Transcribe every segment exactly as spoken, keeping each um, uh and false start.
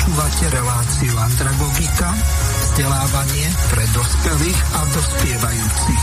Počúvate reláciu Andragogika, vzdelávanie pre dospelých a dospievajúcich.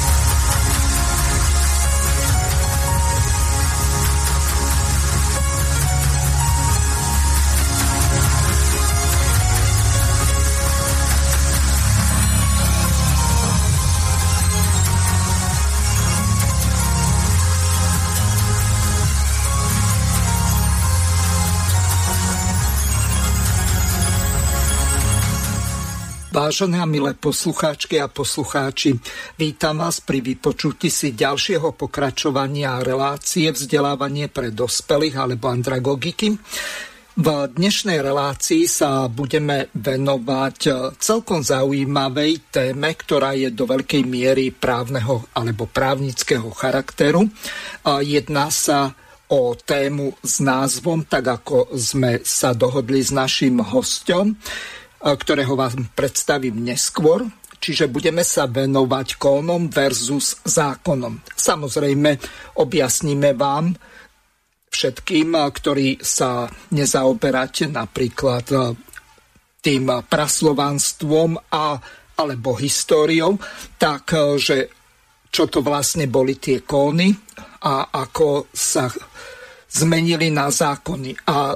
Vážené a milé poslucháčky a poslucháči, vítam vás pri vypočutí si ďalšieho pokračovania relácie vzdelávanie pre dospelých alebo andragogiky. V dnešnej relácii sa budeme venovať celkom zaujímavej téme, ktorá je do veľkej miery právneho alebo právnického charakteru. Jedná sa o tému s názvom, tak ako sme sa dohodli s naším hosťom, ktorého vám predstavím neskôr. Čiže budeme sa venovať kónom versus zákonom. Samozrejme, objasníme vám všetkým, ktorí sa nezaoberáte napríklad tým praslovanstvom a, alebo históriou, takže čo to vlastne boli tie kóny a ako sa zmenili na zákony. A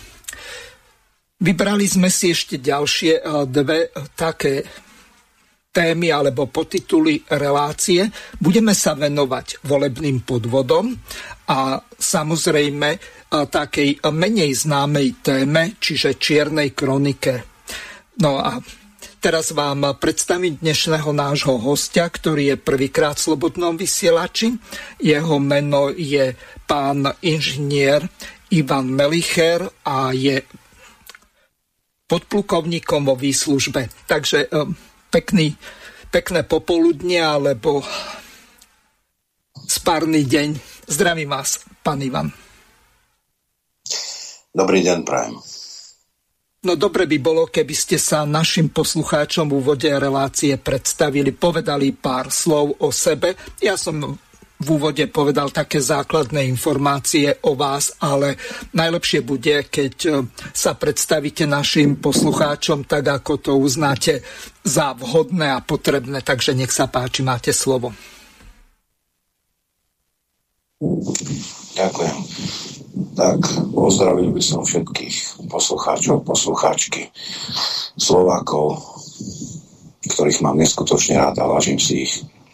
vybrali sme si ešte ďalšie dve také témy alebo podtituly relácie. Budeme sa venovať volebným podvodom a samozrejme takej menej známej téme, čiže čiernej kronike. No a teraz vám predstavím dnešného nášho hostia, ktorý je prvýkrát v Slobodnom vysielači. Jeho meno je pán inžinier Ivan Melicher a je podplukovníkom vo výslužbe. Takže pekný, pekné popoludne alebo spárny deň. Zdravím vás, pán Ivan. Dobrý deň, prajem. No dobre by bolo, keby ste sa našim poslucháčom v úvode relácie predstavili, povedali pár slov o sebe. Ja som v úvode povedal také základné informácie o vás, ale najlepšie bude, keď sa predstavíte našim poslucháčom tak, ako to uznáte za vhodné a potrebné. Takže nech sa páči, máte slovo. Ďakujem. Tak, pozdravil by som všetkých poslucháčov, poslucháčky, Slovákov, ktorých mám neskutočne rád a vážim si ich.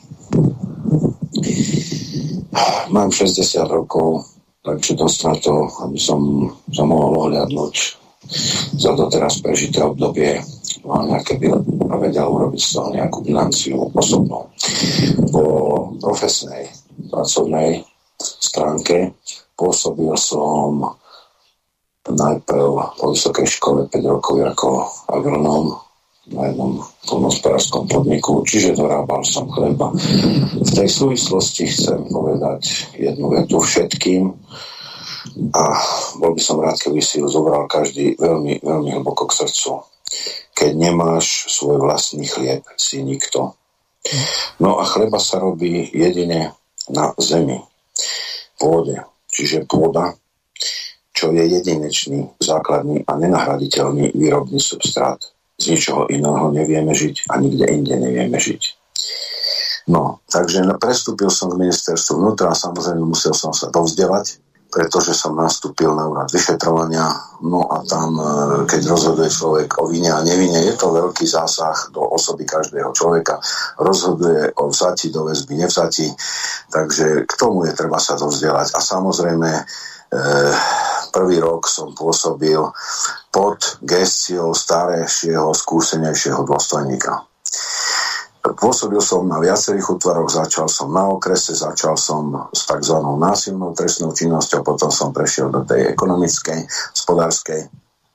Mám šesťdesiat rokov, takže dosť na to, aby som sa mohol ohľadnúť za doteraz prežité obdobie a nejaké a vedel urobiť z toho nejakú bilanciu osobnú. Po profesnej, pracovnej stránke pôsobil som najprv po vysokej škole päť rokov ako agronóm na jednom poľnohospodárskom podniku, čiže dorábal som chleba. V tej súvislosti chcem povedať jednu vetu všetkým a bol by som rád, keby si ju zobral každý veľmi, veľmi hlboko k srdcu. Keď nemáš svoj vlastný chlieb, si nikto. No a chleba sa robí jedine na zemi, pôde, čiže pôda, čo je jedinečný, základný a nenahraditeľný výrobný substrát. Z ničoho iného nevieme žiť a nikde inde nevieme žiť. No, takže prestúpil som k ministerstvu vnútra a samozrejme musel som sa dovzdelať, pretože som nastúpil na úrad vyšetrovania. No a tam, keď rozhoduje človek o vine a nevine, je to veľký zásah do osoby každého človeka. Rozhoduje o vzati do väzby, nevzati. Takže k tomu je treba sa dovzdelať. A samozrejme, e, prvý rok som pôsobil pod gestiou starejšieho, skúsenejšieho dôstojníka. Pôsobil som na viacerých útvaroch, začal som na okrese, začal som s tzv. Násilnou trestnou činnosťou, potom som prešiel do tej ekonomickej, hospodárskej. E,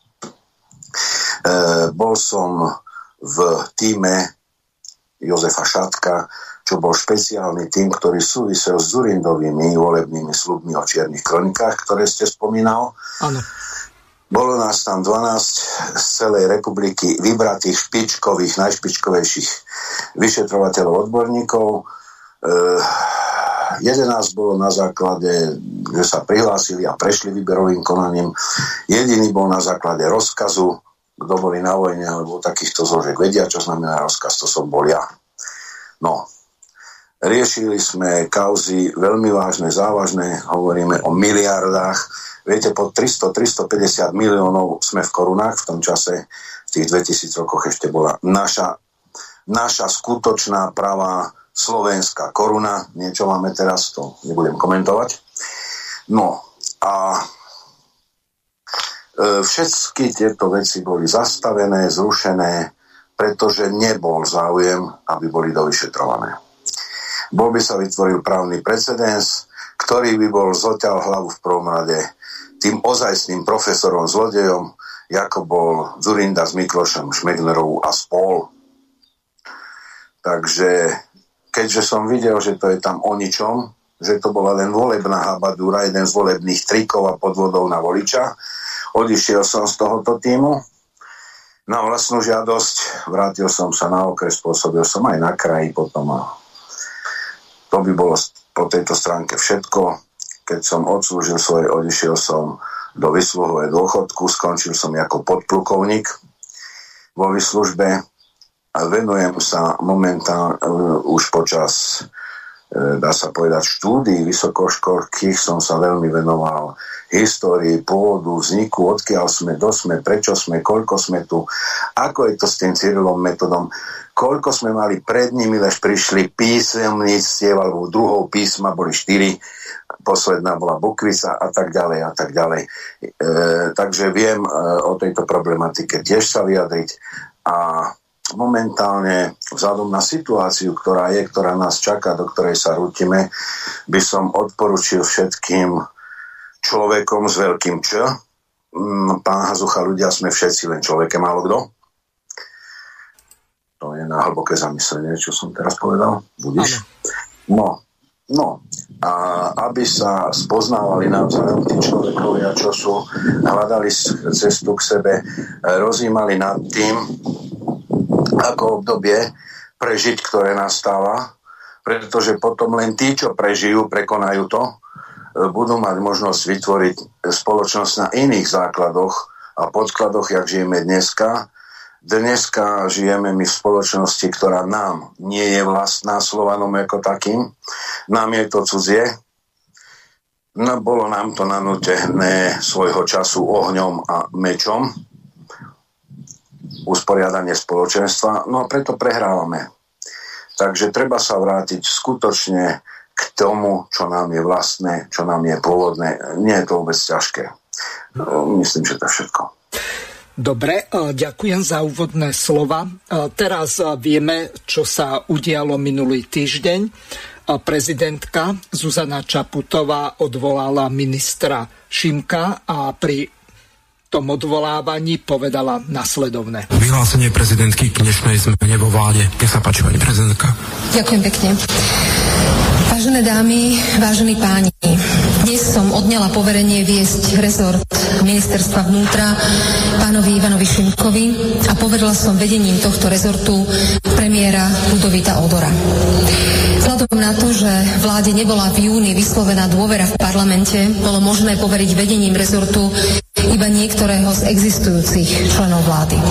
bol som v tíme Jozefa Šatka, čo bol špeciálny tým, ktorý súvisel s Dzurindovými volebnými sľubmi o čiernych kronikách, ktoré ste spomínal. Áno. Bolo nás tam dvanásť z celej republiky vybratých špičkových, najšpičkovejších vyšetrovateľov, odborníkov. E, jedenásť bolo na základe, že sa prihlásili a prešli výberovým konaním. Jediný bol na základe rozkazu kto boli na vojne alebo takýchto zložiek, vedia, čo znamená rozkaz, to som bol ja. No, riešili sme kauzy veľmi vážne, závažné, hovoríme o miliardách. Viete, po tristo až tristopäťdesiat miliónov sme v korunách v tom čase, v tých dvetisíc rokoch ešte bola naša, naša skutočná pravá slovenská koruna. Niečo máme teraz, to nebudem komentovať. No a e, všetky tieto veci boli zastavené, zrušené, pretože nebol záujem, aby boli dovyšetrované. Bol by sa vytvoril právny precedens, ktorý by bol zoťal hlavu v prvom rade tým ozajstným profesorom zlodejom, ako bol Dzurinda s Miklošom, Šmeglerovou a spol. Takže keďže som videl, že to je tam o ničom, že to bola len volebná habadúra, jeden z volebných trikov a podvodov na voliča, odišiel som z tohoto týmu. Na vlastnú žiadosť vrátil som sa na okres, pôsobil som aj na kraji potom a to by bolo po tejto stránke všetko. Keď som odslúžil svoje, odišiel som do výsluhového dôchodku, skončil som ako podplukovník vo výslužbe a venujem sa momentálne už počas, dá sa povedať, štúdií vysokoškolských som sa veľmi venoval histórii, pôvodu, vzniku, odkiaľ sme, do sme, prečo sme, koľko sme tu, ako je to s tým Cyrilom Metodom, koľko sme mali pred nimi, lež prišli písemníctiev, alebo druhou písma boli štyri, posledná bola Bukvica a tak ďalej a tak ďalej. E, takže viem e, o tejto problematike tiež sa vyjadriť a momentálne vzhľadom na situáciu, ktorá je, ktorá nás čaká, do ktorej sa rútime, by som odporučil všetkým človekom s veľkým Č. Pán Hazucha, ľudia sme všetci len človeke, málo kto. To je na hlboké zamyslenie, čo som teraz povedal. Budíš? No, no. A aby sa spoznávali navzájom tí človekovia, čo sú, hľadali cestu k sebe, rozjímali nad tým, ako obdobie prežiť, ktoré nastáva, pretože potom len tí, čo prežijú, prekonajú to, budú mať možnosť vytvoriť spoločnosť na iných základoch a podkladoch, jak žijeme dneska. Dneska žijeme my v spoločnosti, ktorá nám nie je vlastná, Slovanom ako takým. Nám je to cudzie. No, bolo nám to nanútené svojho času ohňom a mečom. Usporiadanie spoločenstva, no a preto prehrávame. Takže treba sa vrátiť skutočne k tomu, čo nám je vlastné, čo nám je pôvodné. Nie je to vôbec ťažké. No, myslím, že to je všetko. Dobre, ďakujem za úvodné slova. Teraz vieme, čo sa udialo minulý týždeň. Prezidentka Zuzana Čaputová odvolala ministra Šimka a pri tom odvolávaní povedala nasledovné. Vyhlásenie prezidentky k dnešnej zmene vo vláde. Nech sa páči, pani prezidentka. Ďakujem pekne. Vážené dámy, vážení páni, dnes som odňala poverenie viesť rezort ministerstva vnútra pánovi Ivanovi Šimkovi a povedala som vedením tohto rezortu premiéra Ľudovita Ódora. Vzhľadom na to, že vláde nebola v júni vyslovená dôvera v parlamente, bolo možné poveriť vedením rezortu iba niektorého z existujúcich členov vlády.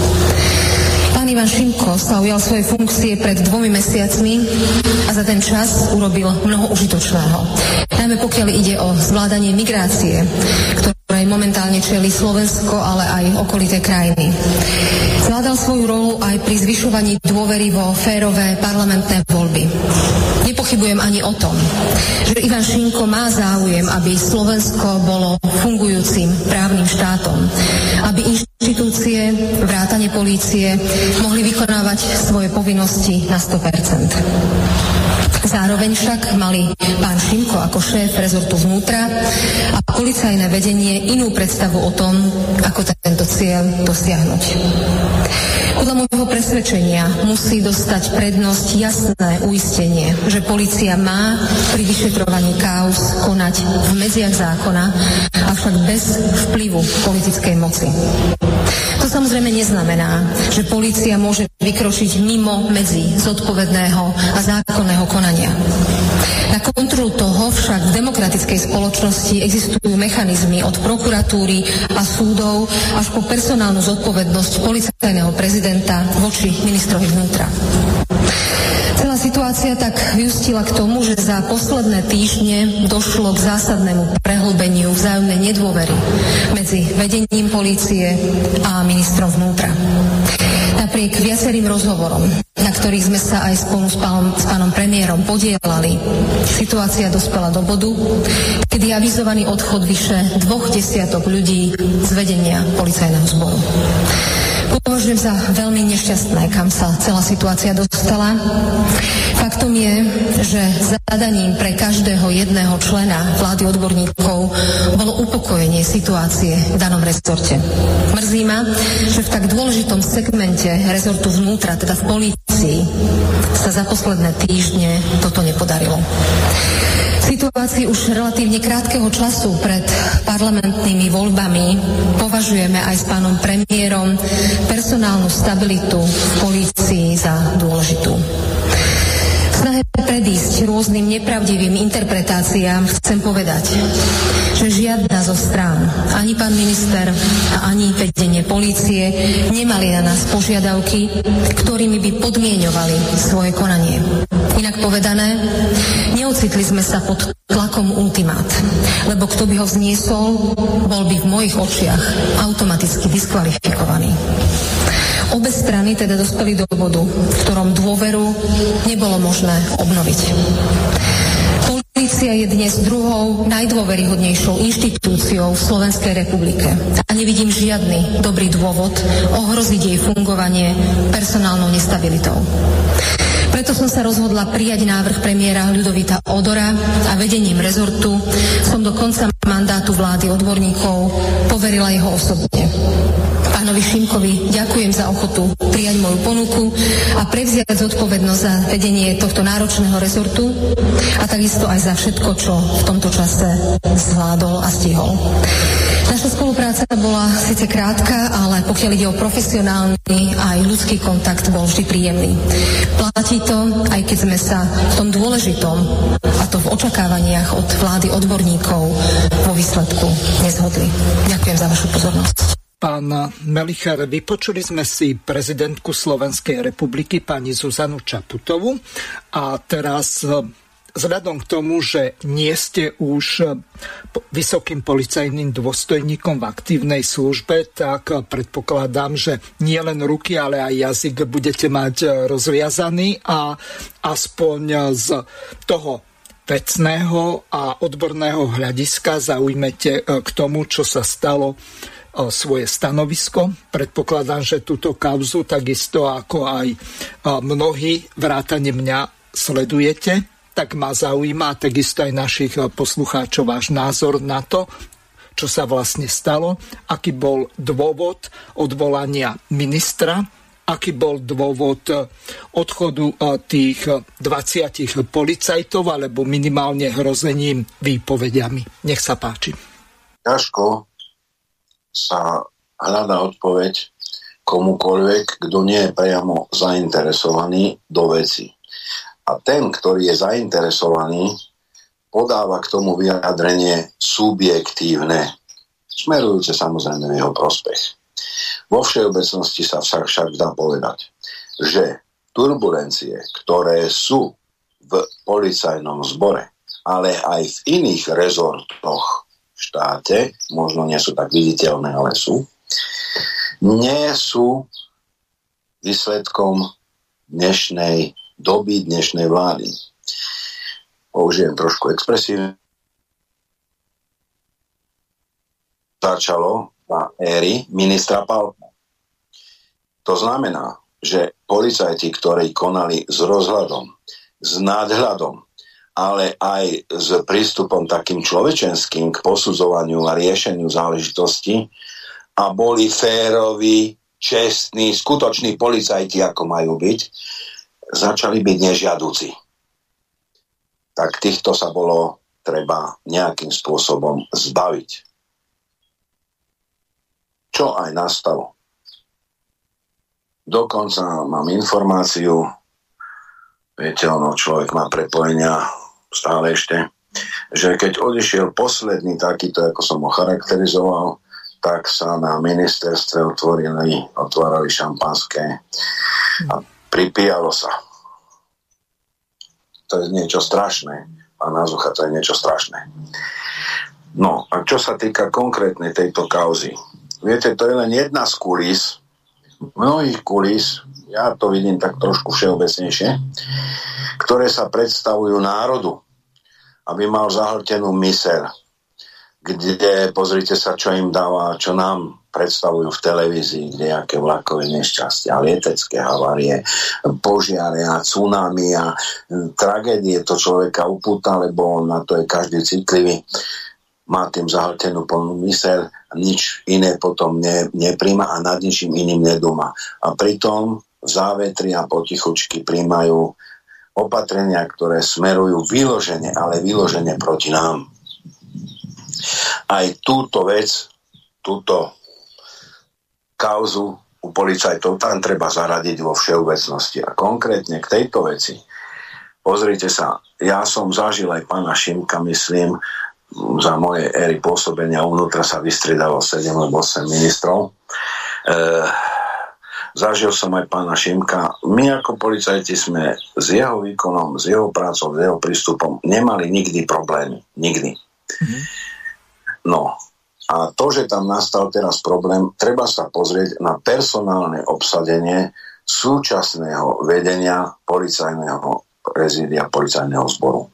Pán Ivan Šimko sa ujal svojej funkcie pred dvomi mesiacmi a za ten čas urobil mnoho užitočného. Najmä pokiaľ ide o zvládanie migrácie, ktorej momentálne čelí Slovensko, ale aj okolité krajiny. Zvládal svoju rolu aj pri zvyšovaní dôvery vo férové parlamentné voľby. Nepochybujem ani o tom, že Ivan Šimko má záujem, aby Slovensko bolo fungujúcim právnym štátom, aby inštitúcie, vrátane polície, mohli vykonávať svoje povinnosti na sto percent. Zároveň však mali pán Šimko ako šéf rezortu vnútra a policajné vedenie inú predstavu o tom, ako tento cieľ dosiahnuť. Podľa môjho presvedčenia musí dostať prednosť jasné uistenie, že polícia má pri vyšetrovaní káuz konať v medziach zákona, avšak bez vplyvu politickej moci. To samozrejme neznamená, že polícia môže vykročiť mimo medzi zodpovedného a zákonného konania. Na kontrolu toho však v demokratickej spoločnosti existujú mechanizmy od prokuratúry a súdov až po personálnu zodpovednosť policajného prezidenta voči ministrovi vnútra. Celá situácia tak vyústila k tomu, že za posledné týždne došlo k zásadnému prehlbeniu vzájomnej nedôvery medzi vedením polície a ministrom vnútra. Napriek viacerým rozhovorom, na ktorých sme sa aj spolu s pánom, s pánom premiérom podielali, situácia dospela do bodu, kedy avizovaný odchod vyše dvoch desiatok ľudí z vedenia policajného zboru. Považujem za veľmi nešťastné, kam sa celá situácia dostala. Faktom je, že zadaním pre každého jedného člena vlády odborníkov bolo upokojenie situácie v danom rezorte. Mrzí ma, že v tak dôležitom segmente rezortu vnútra, teda v polícii, sa za posledné týždne toto nepodarilo. V situácii už relatívne krátkeho času pred parlamentnými voľbami považujeme aj s pánom premiérom personálnu stabilitu v polícii za dôležitú. V snahe predísť rôznym nepravdivým interpretáciám chcem povedať, že žiadna zo strán, ani pán minister a ani vedenie polície nemali na nás požiadavky, ktorými by podmieňovali svoje konanie. Inak povedané, neocitli sme sa pod tlakom ultimát, lebo kto by ho vzniesol, bol by v mojich očiach automaticky diskvalifikovaný. Obe strany teda dospeli do bodu, v ktorom dôveru nebolo možné obnoviť. Polícia je dnes druhou najdôveryhodnejšou inštitúciou v Slovenskej republike a nevidím žiadny dobrý dôvod ohroziť jej fungovanie personálnou nestabilitou. Preto som sa rozhodla prijať návrh premiéra Ľudovita Odora a vedením rezortu som do konca mandátu vlády odborníkov poverila jeho osobne. Pánovi Šimkovi ďakujem za ochotu prijať moju ponuku a prevziať zodpovednosť za vedenie tohto náročného rezortu a takisto aj za všetko, čo v tomto čase zvládol a stihol. Naša spolupráca bola síce krátka, ale pokiaľ ide o profesionálny aj ľudský kontakt, bol vždy príjemný. Platí to, aj keď sme sa v tom dôležitom, a to v očakávaniach od vlády odborníkov, vo výsledku nezhodli. Ďakujem za vašu pozornosť. Pán Melichar, vypočuli sme si prezidentku Slovenskej republiky, pani Zuzanu Čaputovú, a teraz vzhľadom k tomu, že nie ste už vysokým policajným dôstojníkom v aktívnej službe, tak predpokladám, že nie len ruky, ale aj jazyk budete mať rozviazaný a aspoň z toho vecného a odborného hľadiska zaujmete k tomu, čo sa stalo, svoje stanovisko. Predpokladám, že túto kauzu takisto ako aj mnohí vrátane mňa sledujete, tak ma zaujíma takisto aj našich poslucháčov váš názor na to, čo sa vlastne stalo, aký bol dôvod odvolania ministra, aký bol dôvod odchodu tých dvadsať policajtov alebo minimálne hrozením výpovediami. Nech sa páči. Ťažko sa hľadá odpoveď komukoľvek, kto nie je priamo zainteresovaný do veci. A ten, ktorý je zainteresovaný, podáva k tomu vyjadrenie subjektívne, smerujúce samozrejme v jeho prospech. Vo všeobecnosti sa však, však dá povedať, že turbulencie, ktoré sú v policajnom zbore, ale aj v iných rezortoch v štáte, možno nie sú tak viditeľné, ale sú, nie sú výsledkom dnešnej doby, dnešnej vlády. Použijem trošku expresívne. Začalo na éry ministra Palka. To znamená, že policajti, ktorí konali s rozhľadom, s nadhľadom, ale aj s prístupom takým človečenským k posudzovaniu a riešeniu záležitosti a boli féroví, čestní, skutoční policajti, ako majú byť, začali byť nežiaduci. Tak týchto sa bolo treba nejakým spôsobom zbaviť. Čo aj nastalo. Dokonca mám informáciu, viete, ono, človek má prepojenia stále ešte, že keď odišiel posledný takýto, ako som ho charakterizoval, tak sa na ministerstve otvorili, otvárali šampanské a pripíjalo sa. To je niečo strašné. Pán Hazucha, to je niečo strašné. No, a čo sa týka konkrétnej tejto kauzy, viete, to je len jedna z kulís, mnohých kulís, ja to vidím tak trošku všeobecnejšie, ktoré sa predstavujú národu, aby mal zahltenú myseľ, kde, pozrite sa, čo im dáva, čo nám predstavujú v televízii, kde aké vlakové nešťastia, letecké havárie, požiare a tsunami a tragédie to človeka upúta, lebo na to je každý citlivý. Má tým zahltenú plnú myseľ a nič iné potom ne, nepríjma a nad ničím iným nedúma. A pritom v závetri a potichučky príjmajú opatrenia, ktoré smerujú vyložene, ale vyložene proti nám. Aj túto vec, túto kauzu u policajtov tam treba zaradiť vo všeobecnosti. A konkrétne k tejto veci, pozrite sa, ja som zažil aj pána Šimka, myslím, za moje éry pôsobenia uvnútra sa vystriedalo sedem alebo osem ministrov. E, zažil som aj pána Šimka. My ako policajti sme s jeho výkonom, s jeho prácou, s jeho prístupom nemali nikdy problémy. Nikdy. Mm-hmm. No, a to, že tam nastal teraz problém, treba sa pozrieť na personálne obsadenie súčasného vedenia policajného prezídia, policajného zboru.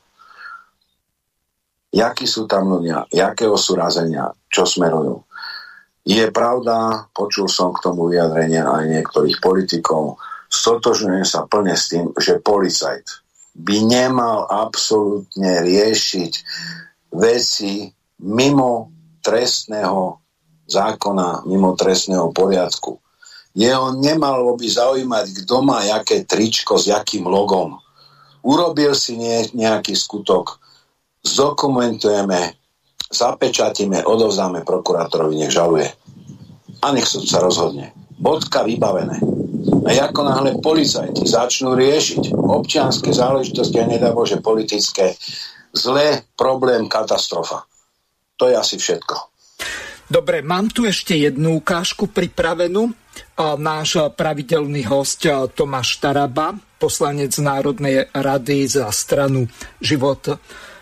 Jakí sú tam ľudia, jakého sú razenia, čo smerujú. Je pravda, počul som k tomu vyjadrenia aj niektorých politikov, stotožňujem sa plne s tým, že policajt by nemal absolútne riešiť veci mimo trestného zákona, mimo trestného poriadku. Jeho nemalo by zaujímať, kto má jaké tričko s jakým logom. Urobil si nie, nejaký skutok, zdokumentujeme, zapečatíme, odovzdáme prokurátorovi, nech žaluje. A nech súd sa rozhodne. Bodka, vybavené. A ako náhle policajti začnú riešiť občianske záležitosti a nedá Bože politické, zlé, problém, katastrofa. To je asi všetko. Dobre, mám tu ešte jednu ukážku pripravenú. Náš pravidelný host Tomáš Taraba, poslanec Národnej rady za stranu Život,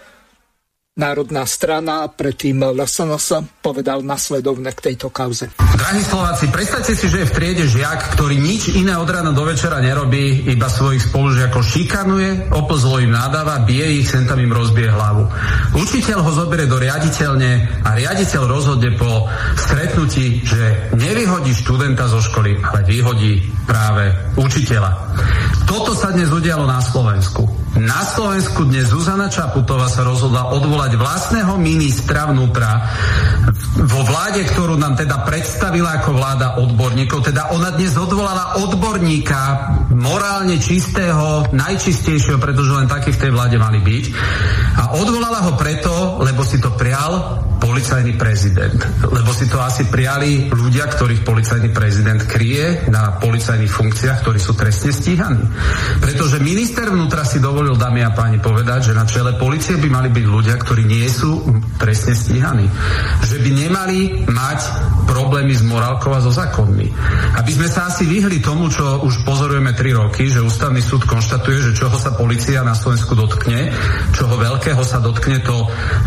Národná strana, predtým el es en es, povedal nasledovne k tejto kauze. Drahí Slováci, predstavte si, že je v triede žiak, ktorý nič iné od rána do večera nerobí, iba svojich spolužiakov šikanuje, opozlo im nadáva, bije ich, sem tam im rozbije hlavu. Učiteľ ho zoberie do riaditeľne a riaditeľ rozhodne po stretnutí, že nevyhodí študenta zo školy, ale vyhodí práve učiteľa. Toto sa dnes udialo na Slovensku. Na Slovensku dnes Zuzana Čaputová sa rozhodla odvolať vlastného ministra vnútra vo vláde, ktorú nám teda predstavila ako vláda odborníkov. Teda ona dnes odvolala odborníka morálne čistého, najčistejšieho, pretože len takí v tej vláde mali byť. A odvolala ho preto, lebo si to prial policajný prezident. Lebo si to asi prijali ľudia, ktorých policajný prezident kryje na policajných funkciách, ktorí sú trestne stíhaní. Pretože minister vnútra si dovolil, dámy a páni, povedať, že na čele polície by mali byť ľudia, ktorí nie sú trestne stíhaní. Že by nemali mať problémy s morálkou a so zákonmi. Aby sme sa asi vyhli tomu, čo už pozorujeme tri roky, že ústavný súd konštatuje, že čoho sa polícia na Slovensku dotkne, čoho veľkého sa dotkne, to e,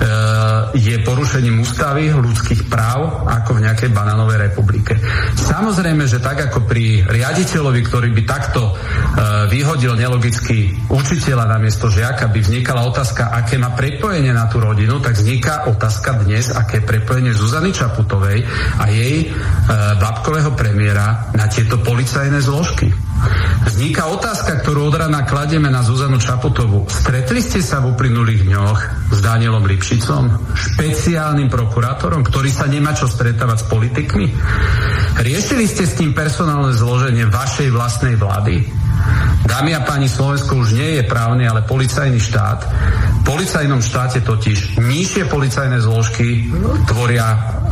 je porušením ústavy, ľudských práv, ako v nejakej banánovej republike. Samozrejme, že tak ako pri riaditeľovi, ktorý by takto e, vyhodil nelogicky učiteľa namiesto žiaka, by vznikala otázka, aké má prepojenie na tú rodinu, tak vzniká otázka dnes, aké prepojenie Zuzany Čaputovej a jej e, babkového premiéra na tieto policajné zložky. Vzniká otázka, ktorú od rána kladieme na Zuzanu Čaputovú. Stretli ste sa v uplynulých dňoch s Danielom Lipšicom, špeciálnym prokurátorom, ktorý sa nemá čo stretávať s politikmi? Riešili ste s tým personálne zloženie vašej vlastnej vlády? Dámy a páni, Slovensko už nie je právny, ale policajný štát. V policajnom štáte totiž nižšie policajné zložky tvoria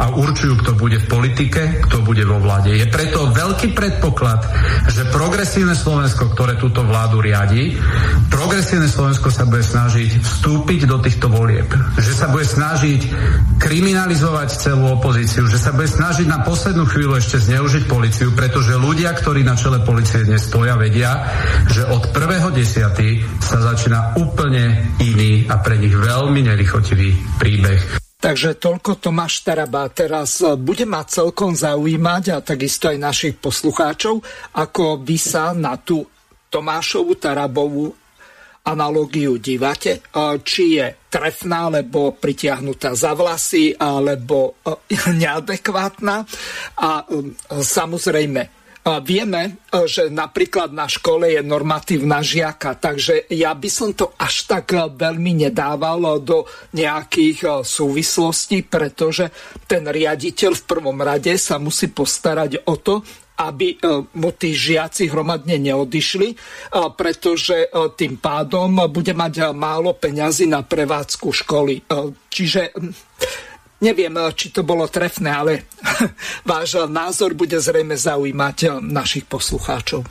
a určujú, kto bude v politike, kto bude vo vláde. Je preto veľký predpoklad, že progresívne Slovensko, ktoré túto vládu riadi, progresívne Slovensko sa bude snažiť vstúpiť do týchto volieb, že sa bude snažiť kriminalizovať celú opozíciu, že sa bude snažiť na poslednú chvíľu ešte zneužiť políciu, pretože ľudia, ktorí na čele polície dnes stoja, vedia, že od prvého desiaty sa začína úplne iný a pre nich veľmi nelichotivý príbeh. Takže toľko Tomáš Taraba. Teraz bude ma celkom zaujímať a takisto aj našich poslucháčov, ako vy sa na tú Tomášovu Tarabovú analógiu dívate, či je trefná, alebo pritiahnutá za vlasy, alebo neadekvátna. A samozrejme, vieme, že napríklad na škole je normatívna žiaka, takže ja by som to až tak veľmi nedával do nejakých súvislostí, pretože ten riaditeľ v prvom rade sa musí postarať o to, aby mu tí žiaci hromadne neodišli, pretože tým pádom bude mať málo peňazí na prevádzku školy. Čiže neviem, či to bolo trefné, ale váš názor bude zrejme zaujímať našich poslucháčov.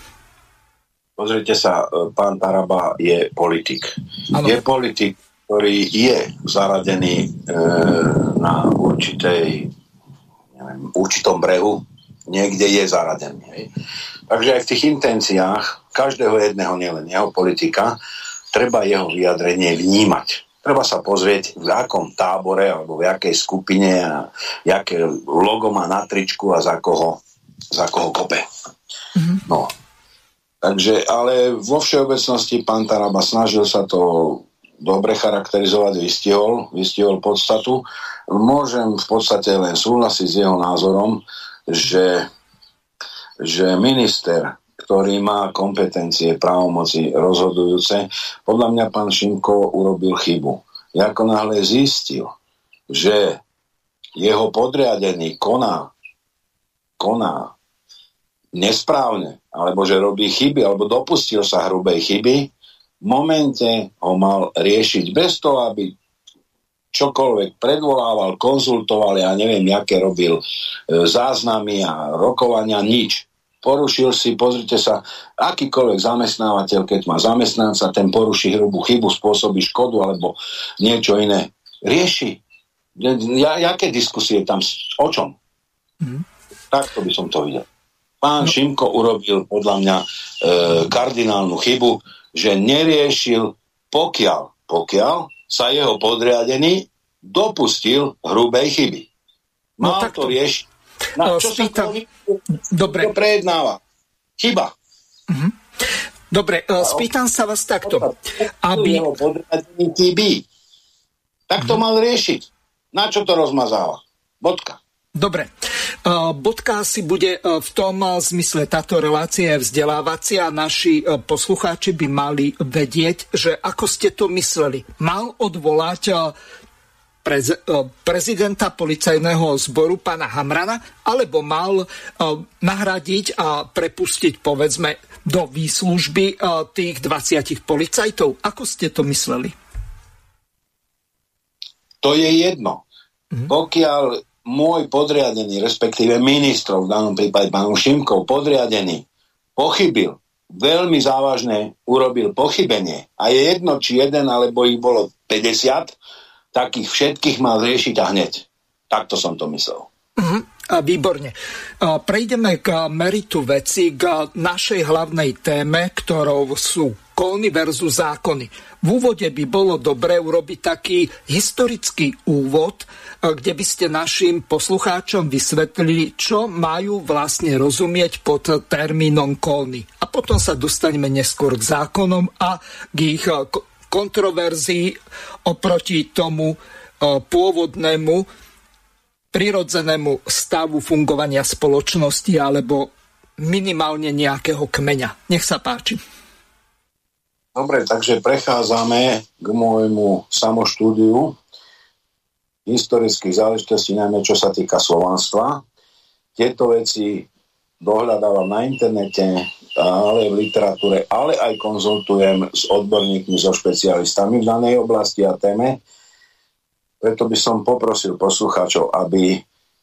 Pozrite sa, pán Taraba je politik. Ano. Je politik, ktorý je zaradený e, na určitej, neviem, určitom brehu. Niekde je zaradený. Hej. Takže aj v tých intenciách každého jedného, nielen jeho politika, treba jeho vyjadrenie vnímať. Treba sa pozrieť, v akom tábore alebo v jakej skupine a jaké logo má na tričku a za koho, za koho kope. Mm-hmm. No. Takže, ale vo všeobecnosti pán Taraba snažil sa to dobre charakterizovať, vystihol, vystihol podstatu. Môžem v podstate len súhlasiť s jeho názorom, že, že minister, ktorý má kompetencie, právomoci rozhodujúce, podľa mňa pán Šimko urobil chybu. Ako náhle zistil, že jeho podriadený koná, koná nesprávne, alebo že robí chyby, alebo dopustil sa hrubej chyby, v momente ho mal riešiť bez toho, aby čokoľvek predvolával, konzultoval, ja neviem, aké robil e, záznamy a rokovania, nič. Porušil si, pozrite sa, akýkoľvek zamestnávateľ, keď má zamestnanca, ten poruší hrubú chybu, spôsobí škodu alebo niečo iné. Rieši. Ja, jaké diskusie tam, o čom? Mm. Takto by som to videl. Pán no. Šimko urobil podľa mňa e, kardinálnu chybu, že neriešil, pokiaľ, pokiaľ sa jeho podriadený dopustil hrubej chyby. Mal no, to riešiť. Na čo Spýtam. sa to, Dobre. to prejednáva? Chyba. Uh-huh. Dobre, uh, spýtam sa vás takto. Aby... Jeho podriadený chybí. Tak to uh-huh. mal riešiť. Na čo to rozmazáva? Bodka. Dobre. Uh, bodka asi bude uh, v tom uh, zmysle, táto relácia je vzdelávacia a naši uh, poslucháči by mali vedieť, že ako ste to mysleli. Mal odvolať uh, prez, uh, prezidenta policajného zboru pána Hamrana, alebo mal uh, nahradiť a prepustiť, povedzme, do výslužby uh, tých dvadsať policajtov. Ako ste to mysleli? To je jedno. Mm-hmm. Pokiaľ môj podriadený, respektíve ministrov, v danom prípade pánu Šimkov, podriadený, pochybil, veľmi závažné urobil pochybenie a je jedno, či jeden, alebo ich bolo päťdesiat, tak ich všetkých mal riešiť a hneď. Takto som to myslel. Uh-huh. Výborne. Prejdeme k meritu veci, k našej hlavnej téme, ktorou sú kolny versus zákony. V úvode by bolo dobré urobiť taký historický úvod, kde by ste našim poslucháčom vysvetlili, čo majú vlastne rozumieť pod termínom kolny. A potom sa dostaneme neskôr k zákonom a k ich kontroverzii oproti tomu pôvodnému prirodzenému stavu fungovania spoločnosti alebo minimálne nejakého kmeňa. Nech sa páči. Dobre, takže prechádzame k môjmu samoštúdiu historických záležitostí, najmä čo sa týka slovanstva. Tieto veci dohľadávam na internete, ale v literatúre, ale aj konzultujem s odborníkmi, so špecialistami v danej oblasti a téme. Preto by som poprosil poslucháčov, aby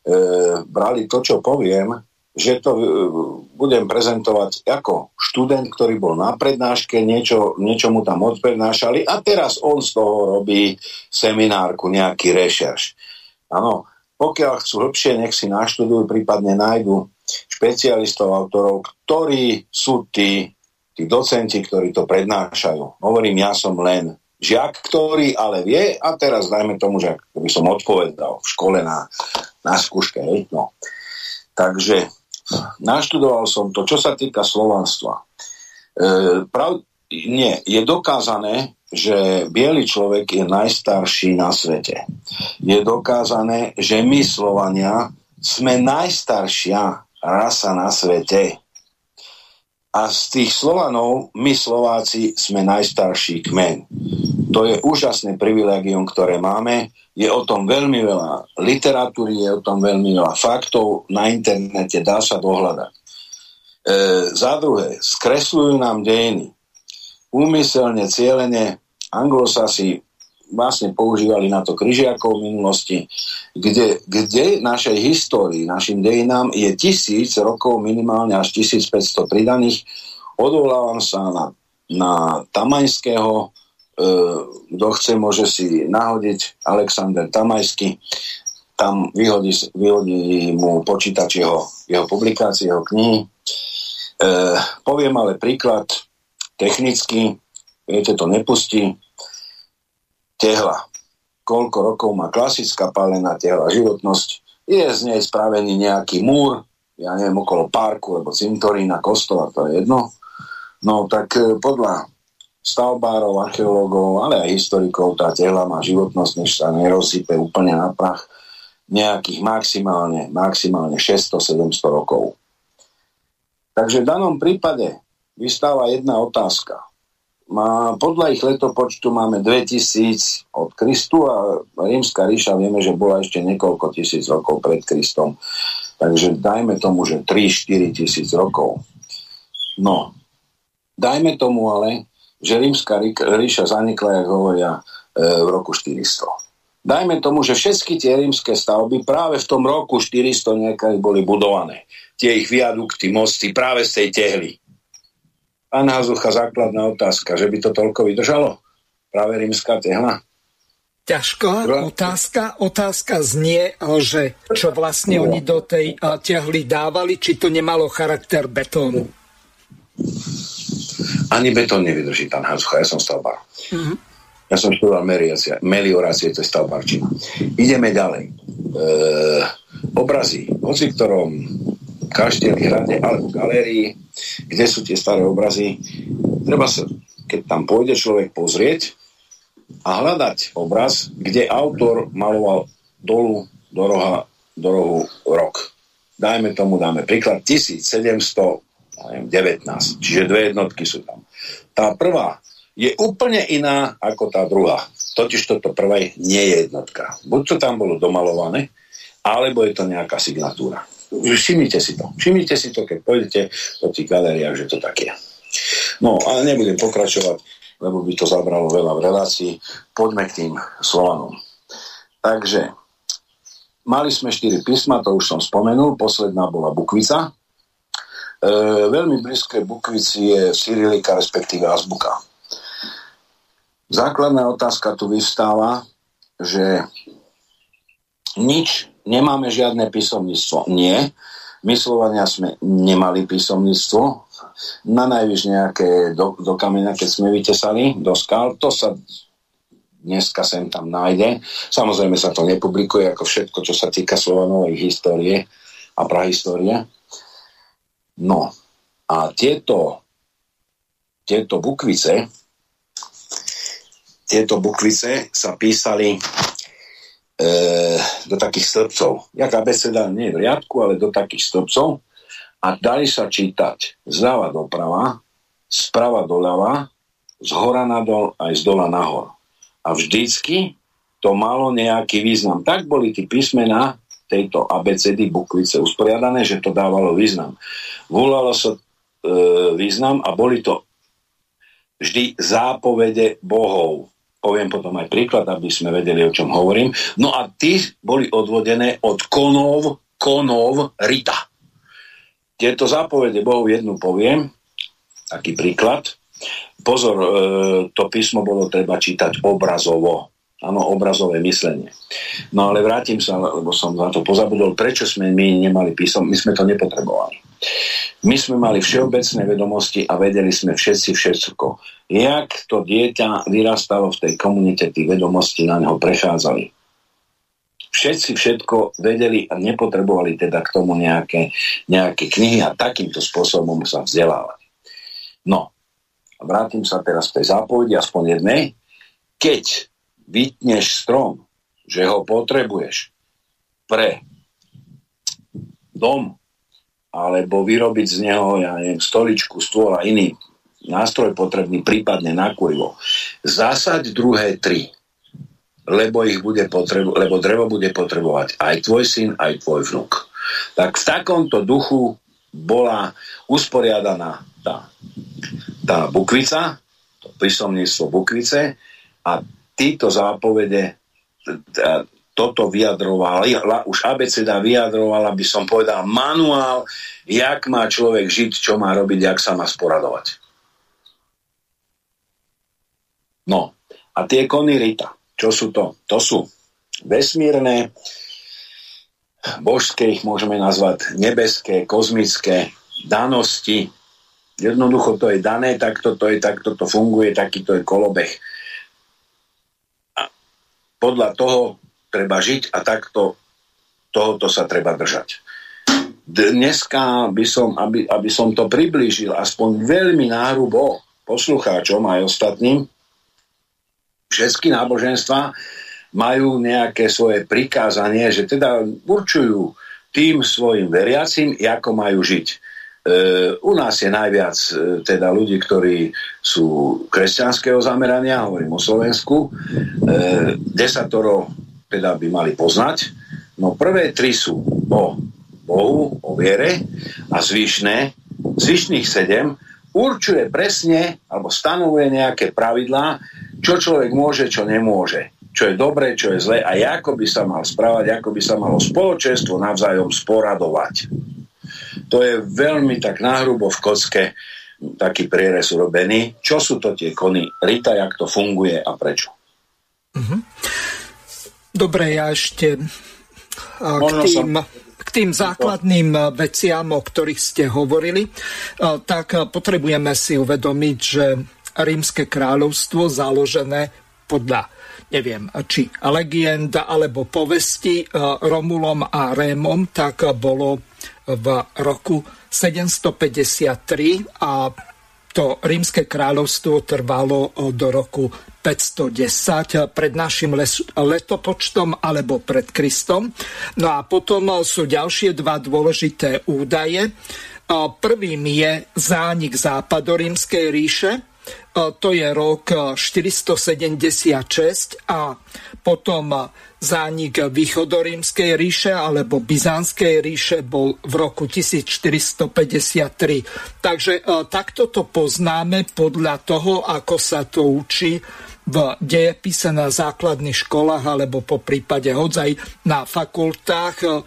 brali to, čo poviem, že to e, budem prezentovať ako študent, ktorý bol na prednáške, niečo, niečo mu tam odprednášali a teraz on z toho robí seminárku, nejaký rešerš. Áno, pokiaľ chcú hlbšie, nech si naštudujú, prípadne nájdu špecialistov, autorov, ktorí sú tí, tí docenti, ktorí to prednášajú. Hovorím, ja som len žiak, ktorý ale vie, a teraz dajme tomu, že by som odpovedal v škole na, na skúške. Hej? No. Takže naštudoval som to, čo sa týka slovanstva. E, prav, nie, je dokázané, že biely človek je najstarší na svete. Je dokázané, že my Slovania sme najstaršia rasa na svete. A z tých Slovanov my Slováci sme najstarší kmeň. To je úžasné privilégium, ktoré máme. Je o tom veľmi veľa literatúry, je o tom veľmi veľa faktov. Na internete dá sa dohľadať. E, za druhé, skresľujú nám dejiny. Úmyselne, cieľene, Anglosasi vlastne používali na to križiakov v minulosti, kde, kde našej histórii, našim dejinám je tisíc rokov, minimálne až tisícpäťsto pridaných. Odvolávam sa na, na Tamajského, kto e, chce, môže si nahodiť Alexander Tamajský, tam vyhodí, vyhodí mu počítač jeho, jeho publikácie, jeho knihy. E, poviem ale príklad technicky, viete, to nepustí. Tehla. Koľko rokov má klasická pálená tehla životnosť? Je z nej spravený nejaký múr, ja neviem, okolo parku, alebo cintorína, kostola, to je jedno. No tak podľa stavbárov, archeológov, ale aj historikov, tá tehla má životnosť, než sa nerozsype úplne na prach, nejakých maximálne, maximálne šesťsto sedemsto rokov. Takže v danom prípade vystáva jedna otázka. Má, podľa ich letopočtu máme dvetisíc od Kristu a Rímska ríša vieme, že bola ešte niekoľko tisíc rokov pred Kristom. Takže dajme tomu, že tri štyri tisíc rokov. No, dajme tomu ale, že Rímska ríša zanikla, jak hovoria, e, v roku štyristo. Dajme tomu, že všetky tie rímske stavby práve v tom roku štyristo nejaké boli budované. Tie ich viadukty, mosty práve z tej tehly. Pán Hazucha, základná otázka, že by to toľko vydržalo? Práve rímska tehla? Ťažká otázka. Otázka znie, že čo vlastne oni do tej tehly dávali, či to nemalo charakter betónu. Ani betón nevydrží, pán Hazucha, ja som stavbár. Mm-hmm. Ja som študoval meliorácie, to je stavbárčina. Ideme ďalej. E, obrazy, hoci ktorom kaštieli, hrade alebo galérii, kde sú tie staré obrazy, treba sa, keď tam pôjde človek pozrieť a hľadať obraz, kde autor maloval dolu do roha, do rohu rok. Dajme tomu, dáme príklad tisícsedemstodevätnásť, čiže dve jednotky sú tam. Tá prvá je úplne iná ako tá druhá. Totiž toto prvé nie je jednotka. Buď to tam bolo domalované, alebo je to nejaká signatúra. Všimnite si to. Všimnite si to, keď pôjdete po tých galériách, že to tak je. No, ale nebudem pokračovať, lebo by to zabralo veľa v relácii. Poďme k tým Slovanom. Takže, mali sme štyri písma, to už som spomenul, posledná bola bukvica. E, veľmi blízke bukvici je cyrilika, respektíve azbuka. Základná otázka tu vyvstáva, že nič, nemáme žiadne písomníctvo. Nie, my Slovania sme nemali písomníctvo, na najvyš nejaké do, do kameňa, keď sme vytesali, do skál, to sa dneska sem tam nájde. Samozrejme sa to nepublikuje ako všetko, čo sa týka Slovanovej histórie a prahistórie. No, a tieto, tieto bukvice, tieto bukvice sa písali e, do takých stĺpcov. Jak abeceda nie v riadku, ale do takých stĺpcov. A dali sa čítať zľava doprava, sprava doľava, z hora nadol aj z dola nahor. A vždycky to malo nejaký význam. Tak boli tí písmená tejto abecedy bukvice usporiadané, že to dávalo význam. Volalo sa e, význam a boli to vždy zápovede bohov. poviem potom aj príklad, aby sme vedeli, o čom hovorím. No a tí boli odvodené od konov, konov Rita. Tieto zápovede Bohu jednu poviem, taký príklad. Pozor, e, to písmo bolo treba čítať obrazovo. Áno, obrazové myslenie. No ale vrátim sa, lebo som na to pozabudol, prečo sme my nemali písom, my sme to nepotrebovali. My sme mali všeobecné vedomosti a vedeli sme všetci všetko. Jak to dieťa vyrastalo v tej komunite, tých vedomostí na neho prechádzali. Všetci všetko vedeli a nepotrebovali teda k tomu nejaké, nejaké knihy a takýmto spôsobom sa vzdelávať. No, a vrátim sa teraz k tej zápovedi, aspoň jednej. Keď vytneš strom, že ho potrebuješ pre dom, alebo vyrobiť z neho, ja neviem, stoličku, stôl a iný nástroj potrebný, prípadne na kurivo. Zasaď druhé tri, lebo ich bude potrebu- lebo drevo bude potrebovať aj tvoj syn, aj tvoj vnuk. Tak v takomto duchu bola usporiadaná tá, tá bukvica, to písomníctvo bukvice a títo zápovede toto vyjadrovali, už abeceda vyjadrovala, by som povedal, manuál, jak má človek žiť, čo má robiť, jak sa má sporadovať. No, a tie kony Rita, čo sú to? To sú vesmírne, božské ich môžeme nazvať, nebeské, kozmické danosti. Jednoducho to je dané, takto to je, takto to funguje, takýto je kolobeh. A podľa toho treba žiť a takto tohoto sa treba držať. Dneska by som, aby, aby som to priblížil aspoň veľmi náhrubo poslucháčom aj ostatným, všetky náboženstva majú nejaké svoje prikázanie, že teda určujú tým svojim veriacim, ako majú žiť. E, u nás je najviac e, teda ľudí, ktorí sú kresťanského zamerania, hovorím o Slovensku, e, desatoro teda by mali poznať. No prvé tri sú o Bohu, o viere a zvyšné, zvyšných sedem určuje presne, alebo stanovuje nejaké pravidlá, čo človek môže, čo nemôže, čo je dobré, čo je zlé a ako by sa mal správať, ako by sa malo spoločenstvo navzájom sporadovať. To je veľmi tak náhrubo v kocke taký prierez urobený. Čo sú to tie kony Rita, jak to funguje a prečo? Mhm. Dobre, ja ešte k tým, k tým základným veciam, o ktorých ste hovorili, tak potrebujeme si uvedomiť, že Rímske kráľovstvo založené podľa, neviem, či legend alebo povesti Romulom a Rémom, tak bolo v roku sedemstopäťdesiattri a to Rímske kráľovstvo trvalo do roku päťstodesať pred našim letopočtom alebo pred Kristom. No a potom sú ďalšie dva dôležité údaje. Prvým je zánik západorímskej ríše, to je rok štyristosedemdesiatšesť a potom zánik východorímskej ríše alebo Byzantskej ríše bol v roku tisícštyristopäťdesiattri. Takže takto to poznáme podľa toho, ako sa to učí v dejepise na základných školách alebo po prípade hodzaj na fakultách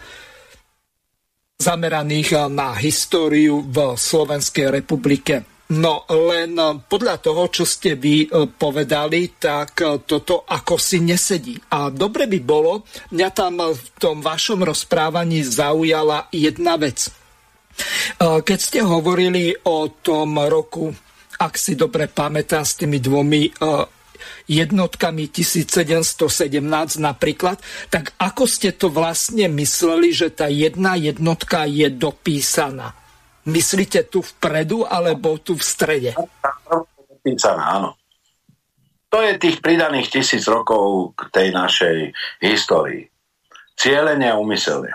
zameraných na históriu v Slovenskej republike. No len podľa toho, čo ste vy povedali, tak toto ako si nesedí. A dobre by bolo, mňa tam v tom vašom rozprávaní zaujala jedna vec. Keď ste hovorili o tom roku, ak si dobre pamätám, s tými dvomi jednotkami tisícsedemstosedemnásť napríklad, tak ako ste to vlastne mysleli, že tá jedna jednotka je dopísaná? Myslíte tu vpredu, alebo tu v strede? Dopísaná, áno. To je tých pridaných tisíc rokov k tej našej histórii. Cielene a úmyselne.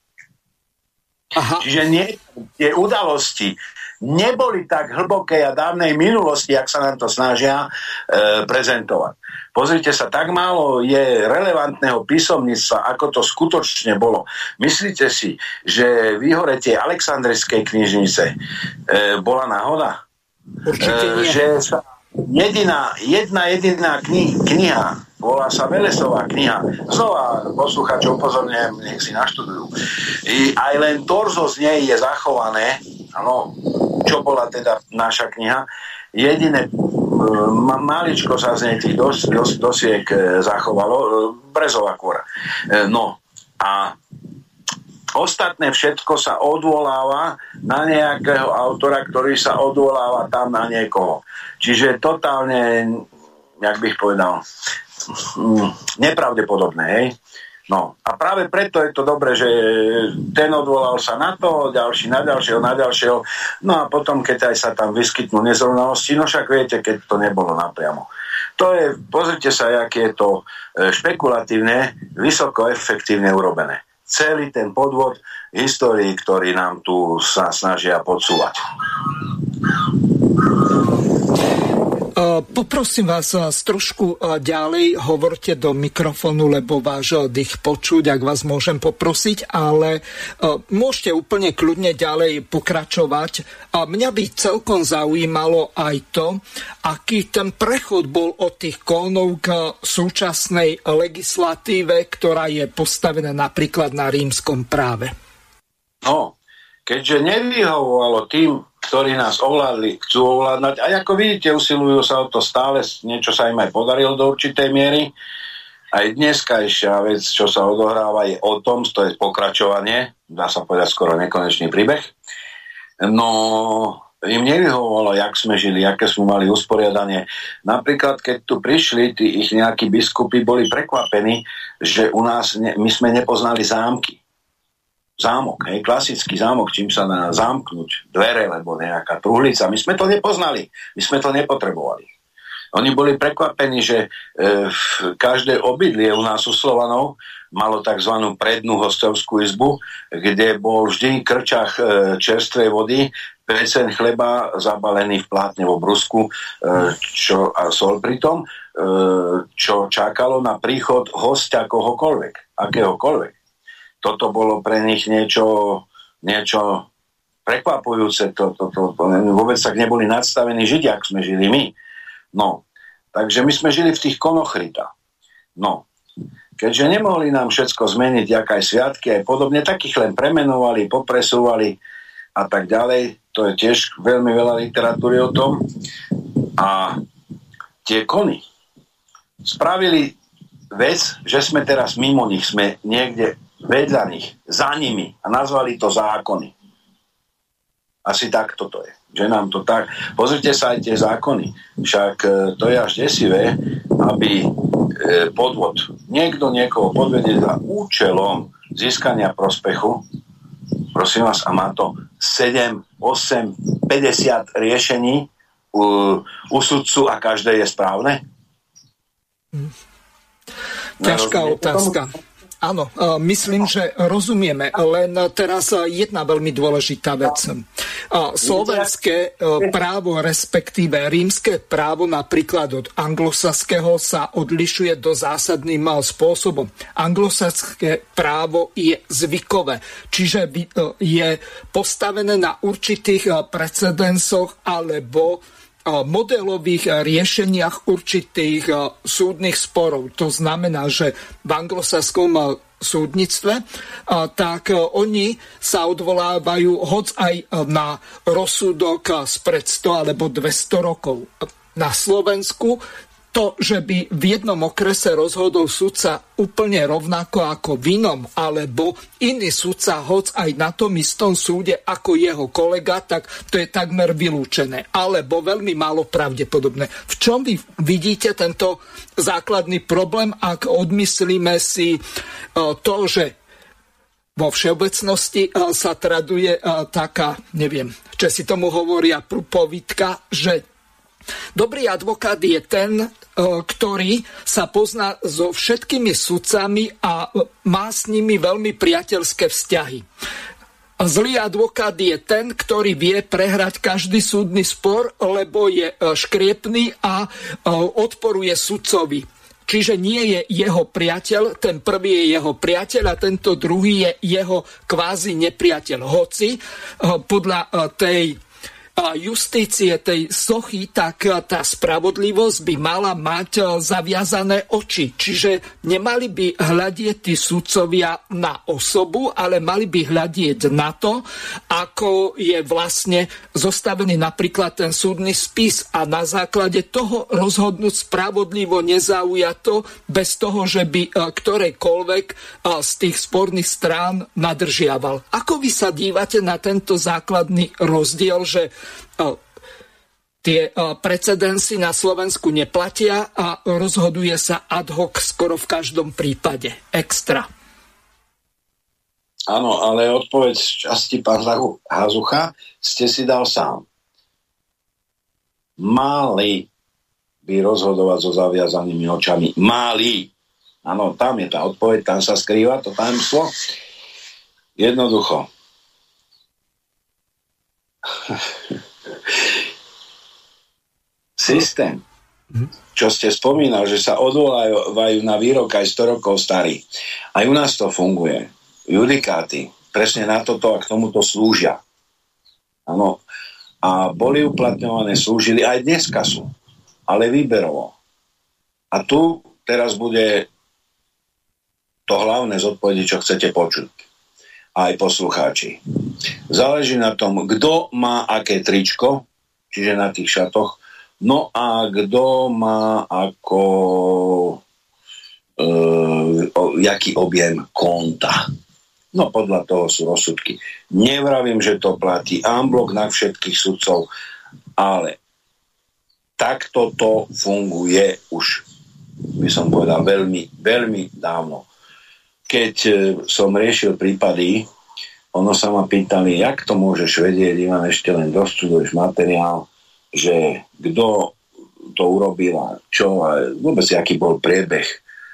Aha. Čiže nie, tie udalosti neboli tak hlboké a dávnej minulosti, jak sa nám to snažia e, prezentovať. Pozrite sa, tak málo je relevantného písomníctva, ako to skutočne bolo. Myslíte si, že vyhoretie Alexandrijskej knižnice e, bola náhoda? Určite nie. E, že sa jediná, jedna jediná kni- kniha, volá sa Velesová kniha. Znova poslucháčov upozorňujem, nech si naštudujú. I aj len torzo z nej je zachované, áno, čo bola teda naša kniha. Jediné ma, maličko sa z nej tých dos, dos, dosiek zachovalo, Brezová kôra. No a ostatné všetko sa odvoláva na nejakého autora, ktorý sa odvoláva tam na niekoho. Čiže totálne, jak bych povedal, nepravdepodobné, hej? No a práve preto je to dobré, že ten odvolal sa na to, ďalší na ďalšieho, na ďalšieho, no a potom, keď aj sa tam vyskytnú nezrovnalosti, no však viete, keď to nebolo napriamo. To je, pozrite sa, jak je to špekulatívne, vysoko efektívne urobené. Celý ten podvod histórii, ktorý nám tu sa snažia podsúvať. Poprosím vás trošku ďalej, hovorte do mikrofónu, lebo váš dých počuť, ak vás môžem poprosiť, ale môžete úplne kľudne ďalej pokračovať. A mňa by celkom zaujímalo aj to, aký ten prechod bol od tých klonov k súčasnej legislatíve, ktorá je postavená napríklad na rímskom práve. No, keďže nevyhovovalo tým, ktorí nás ovládli, chcú ovládať. A ako vidíte, usilujú sa o to stále, niečo sa im aj podarilo do určitej miery. Aj dneskajšia vec, čo sa odohráva, je o tom, to je pokračovanie, dá sa povedať skoro nekonečný príbeh. No, im nevyhovovalo, jak sme žili, aké sme mali usporiadanie. Napríklad, keď tu prišli, tí ich nejakí biskupy boli prekvapení, že u nás, ne, my sme nepoznali zámky. Zámok, hej, klasický zámok, čím sa dá zamknúť dvere, lebo nejaká truhlica. My sme to nepoznali, my sme to nepotrebovali. Oni boli prekvapení, že e, každé obydlie u nás u Slovanov malo tzv. Prednú hostovskú izbu, kde bol vždy krčach e, čerstvej vody, peceň chleba zabalený v plátne vo brusku, e, čo, a sol pritom, e, čo čakalo na príchod hostia kohokoľvek, akéhokoľvek. Toto bolo pre nich niečo, niečo prekvapujúce. To, to, to, to, vôbec tak neboli nadstavení Židia, ako sme žili my. No, takže my sme žili v tých konochrytách. No, keďže nemohli nám všetko zmeniť, jak aj sviatky, aj podobne, tak ich len premenovali, popresúvali a tak ďalej. To je tiež veľmi veľa literatúry o tom. A tie kony spravili vec, že sme teraz mimo nich, sme niekde vedľa nich, za nimi a nazvali to zákony. Asi tak toto je. Že nám to tak... Pozrite sa aj tie zákony. Však e, to je až desivé, aby e, podvod. Niekto niekoho podvedie za účelom získania prospechu, prosím vás, a má to sedem, osem, päťdesiat riešení u, u sudcu a každé je správne? Ťažká otázka. Áno, myslím, že rozumieme, len teraz jedna veľmi dôležitá vec. Slovenské právo, respektíve rímske právo napríklad od anglosaského sa odlišuje do zásadným spôsobom. Anglosaské právo je zvykové, čiže je postavené na určitých precedensoch alebo modelových riešeniach určitých súdnych sporov. To znamená, že v anglosaskom súdnictve, tak oni sa odvolávajú hoc aj na rozsudok spred sto alebo dvesto rokov. Na Slovensku to, že by v jednom okrese rozhodol sudca úplne rovnako ako v inom, alebo iný sudca hoc aj na tom istom súde ako jeho kolega, tak to je takmer vylúčené, alebo veľmi málo pravdepodobné. V čom vy vidíte tento základný problém, ak odmyslíme si to, že vo všeobecnosti sa traduje taká, neviem, čo si tomu hovoria prúpovidka, že dobrý advokát je ten, ktorý sa pozná so všetkými sudcami a má s nimi veľmi priateľské vzťahy. Zlý advokát je ten, ktorý vie prehrať každý súdny spor, lebo je škriepný a odporuje sudcovi. Čiže nie je jeho priateľ, ten prvý je jeho priateľ a tento druhý je jeho kvázi nepriateľ. Hoci podľa tej justície tej sochy, tak tá spravodlivosť by mala mať zaviazané oči. Čiže nemali by hľadieť tí sudcovia na osobu, ale mali by hľadieť na to, ako je vlastne zostavený napríklad ten súdny spis a na základe toho rozhodnúť spravodlivo, nezaujato, bez toho, že by ktorejkoľvek z tých sporných strán nadržiaval. Ako vy sa dívate na tento základný rozdiel, že tie precedensy na Slovensku neplatia a rozhoduje sa ad hoc skoro v každom prípade. Extra. Áno, ale odpoveď z časti pán Hazucha ste si dal sám. Mali by rozhodovať so zaviazanými očami. Mali. Áno, tam je tá odpoveď, tam sa skrýva to tajomstvo. Jednoducho. Systém, čo ste spomínal, že sa odvolávajú na výrok aj sto rokov starý. Aj u nás to funguje. Judikáty presne na toto a k tomuto slúžia. Áno. A boli uplatňované, slúžili, aj dneska sú. Ale výberovo. A tu teraz bude to hlavné z odpovedi, čo chcete počuť. Aj poslucháči. Záleží na tom, kto má aké tričko, čiže na tých šatoch, no a kto má ako e, o, jaký objem konta. No podľa toho sú rozsudky. Nevravím, že to platí en bloc na všetkých sudcov, ale takto to funguje už, by som povedal, veľmi, veľmi dávno. Keď som riešil prípady, ono sa ma pýtali, jak to môžeš vedieť, Ivan, ešte len dostuduješ materiál, že kto to urobil a čo, a vôbec aký bol priebeh.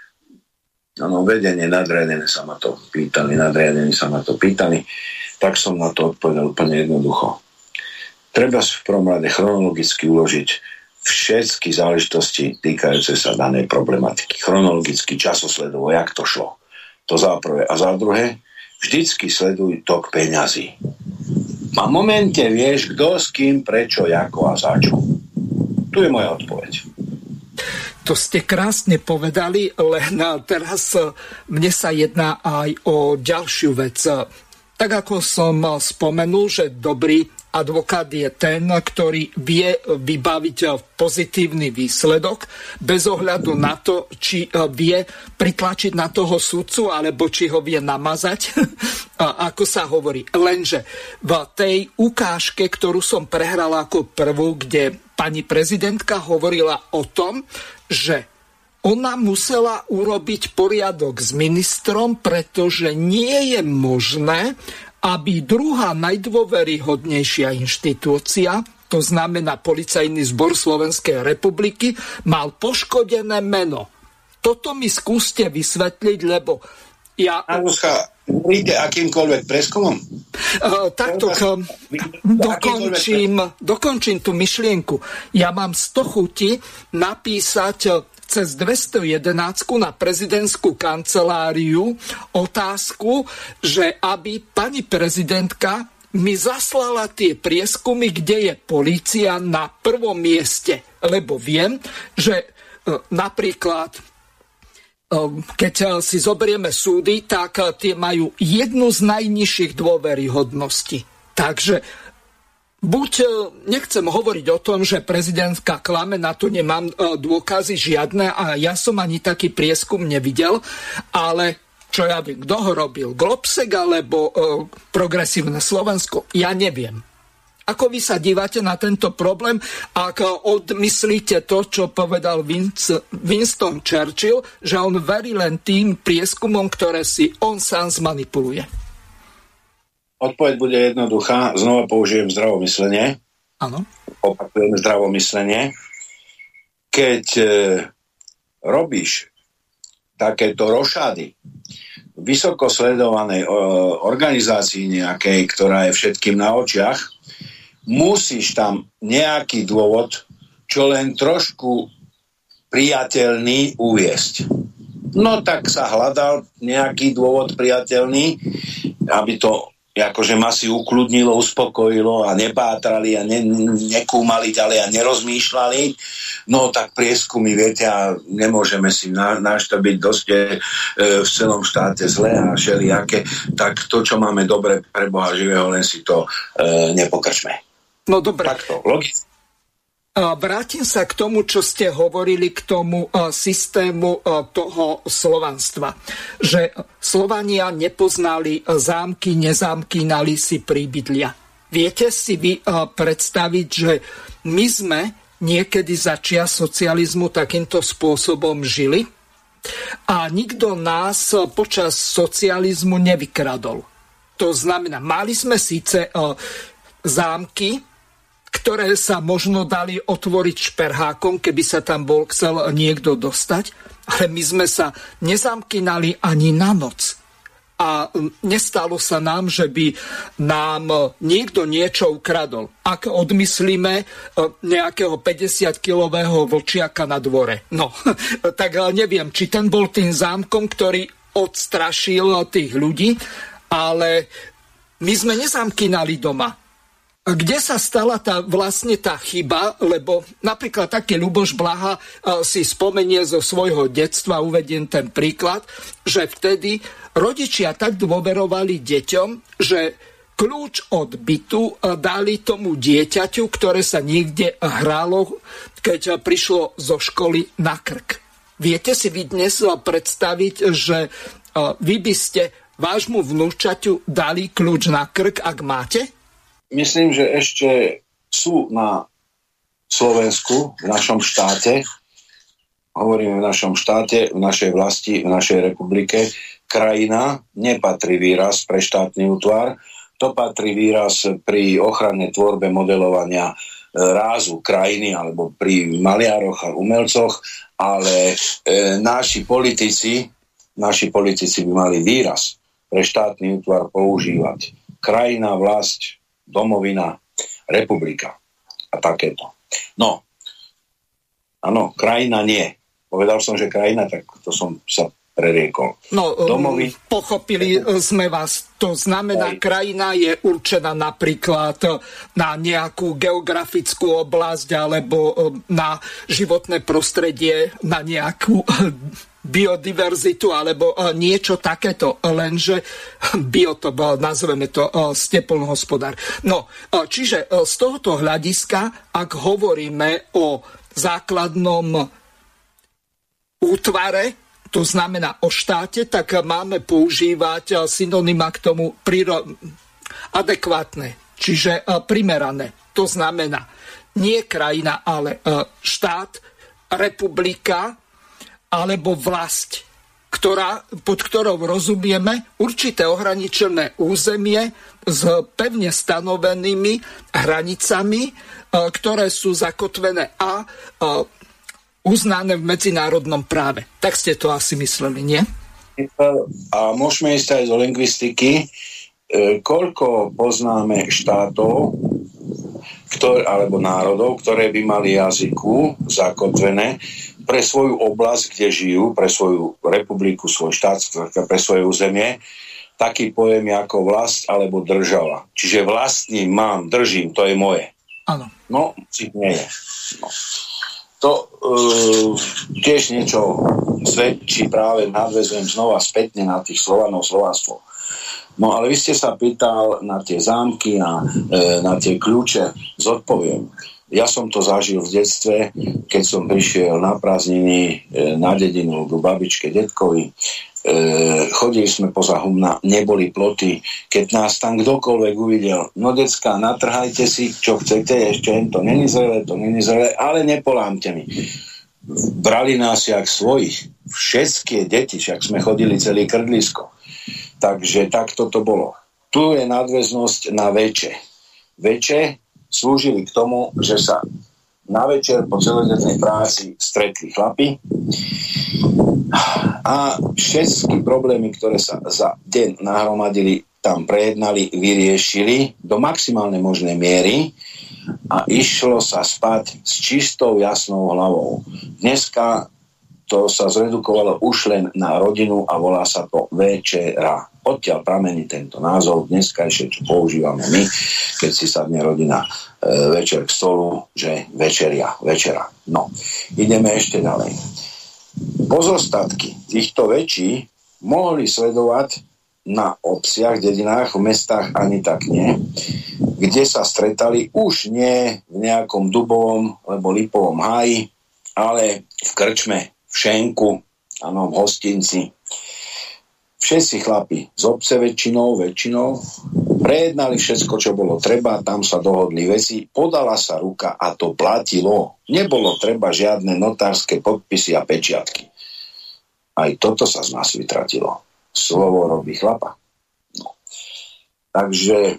Ano, vedenie, nadriadené sa ma to pýtali, nadriadení sa ma to pýtali, tak som na to odpovedal úplne jednoducho. Treba v prvom rade chronologicky uložiť všetky záležitosti týkajúce sa danej problematiky. Chronologicky, časosledovo, jak to šlo. To za prvé. A za druhé, vždycky sleduj tok peňazí. A v momente vieš, kto s kým, prečo, ako a za čo. Tu je moja odpoveď. To ste krásne povedali, len teraz mne sa jedná aj o ďalšiu vec. Tak ako som spomenul, že dobrý advokát je ten, ktorý vie vybaviť pozitívny výsledok bez ohľadu na to, či vie pritlačiť na toho sudcu, alebo či ho vie namazať, ako sa hovorí. Lenže v tej ukážke, ktorú som prehral ako prvú, kde pani prezidentka hovorila o tom, že ona musela urobiť poriadok s ministrom, pretože nie je možné, aby druhá najdôveryhodnejšia inštitúcia, to znamená Policajný zbor Slovenskej republiky, mal poškodené meno. Toto mi skúste vysvetliť, lebo ja... Anuška, príde akýmkoľvek preskumom? Uh, takto uh, dokončím, dokončím tú myšlienku. Ja mám sto chuti napísať cez dvesto jedenásť na prezidentskú kanceláriu otázku, že aby pani prezidentka mi zaslala tie prieskumy, kde je polícia na prvom mieste. Lebo viem, že napríklad keď si zoberieme súdy, tak tie majú jednu z najnižších dôveryhodností. Takže buď nechcem hovoriť o tom, že prezidentka klame, na to nemám dôkazy žiadne a ja som ani taký prieskum nevidel, ale čo ja viem, kto ho robil, Globsek alebo uh, Progresívne Slovensko, ja neviem. Ako vy sa dívate na tento problém, ak odmyslíte to, čo povedal Vince, Winston Churchill, že on verí len tým prieskumom, ktoré si on sám zmanipuluje? Odpoveď bude jednoduchá. Znova použijem zdravomyslenie. Áno. Opakujem zdravomyslenie. Keď e, robíš takéto rošády vysoko sledovanej e, organizácii nejakej, ktorá je všetkým na očiach, musíš tam nejaký dôvod, čo len trošku priateľný uviesť. No tak sa hľadal nejaký dôvod priateľný, aby to akože ma si ukludnilo, uspokojilo a nepátrali a ne, nekúmali ďalej a nerozmýšľali, no tak prieskumy, viete, a nemôžeme si na, naštabiť dosť e, v celom štáte zle a všelijaké, tak to, čo máme dobre pre Boha živého, len si to e, nepokrčme. No dobre. Takto, logicky. Vrátim sa k tomu, čo ste hovorili, k tomu systému toho slovanstva. Že Slovania nepoznali zámky, nezámkynali si príbydlia. Viete si vy predstaviť, že my sme niekedy za čias socializmu takýmto spôsobom žili a nikto nás počas socializmu nevykradol. To znamená, mali sme síce zámky, ktoré sa možno dali otvoriť šperhákom, keby sa tam bol chcel niekto dostať, ale my sme sa nezamkynali ani na noc. A nestalo sa nám, že by nám niekto niečo ukradol. Ak odmyslíme nejakého päťdesiatkilového vlčiaka na dvore. No, tak neviem, či ten bol tým zámkom, ktorý odstrašil tých ľudí, ale my sme nezamkynali doma. Kde sa stala tá, vlastne tá chyba, lebo napríklad taký Ľuboš Blaha si spomenie zo svojho detstva, uvediem ten príklad, že vtedy rodičia tak dôverovali deťom, že kľúč od bytu dali tomu dieťaťu, ktoré sa niekde hralo, keď prišlo zo školy na krk. Viete si vy dnes predstaviť, že vy by ste vášmu vnúčaťu dali kľúč na krk, ak máte? Myslím, že ešte sú na Slovensku, v našom štáte, hovoríme v našom štáte, v našej vlasti, v našej republike, krajina, nepatrí výraz pre štátny útvar, to patrí výraz pri ochrannej tvorbe modelovania rázu krajiny alebo pri maliaroch a umelcoch, ale e, naši politici, naši politici by mali výraz pre štátny útvar používať. Krajina, vlast, domovina, republika a takéto. No, áno, krajina nie. Povedal som, že krajina, tak to som sa preriekol. No, Domovi... pochopili sme vás. To znamená, Aj. krajina je určená napríklad na nejakú geografickú oblasť alebo na životné prostredie, na nejakú biodiverzitu alebo niečo takéto, lenže biotop, nazveme to, ste poľnohospodár. No, čiže z tohoto hľadiska, ak hovoríme o základnom útvare, to znamená o štáte, tak máme používať synonyma k tomu priro- adekvátne, čiže primerané. To znamená nie krajina, ale štát, republika, alebo vlast, ktorá, pod ktorou rozumieme určité ohraničené územie s pevne stanovenými hranicami, ktoré sú zakotvené a uznané v medzinárodnom práve. Tak ste to asi mysleli, nie? A môžeme ísť aj zo lingvistiky. Koľko poznáme štátov, ktoré, alebo národov, ktoré by mali jazyku zakotvené pre svoju oblasť, kde žijú, pre svoju republiku, svoj štát, pre svoje územie, taký pojem ako vlast alebo država. Čiže vlastním, mám, držím, to je moje. Áno. No, si nie je. No. To uh, tiež niečo svedčí, práve nadväzujem znova spätne na tých Slovanov, Slovanstvo. No ale vy ste sa pýtal na tie zámky a e, na tie kľúče, zodpoviem. Ja som to zažil v detstve, keď som prišiel na prázdniny e, na dedinu k babičke, detkovi. E, chodili sme poza humna, neboli ploty. Keď nás tam kdokoľvek uvidel, no decká, natrhajte si, čo chcete, ešte to není zrelé, to není zrelé, ale nepolámte mi. Brali nás jak svojich. Všetky deti, však sme chodili celý krdlisko. Takže takto to bolo. Tu je nadväznosť na veče. Veče slúžili k tomu, že sa na večer po celodennej práci stretli chlapi a všetky problémy, ktoré sa za deň nahromadili, tam prejednali, vyriešili do maximálnej možnej miery a išlo sa spať s čistou, jasnou hlavou. Dneska to sa zredukovalo už len na rodinu a volá sa to večera. Odtiaľ pramení tento názov dneskajšie, čo používame my, keď si sadne rodina e, večer k stolu, že večeria, večera. No, ideme ešte ďalej. Pozostatky týchto večí mohli sledovať na obciach, dedinách, v mestách ani tak nie, kde sa stretali už nie v nejakom dubovom alebo lipovom háji, ale v krčme, v šenku, áno, v hostinci. Všetci chlapi z obce väčšinou, väčšinou prejednali všetko, čo bolo treba, tam sa dohodli veci, podala sa ruka a to platilo. Nebolo treba žiadne notárske podpisy a pečiatky. Aj toto sa z nás vytratilo. Slovo robí chlapa. No. Takže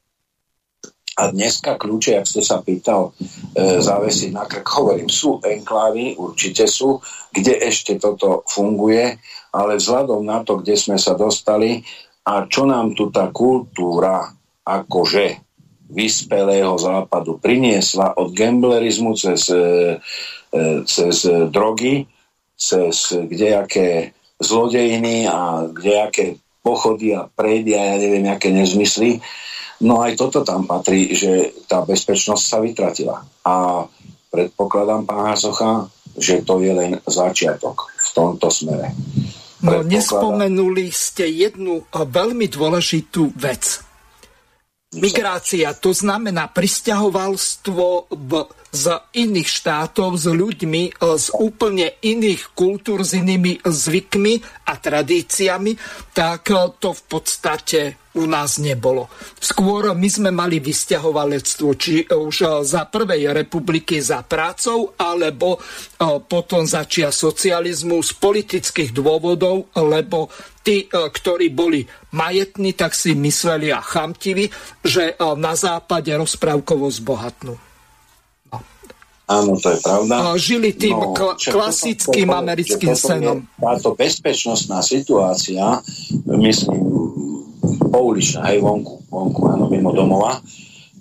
a dneska kľúče, jak ste sa pýtal, e, závesiť na krk, hovorím, sú enklávy, určite sú, kde ešte toto funguje, ale vzhľadom na to, kde sme sa dostali a čo nám tu tá kultúra akože vyspelého západu priniesla od gamblerizmu cez, e, cez drogy, cez kdejaké zlodejiny a kdejaké pochody a prejdy a ja neviem, aké nezmysly. No aj toto tam patrí, že tá bezpečnosť sa vytratila. A predpokladám, pán Hazucha, že to je len začiatok v tomto smere. No, nespomenuli ste jednu veľmi dôležitú vec. Migrácia, to znamená prisťahovalstvo v, z iných štátov s ľuďmi z úplne iných kultúr, s inými zvykmi a tradíciami, tak to v podstate u nás nebolo. Skôr my sme mali vysťahovalectvo, či už za prvej republiky za prácou, alebo potom za čia socializmu z politických dôvodov, lebo tí, ktorí boli majetní, tak si mysleli a chamtiví, že na západe rozprávkovo zbohatnú. No. Áno, to je pravda. Žili tým no, kl- klasickým americkým senom. Táto bezpečnostná situácia, myslím, pouličná, hej, vonku, vonku, áno, mimo domova, e,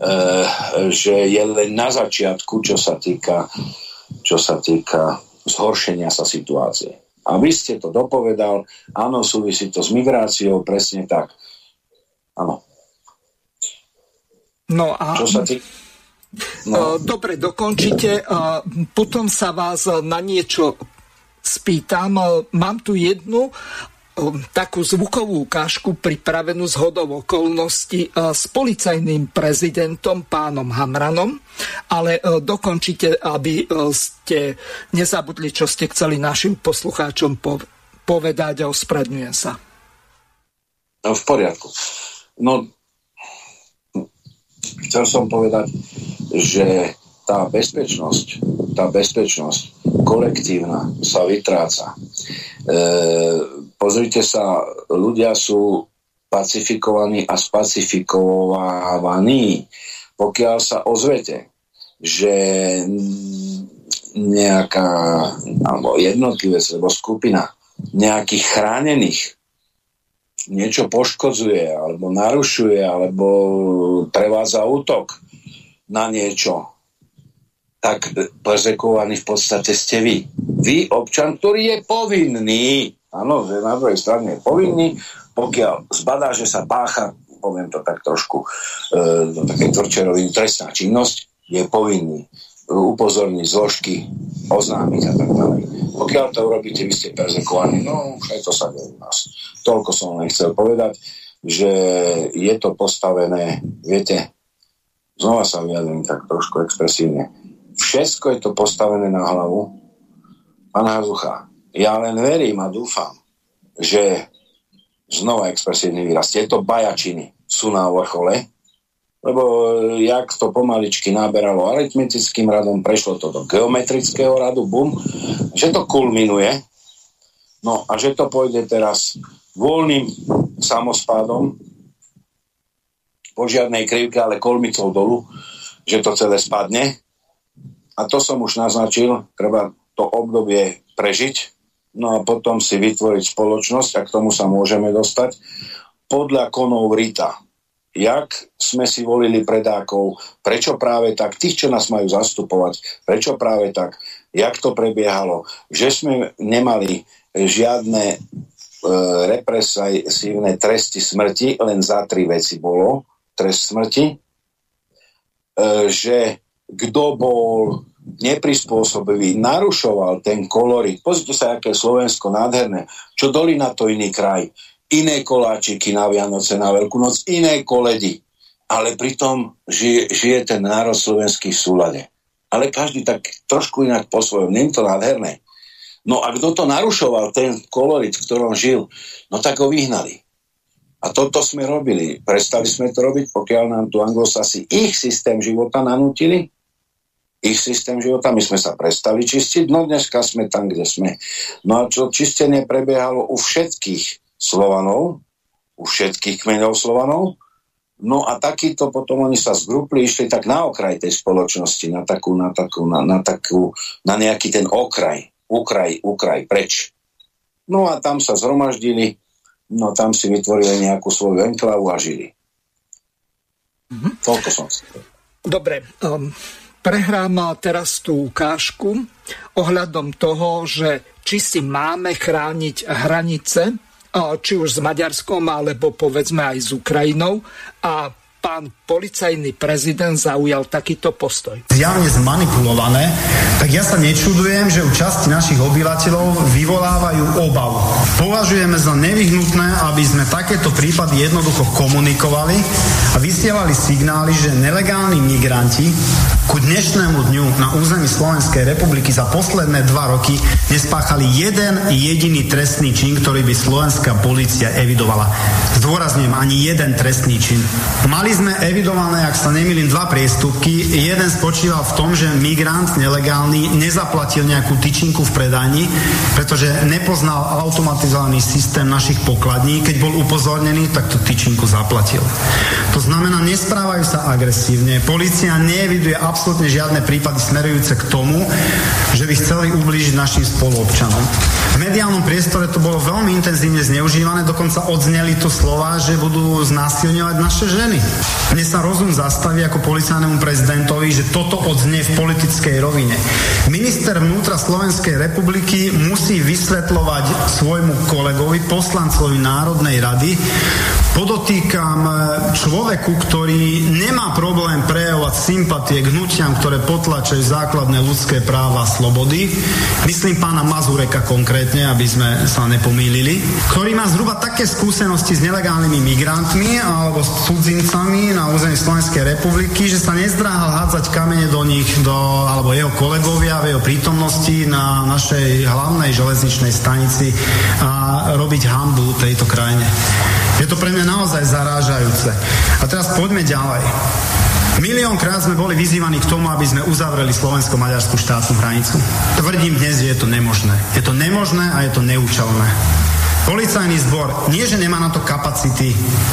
že je len na začiatku, čo sa týka, čo sa týka zhoršenia sa situácie. A vy ste to dopovedal, áno, súvisí to s migráciou, presne tak. Áno. No a... Čo sa týka... No. Dobre, dokončite. Potom sa vás na niečo spýtam. Mám tu jednu takú zvukovú ukážku pripravenú z hodou okolností s policajným prezidentom pánom Hamranom, ale dokončite, aby ste nezabudli, čo ste chceli našim poslucháčom povedať a ospravedlňujem sa. No, v poriadku. No, chcel som povedať, že tá bezpečnosť, tá bezpečnosť kolektívna sa vytráca. E, pozrite sa, ľudia sú pacifikovaní a spacifikovaní. Pokiaľ sa ozvete, že nejaká alebo jednotlivec, alebo skupina nejakých chránených niečo poškodzuje, alebo narušuje, alebo prevádza útok na niečo, tak perzekovaní v podstate ste vy. Vy, občan, ktorý je povinný, áno, že na druhej strane je povinný, pokiaľ zbadá, že sa pácha, poviem to tak trošku, e, do takej tvrdšej trestná činnosť, je povinný upozorniť zložky, oznámiť a tak ďalej. Pokiaľ to urobíte, vy ste perzekovaní, no už aj to sa deje u nás. Toľko som len chcel povedať, že je to postavené, viete, znova sa vyjadrím tak trošku expresívne, všetko je to postavené na hlavu. Pán Hazucha, ja len verím a dúfam, že znova expresívny výraz, tieto bajačiny sú na vrchole, lebo jak to pomaličky naberalo aritmetickým radom, prešlo to do geometrického radu, bum, že to kulminuje, no a že to pôjde teraz voľným samospádom, po žiadnej krivke, ale kolmicou dolu, že to celé spadne. A to som už naznačil, treba to obdobie prežiť, no a potom si vytvoriť spoločnosť, a k tomu sa môžeme dostať, podľa konov Rita. jak sme si volili predákov, prečo práve tak, tých, čo nás majú zastupovať, prečo práve tak, jak to prebiehalo, že sme nemali žiadne e, represívne tresty smrti, len za tri veci bolo trest smrti, e, že kto bol neprispôsobivý, narušoval ten kolorit. Pozrite sa, aké je Slovensko nádherné, čo dolina to iný kraj, iné koláčiky na Vianoce, na Veľkú noc, iné koledy. Ale pritom žije, žije ten národ slovenský v súlade. Ale každý tak trošku inak po svojom. Nie je to nádherné. No a kto to narušoval, ten kolorit, v ktorom žil, no tak ho vyhnali. A toto sme robili. Prestali sme to robiť, pokiaľ nám tu Anglosasi ich systém života nanútili. Ich systém života, my sme sa prestali čistiť, no dneska sme tam, kde sme. No a čo čistenie prebiehalo u všetkých Slovanov, u všetkých kmeňov Slovanov. No a takýto potom oni sa zgrupli, išli tak na okraj tej spoločnosti, na takú, na takú, na, na takú, na nejaký ten okraj, ukraj, ukraj, preč. No a tam sa zhromaždili, no tam si vytvorili nejakú svoju enklavu a žili. Mm-hmm. Toľko som si. Dobre, um, prehrám teraz tú ukážku ohľadom toho, že či si máme chrániť hranice, či už s Maďarskom, alebo povedzme aj s Ukrajinou. A pán policajný prezident zaujal takýto postoj. Zjavne zmanipulované, tak ja sa nečudujem, že u časti našich obyvateľov vyvolávajú obavu. Považujeme za nevyhnutné, aby sme takéto prípady jednoducho komunikovali a vysielali signály, že nelegálni migranti ku dnešnému dňu na území Slovenskej republiky za posledné dva roky nespáchali jeden jediný trestný čin, ktorý by slovenská polícia evidovala. Zdôrazňujem, ani jeden trestný čin. Mali sme evidované, ak sa nemýlim, dva priestupky. Jeden spočíval v tom, že migrant nelegálny nezaplatil nejakú tyčinku v predajni, pretože nepoznal automatizovaný systém našich pokladní. Keď bol upozornený, tak tú tyčinku zaplatil. To znamená, nesprávajú sa agresívne. Polícia neeviduje absolútne žiadne prípady smerujúce k tomu, že by chceli ublížiť našim spoluobčanom. V mediálnom priestore to bolo veľmi intenzívne zneužívané, dokonca odzneli tu slova, že budú znásilňovať naše ženy. Mne sa rozum zastaví ako policajnému prezidentovi, že toto odznie v politickej rovine. Minister vnútra Slovenskej republiky musí vysvetľovať svojmu kolegovi, poslancovi Národnej rady, podotýkam človeku, ktorý nemá problém prejavovať sympatie k hnutiam, ktoré potlačajú základné ľudské práva a slobody. Myslím pána Mazureka konkrétne, aby sme sa nepomýlili, ktorý má zhruba také skúsenosti s nelegálnymi migrantmi alebo s cudzincami na území Slovenskej republiky, že sa nezdráhal hádzať kamene do nich, do, alebo jeho kolegovia v jeho prítomnosti na našej hlavnej železničnej stanici a robiť hanbu tejto krajine. Je to pre mňa naozaj zarážajúce. A teraz poďme ďalej. Miliónkrát sme boli vyzývaní k tomu, aby sme uzavreli slovensko-maďarskú štátnu hranicu. Tvrdím dnes, že je to nemožné. Je to nemožné a je to neúčelné. Policajný zbor nie, že nemá na to kapacity.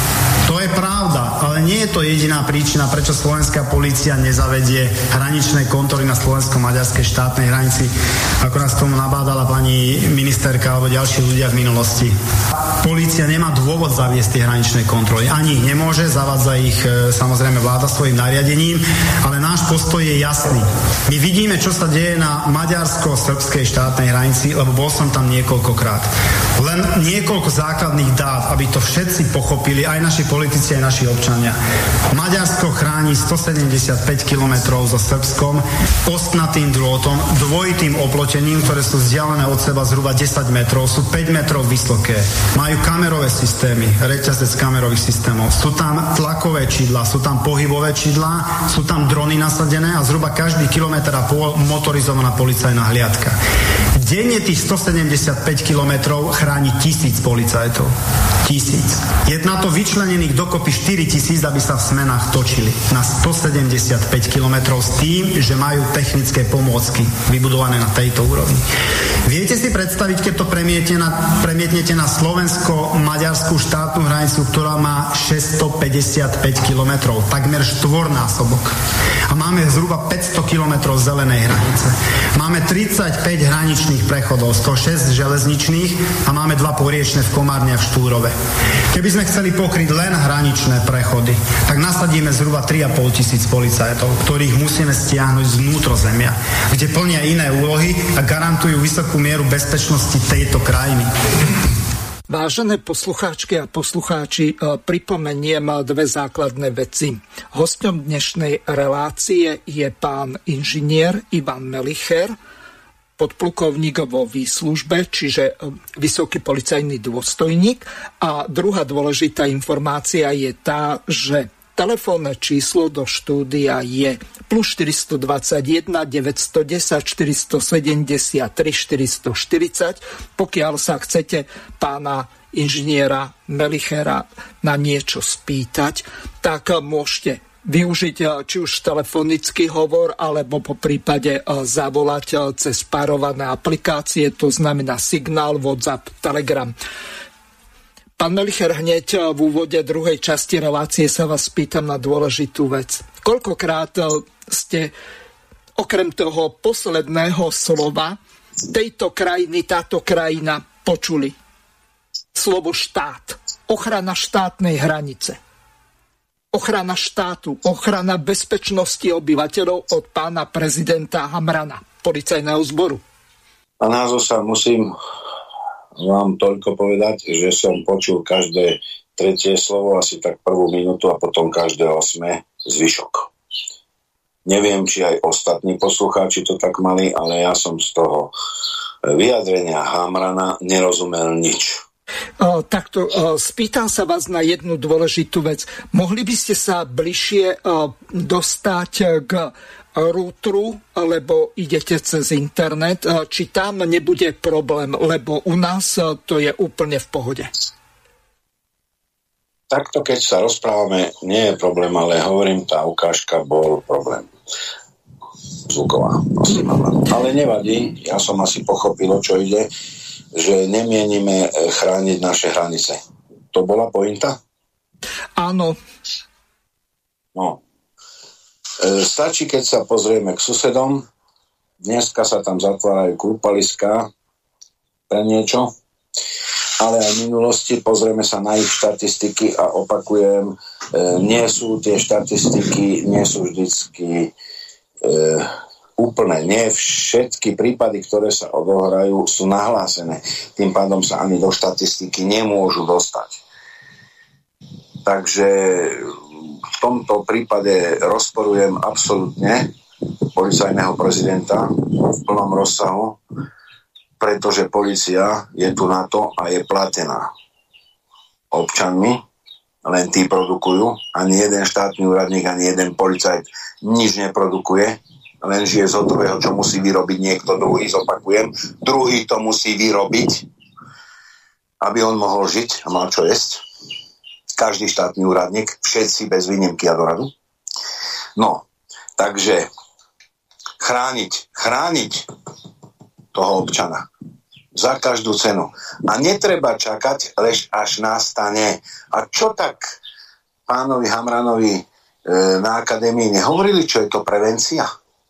To je pravda, ale nie je to jediná príčina, prečo slovenská polícia nezavedie hraničné kontroly na slovensko-maďarskej štátnej hranici, ako nás tomu nabádala pani ministerka alebo ďalší ľudia v minulosti. Polícia nemá dôvod zaviesť tie hraničné kontroly. Ani ich nemôže, zavádza ich e, samozrejme vláda svojim nariadením, ale náš postoj je jasný. My vidíme, čo sa deje na maďarsko-srbskej štátnej hranici, lebo bol som tam niekoľkokrát. Len niekoľko základných dát, aby to všetci pochopili, aj naši politici, aj naši občania. Maďarsko chráni stosedemdesiatpäť kilometrov so Srbskom ostnatým drôtom, dvojitým oplotením, ktoré sú vzdialené od seba zhruba desať metrov, sú päť metrov vysoké. Majú kamerové systémy, reťazec kamerových systémov. Sú tam tlakové čidlá, sú tam pohybové čidlá, sú tam drony nasadené a zhruba každý kilometr a pol motorizovaná policajná hliadka. Denne tých stosedemdesiatpäť kilometrov chráni tisíc policajtov. Tisíc. Je na to vyčlenených dokopy štyri tisíc, aby sa v smenách točili na stosedemdesiatpäť kilometrov s tým, že majú technické pomôcky vybudované na tejto úrovni. Viete si predstaviť, keď to premietnete na, premietnete na slovensko-maďarskú štátnu hranicu, ktorá má šesťstopäťdesiatpäť kilometrov, takmer štvornásobok. A máme zhruba päťsto kilometrov zelenej hranice. Máme tridsaťpäť hraničných prechodov, stošesť železničných a máme dva poriečne v Komárne a v Štúrove. Keby sme chceli pokryť len hraničné prechody, tak nasadíme zhruba tri a pol tisíc policajtov, ktorých musíme stiahnuť z vnútrozemia, kde plnia iné úlohy a garantujú vysokú mieru bezpečnosti tejto krajiny. Vážené poslucháčky a poslucháči, pripomeniem dve základné veci. Hosťom dnešnej relácie je pán inžinier Ivan Melicher, podplukovník vo výslužbe, čiže vysoký policajný dôstojník. A druhá dôležitá informácia je tá, že telefónne číslo do štúdia je plus štyri dva jeden, deväť jedna nula, štyri sedem tri, štyri štyri nula. Pokiaľ sa chcete pána inžiniera Melichera na niečo spýtať, tak môžete využiť či už telefonický hovor, alebo po prípade zavolať cez párované aplikácie, to znamená Signál, WhatsApp, Telegram. Pán Melicher, hneď v úvode druhej časti relácie sa vás pýtam na dôležitú vec. Koľkokrát ste okrem toho posledného slova tejto krajiny, táto krajina počuli slovo štát, ochrana štátnej hranice, ochrana štátu, ochrana bezpečnosti obyvateľov od pána prezidenta Hamrana, policajného zboru? Pán Házo, sa musím vám toľko povedať, že som počul každé tretie slovo, asi tak prvú minútu a potom každé osme zvyšok. Neviem, či aj ostatní poslucháči to tak mali, ale ja som z toho vyjadrenia Hamrana nerozumel nič. O, takto, o, spýtam sa vás na jednu dôležitú vec. Mohli by ste sa bližšie o, dostať k rútru, lebo idete cez internet, o, či tam nebude problém, lebo u nás o, to je úplne v pohode. Takto, keď sa rozprávame, nie je problém, ale hovorím, tá ukážka bol problém. Zvuková. Ale nevadí, ja som asi pochopil, o čo ide, že nemienime chrániť naše hranice. To bola pointa? Áno. No. E, stačí, keď sa pozrieme k susedom. Dneska sa tam zatvárajú kúpaliská pre niečo, ale aj v minulosti pozrieme sa na ich štatistiky a opakujem, e, nie sú tie štatistiky, nie sú vždycky e, úplne. Nie všetky prípady, ktoré sa odohrajú, sú nahlásené. Tým pádom sa ani do štatistiky nemôžu dostať. Takže v tomto prípade rozporujem absolútne policajného prezidenta v plnom rozsahu, pretože polícia je tu na to a je platená občanmi, len tí produkujú. Ani jeden štátny úradník, ani jeden policajt nič neprodukuje, len žije z hotového, čo musí vyrobiť niekto druhý, zopakujem. Druhý to musí vyrobiť, aby on mohol žiť a mal čo jesť. Každý štátny úradník, všetci bez výnimky a doradu. No, takže chrániť, chrániť toho občana za každú cenu. A netreba čakať, lež až nastane. A čo tak pánovi Hamranovi e, na akadémii nehovorili, čo je to prevencia?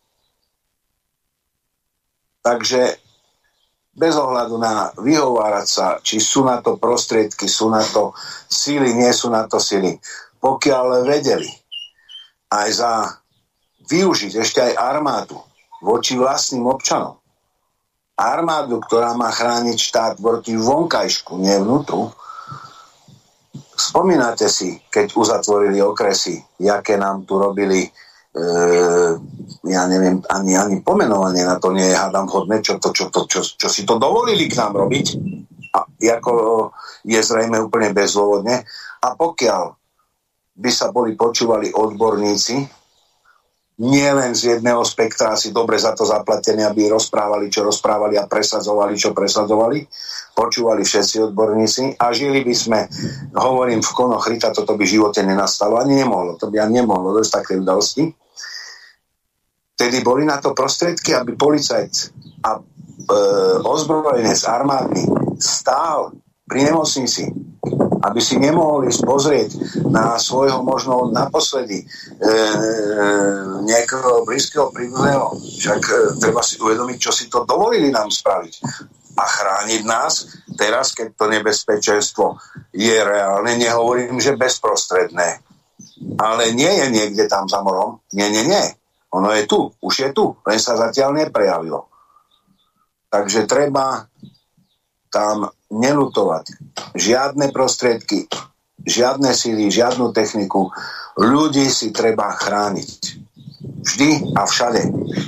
Takže bez ohľadu na vyhovárať sa, či sú na to prostriedky, sú na to síly, nie sú na to síly. Pokiaľ vedeli aj za využiť ešte aj armádu voči vlastným občanom, armádu, ktorá má chrániť štát proti vonkajšku, nie vnútru. Spomínate si, keď uzatvorili okresy, jaké nám tu robili, e, ja neviem, ani, ani pomenovanie na to nie je, hádam, hodné, čo, to, čo, to, čo, čo si to dovolili k nám robiť, a ako je zrejme úplne bezdôvodne. A pokiaľ by sa boli počúvali odborníci, nie len z jedného spektra, asi dobre za to zaplatení, aby rozprávali, čo rozprávali a presadzovali, čo presadzovali. Počúvali všetci odborníci a žili by sme, hovorím, v konoch ryta, toto by v živote nenastalo, ani nemohlo, to by ani nemohlo, dosť také udalosti. Tedy boli na to prostriedky, aby policajt a e, ozbrojenec armádny stál pri nemocnici, aby si nemohli pozrieť na svojho možno naposledy e, nejakého blízkeho príbuzného. Však e, treba si uvedomiť, čo si to dovolili nám spraviť. A chrániť nás teraz, keď to nebezpečenstvo je reálne, nehovorím, že bezprostredné, ale nie je niekde tam za morom. Nie, nie, nie. Ono je tu, už je tu, len sa zatiaľ neprejavilo. Takže treba tam nelutovať žiadne prostriedky, žiadne síly, žiadnu techniku. Ľudí si treba chrániť. Vždy a všade.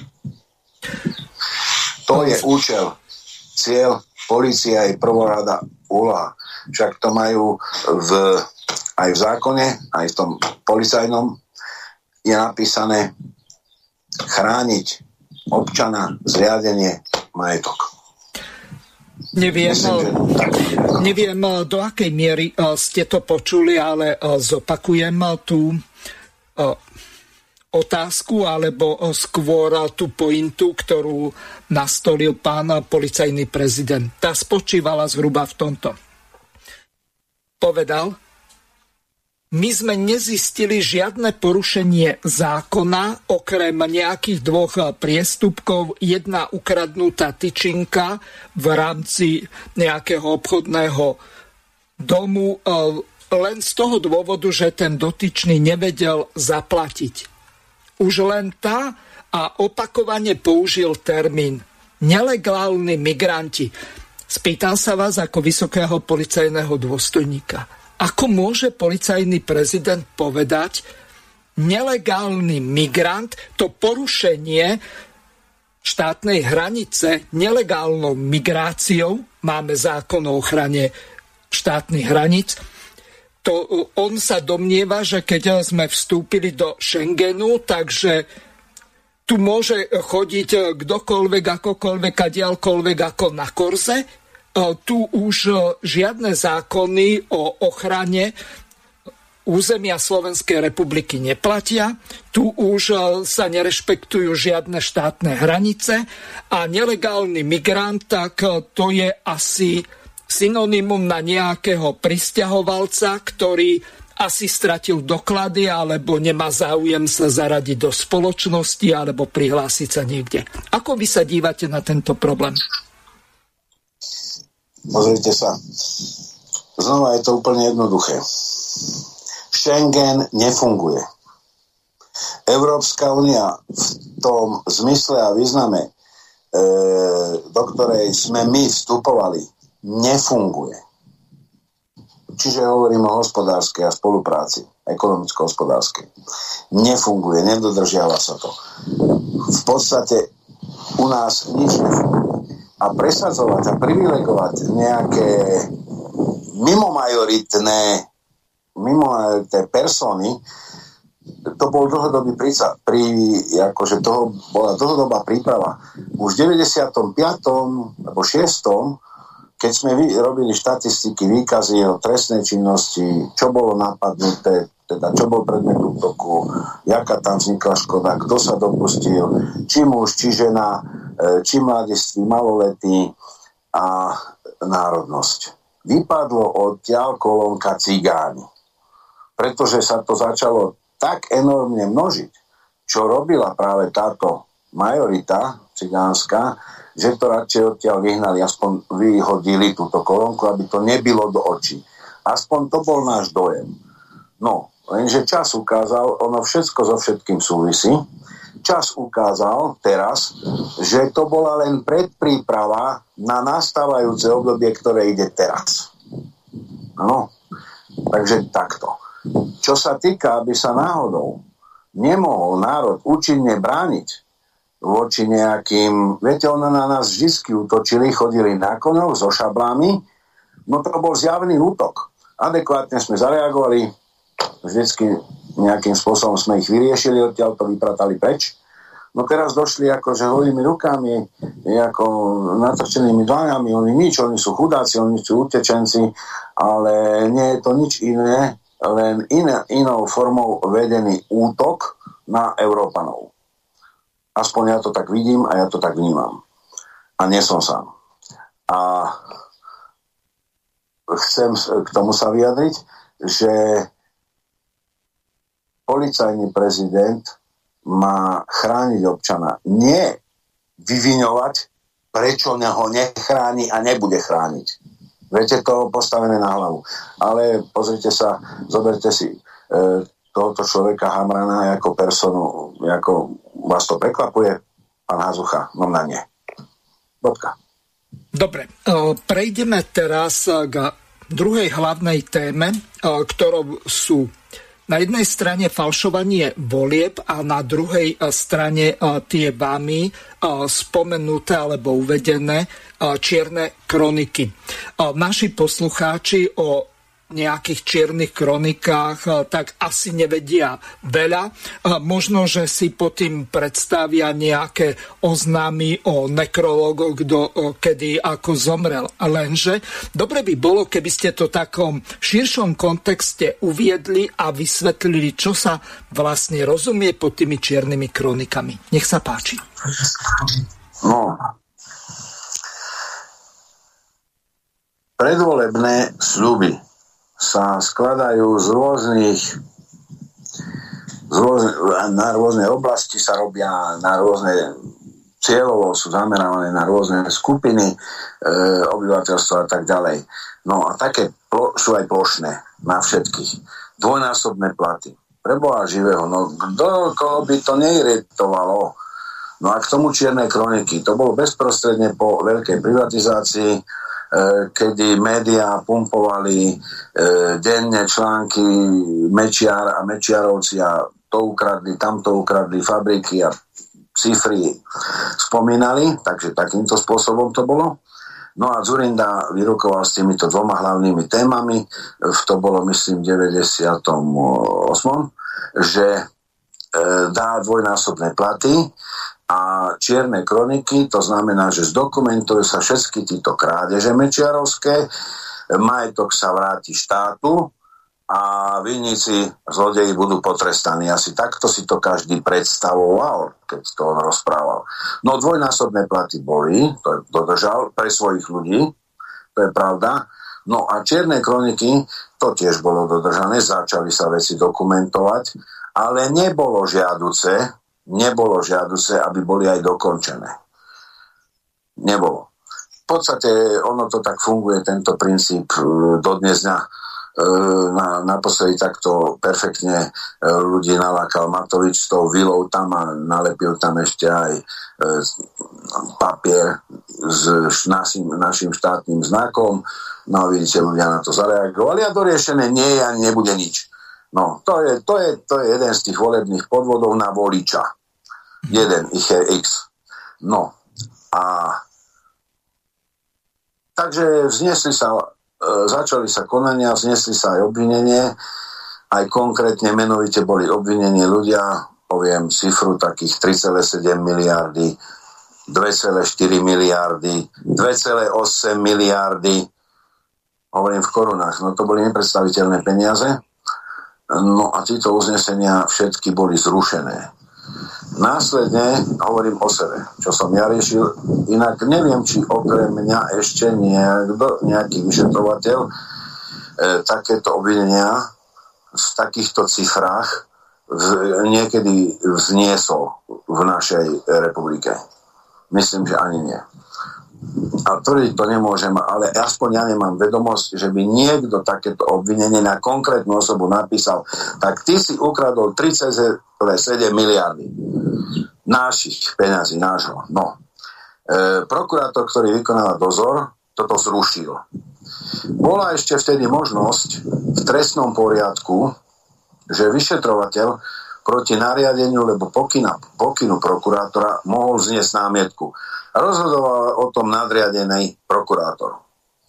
To je účel, cieľ, polícia je prvorada úloha. Však to majú v, aj v zákone, aj v tom policajnom je napísané chrániť občana, zriadenie, majetok. Neviem, neviem, do akej miery ste to počuli, ale zopakujem tú otázku, alebo skôr tú pointu, ktorú nastolil pán policajný prezident. Tá spočívala zhruba v tomto. Povedal: my sme nezistili žiadne porušenie zákona, okrem nejakých dvoch priestupkov, jedna ukradnutá tyčinka v rámci nejakého obchodného domu, len z toho dôvodu, že ten dotyčný nevedel zaplatiť. Už len tá, a opakovane použil termín nelegálni migranti. Spýtam sa vás ako vysokého policajného dôstojníka. Ako môže policajný prezident povedať, nelegálny migrant, to porušenie štátnej hranice nelegálnou migráciou, máme zákon o ochrane štátnych hraníc, to on sa domnieva, že keď sme vstúpili do Schengenu, takže tu môže chodiť kdokoľvek, akokoľvek, kadiaľkoľvek ako na korze. Tu už žiadne zákony o ochrane územia Slovenskej republiky neplatia. Tu už sa nerešpektujú žiadne štátne hranice a nelegálny migrant, tak to je asi synonymum na nejakého prisťahovalca, ktorý asi stratil doklady alebo nemá záujem sa zaradiť do spoločnosti alebo prihlásiť sa niekde. Ako vy sa dívate na tento problém? Pozrite sa. Znova je to úplne jednoduché. Schengen nefunguje. Európska únia v tom zmysle a význame, e, do ktorej sme my vstupovali, nefunguje. Čiže hovorím o hospodárskej a spolupráci, ekonomicko-hospodárskej. Nefunguje, nedodržiava sa to. V podstate u nás nič nefunguje. A presadzovať a privilegovať nejaké mimomajoritné, mimomajoritné persony, to bol dlhodobý príca, pri, akože toho bola dlhodobá príprava. Už v deväťdesiatom piatom alebo šiestom keď sme robili štatistiky, výkazy o trestnej činnosti, čo bolo napadnuté, teda čo bol predmet útoku, jaká tam vznikla škoda, kto sa dopustil, či muž, či žena, či mladiství, maloletí a národnosť. Vypadlo odtiaľ kolónka cigáni. Pretože sa to začalo tak enormne množiť, čo robila práve táto majorita cigánska, že to radšej odtiaľ vyhnali, aspoň vyhodili túto kolónku, aby to nebylo do očí. Aspoň to bol náš dojem. No, lenže čas ukázal, ono všetko so všetkým súvisí, čas ukázal teraz, že to bola len predpríprava na nastávajúce obdobie, ktoré ide teraz. No, takže takto. Čo sa týka, aby sa náhodou nemohol národ účinne brániť voči nejakým, viete, ona na nás vždy útočili, chodili na koňoch so šablami, no to bol zjavný útok. Adekvátne sme zareagovali, vždycky nejakým spôsobom sme ich vyriešili, odtiaľ to vypratali preč. No teraz došli akože holými rukami, ako natočenými dlaňami, oni nič, oni sú chudáci, oni sú utečenci, ale nie je to nič iné, len iné, inou formou vedený útok na Európanov. Aspoň ja to tak vidím a ja to tak vnímam. A nie som sám. A chcem k tomu sa vyjadriť, že policajný prezident má chrániť občana. Nie vyviňovať, prečo ho nechráni a nebude chrániť. Viete, to postavené na hlavu. Ale pozrite sa, zoberte si e, tohoto človeka Hamrana ako personu, ako vás to prekvapuje, pán Hazucha? No na nie. Bodka. Dobre, prejdeme teraz k druhej hlavnej téme, ktorou sú na jednej strane falšovanie volieb a na druhej strane tie vami spomenuté alebo uvedené čierne kroniky. Naši poslucháči o nejakých čiernych kronikách tak asi nevedia veľa. Možno, že si pod tým predstavia nejaké oznámy o nekrológoch, kto kedy ako zomrel. Lenže dobre by bolo, keby ste to v takom širšom kontexte uviedli a vysvetlili, čo sa vlastne rozumie pod tými čiernymi kronikami. Nech sa páči. No. Predvolebné sľuby sa skladajú z rôznych, z rôzne, na rôzne oblasti sa robia, na rôzne cieľovo sú zamerané na rôzne skupiny e, obyvateľstva a tak ďalej. No a také plo, sú aj plošné na všetkých. Dvojnásobné platy. Preboha živého, no kto, koho by to neiritovalo? No a k tomu čierne kroniky. To bolo bezprostredne po veľkej privatizácii, kedy médiá pumpovali e, denne články Mečiar a Mečiarovci a to ukradli, tamto ukradli, fabriky a cifry spomínali, takže takýmto spôsobom to bolo. No a Dzurinda vyrukoval s týmito dvoma hlavnými témami, to bolo myslím v deväťdesiatom ôsmom, že e, dá dvojnásobné platy a čierne kroniky, to znamená, že zdokumentujú sa všetky títo krádeže mečiarovské, majetok sa vráti štátu a vinníci, zlodeji budú potrestaní. Asi takto si to každý predstavoval, keď to on rozprával. No dvojnásobné platy boli, to dodržal pre svojich ľudí, to je pravda. No a čierne kroniky, to tiež bolo dodržané, začali sa veci dokumentovať, ale nebolo žiaduce, nebolo žiaduce, aby boli aj dokončené. Nebolo. V podstate ono to tak funguje, tento princíp do dnes dňa. Na, naposledy takto perfektne ľudí nalákal Matovič s tou vilou tam a nalepil tam ešte aj papier s našim, našim štátnym znakom. No vidíte, ľudia na to zareagovali a doriešené nie je ani nebude nič. No, to je, to je, to je jeden z tých volebných podvodov na voliča. Jeden, ich je X. No, a takže vznesli sa, e, začali sa konania, vznesli sa aj obvinenie, aj konkrétne menovite boli obvinení ľudia, poviem cifru takých tri celé sedem miliardy, dva celé štyri miliardy, dva celé osem miliardy, hovorím v korunách, no to boli nepredstaviteľné peniaze. No a títo uznesenia všetky boli zrušené. Následne hovorím o sebe, čo som ja riešil, inak neviem, či okrem mňa ešte niekto, nejaký vyšetrovateľ e, takéto obvinenia v takýchto cifrách v, niekedy vzniesol v našej republike. Myslím, že ani nie. A tvrdiť to nemôžem, ale aspoň ja nemám vedomosť, že by niekto takéto obvinenie na konkrétnu osobu napísal, tak ty si ukradol tri celé sedem miliardy našich peňazí, nášho. No. E, prokurátor, ktorý vykonáva dozor, toto zrušil. Bola ešte vtedy možnosť v trestnom poriadku, že vyšetrovateľ proti nariadeniu, lebo pokyna, pokynu prokurátora mohol zniesť námietku. Rozhodoval o tom nadriadený prokurátor.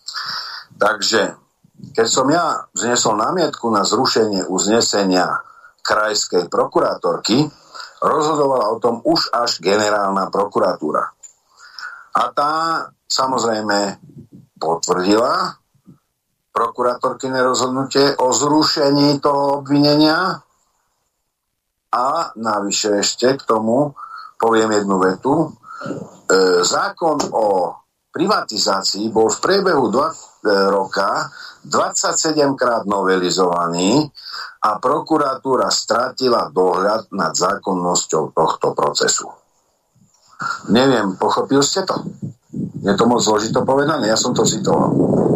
Takže, keď som ja vznesol námietku na zrušenie uznesenia krajskej prokurátorky, rozhodovala o tom už až generálna prokuratúra. A tá samozrejme potvrdila prokurátorkyné rozhodnutie o zrušení toho obvinenia a navyše ešte k tomu poviem jednu vetu. E, zákon o privatizácii bol v priebehu dva, e, roka dvadsaťsedem krát novelizovaný a prokuratúra stratila dohľad nad zákonnosťou tohto procesu. Neviem, pochopil ste to? Je to moc zložito povedané, ja som to citoval.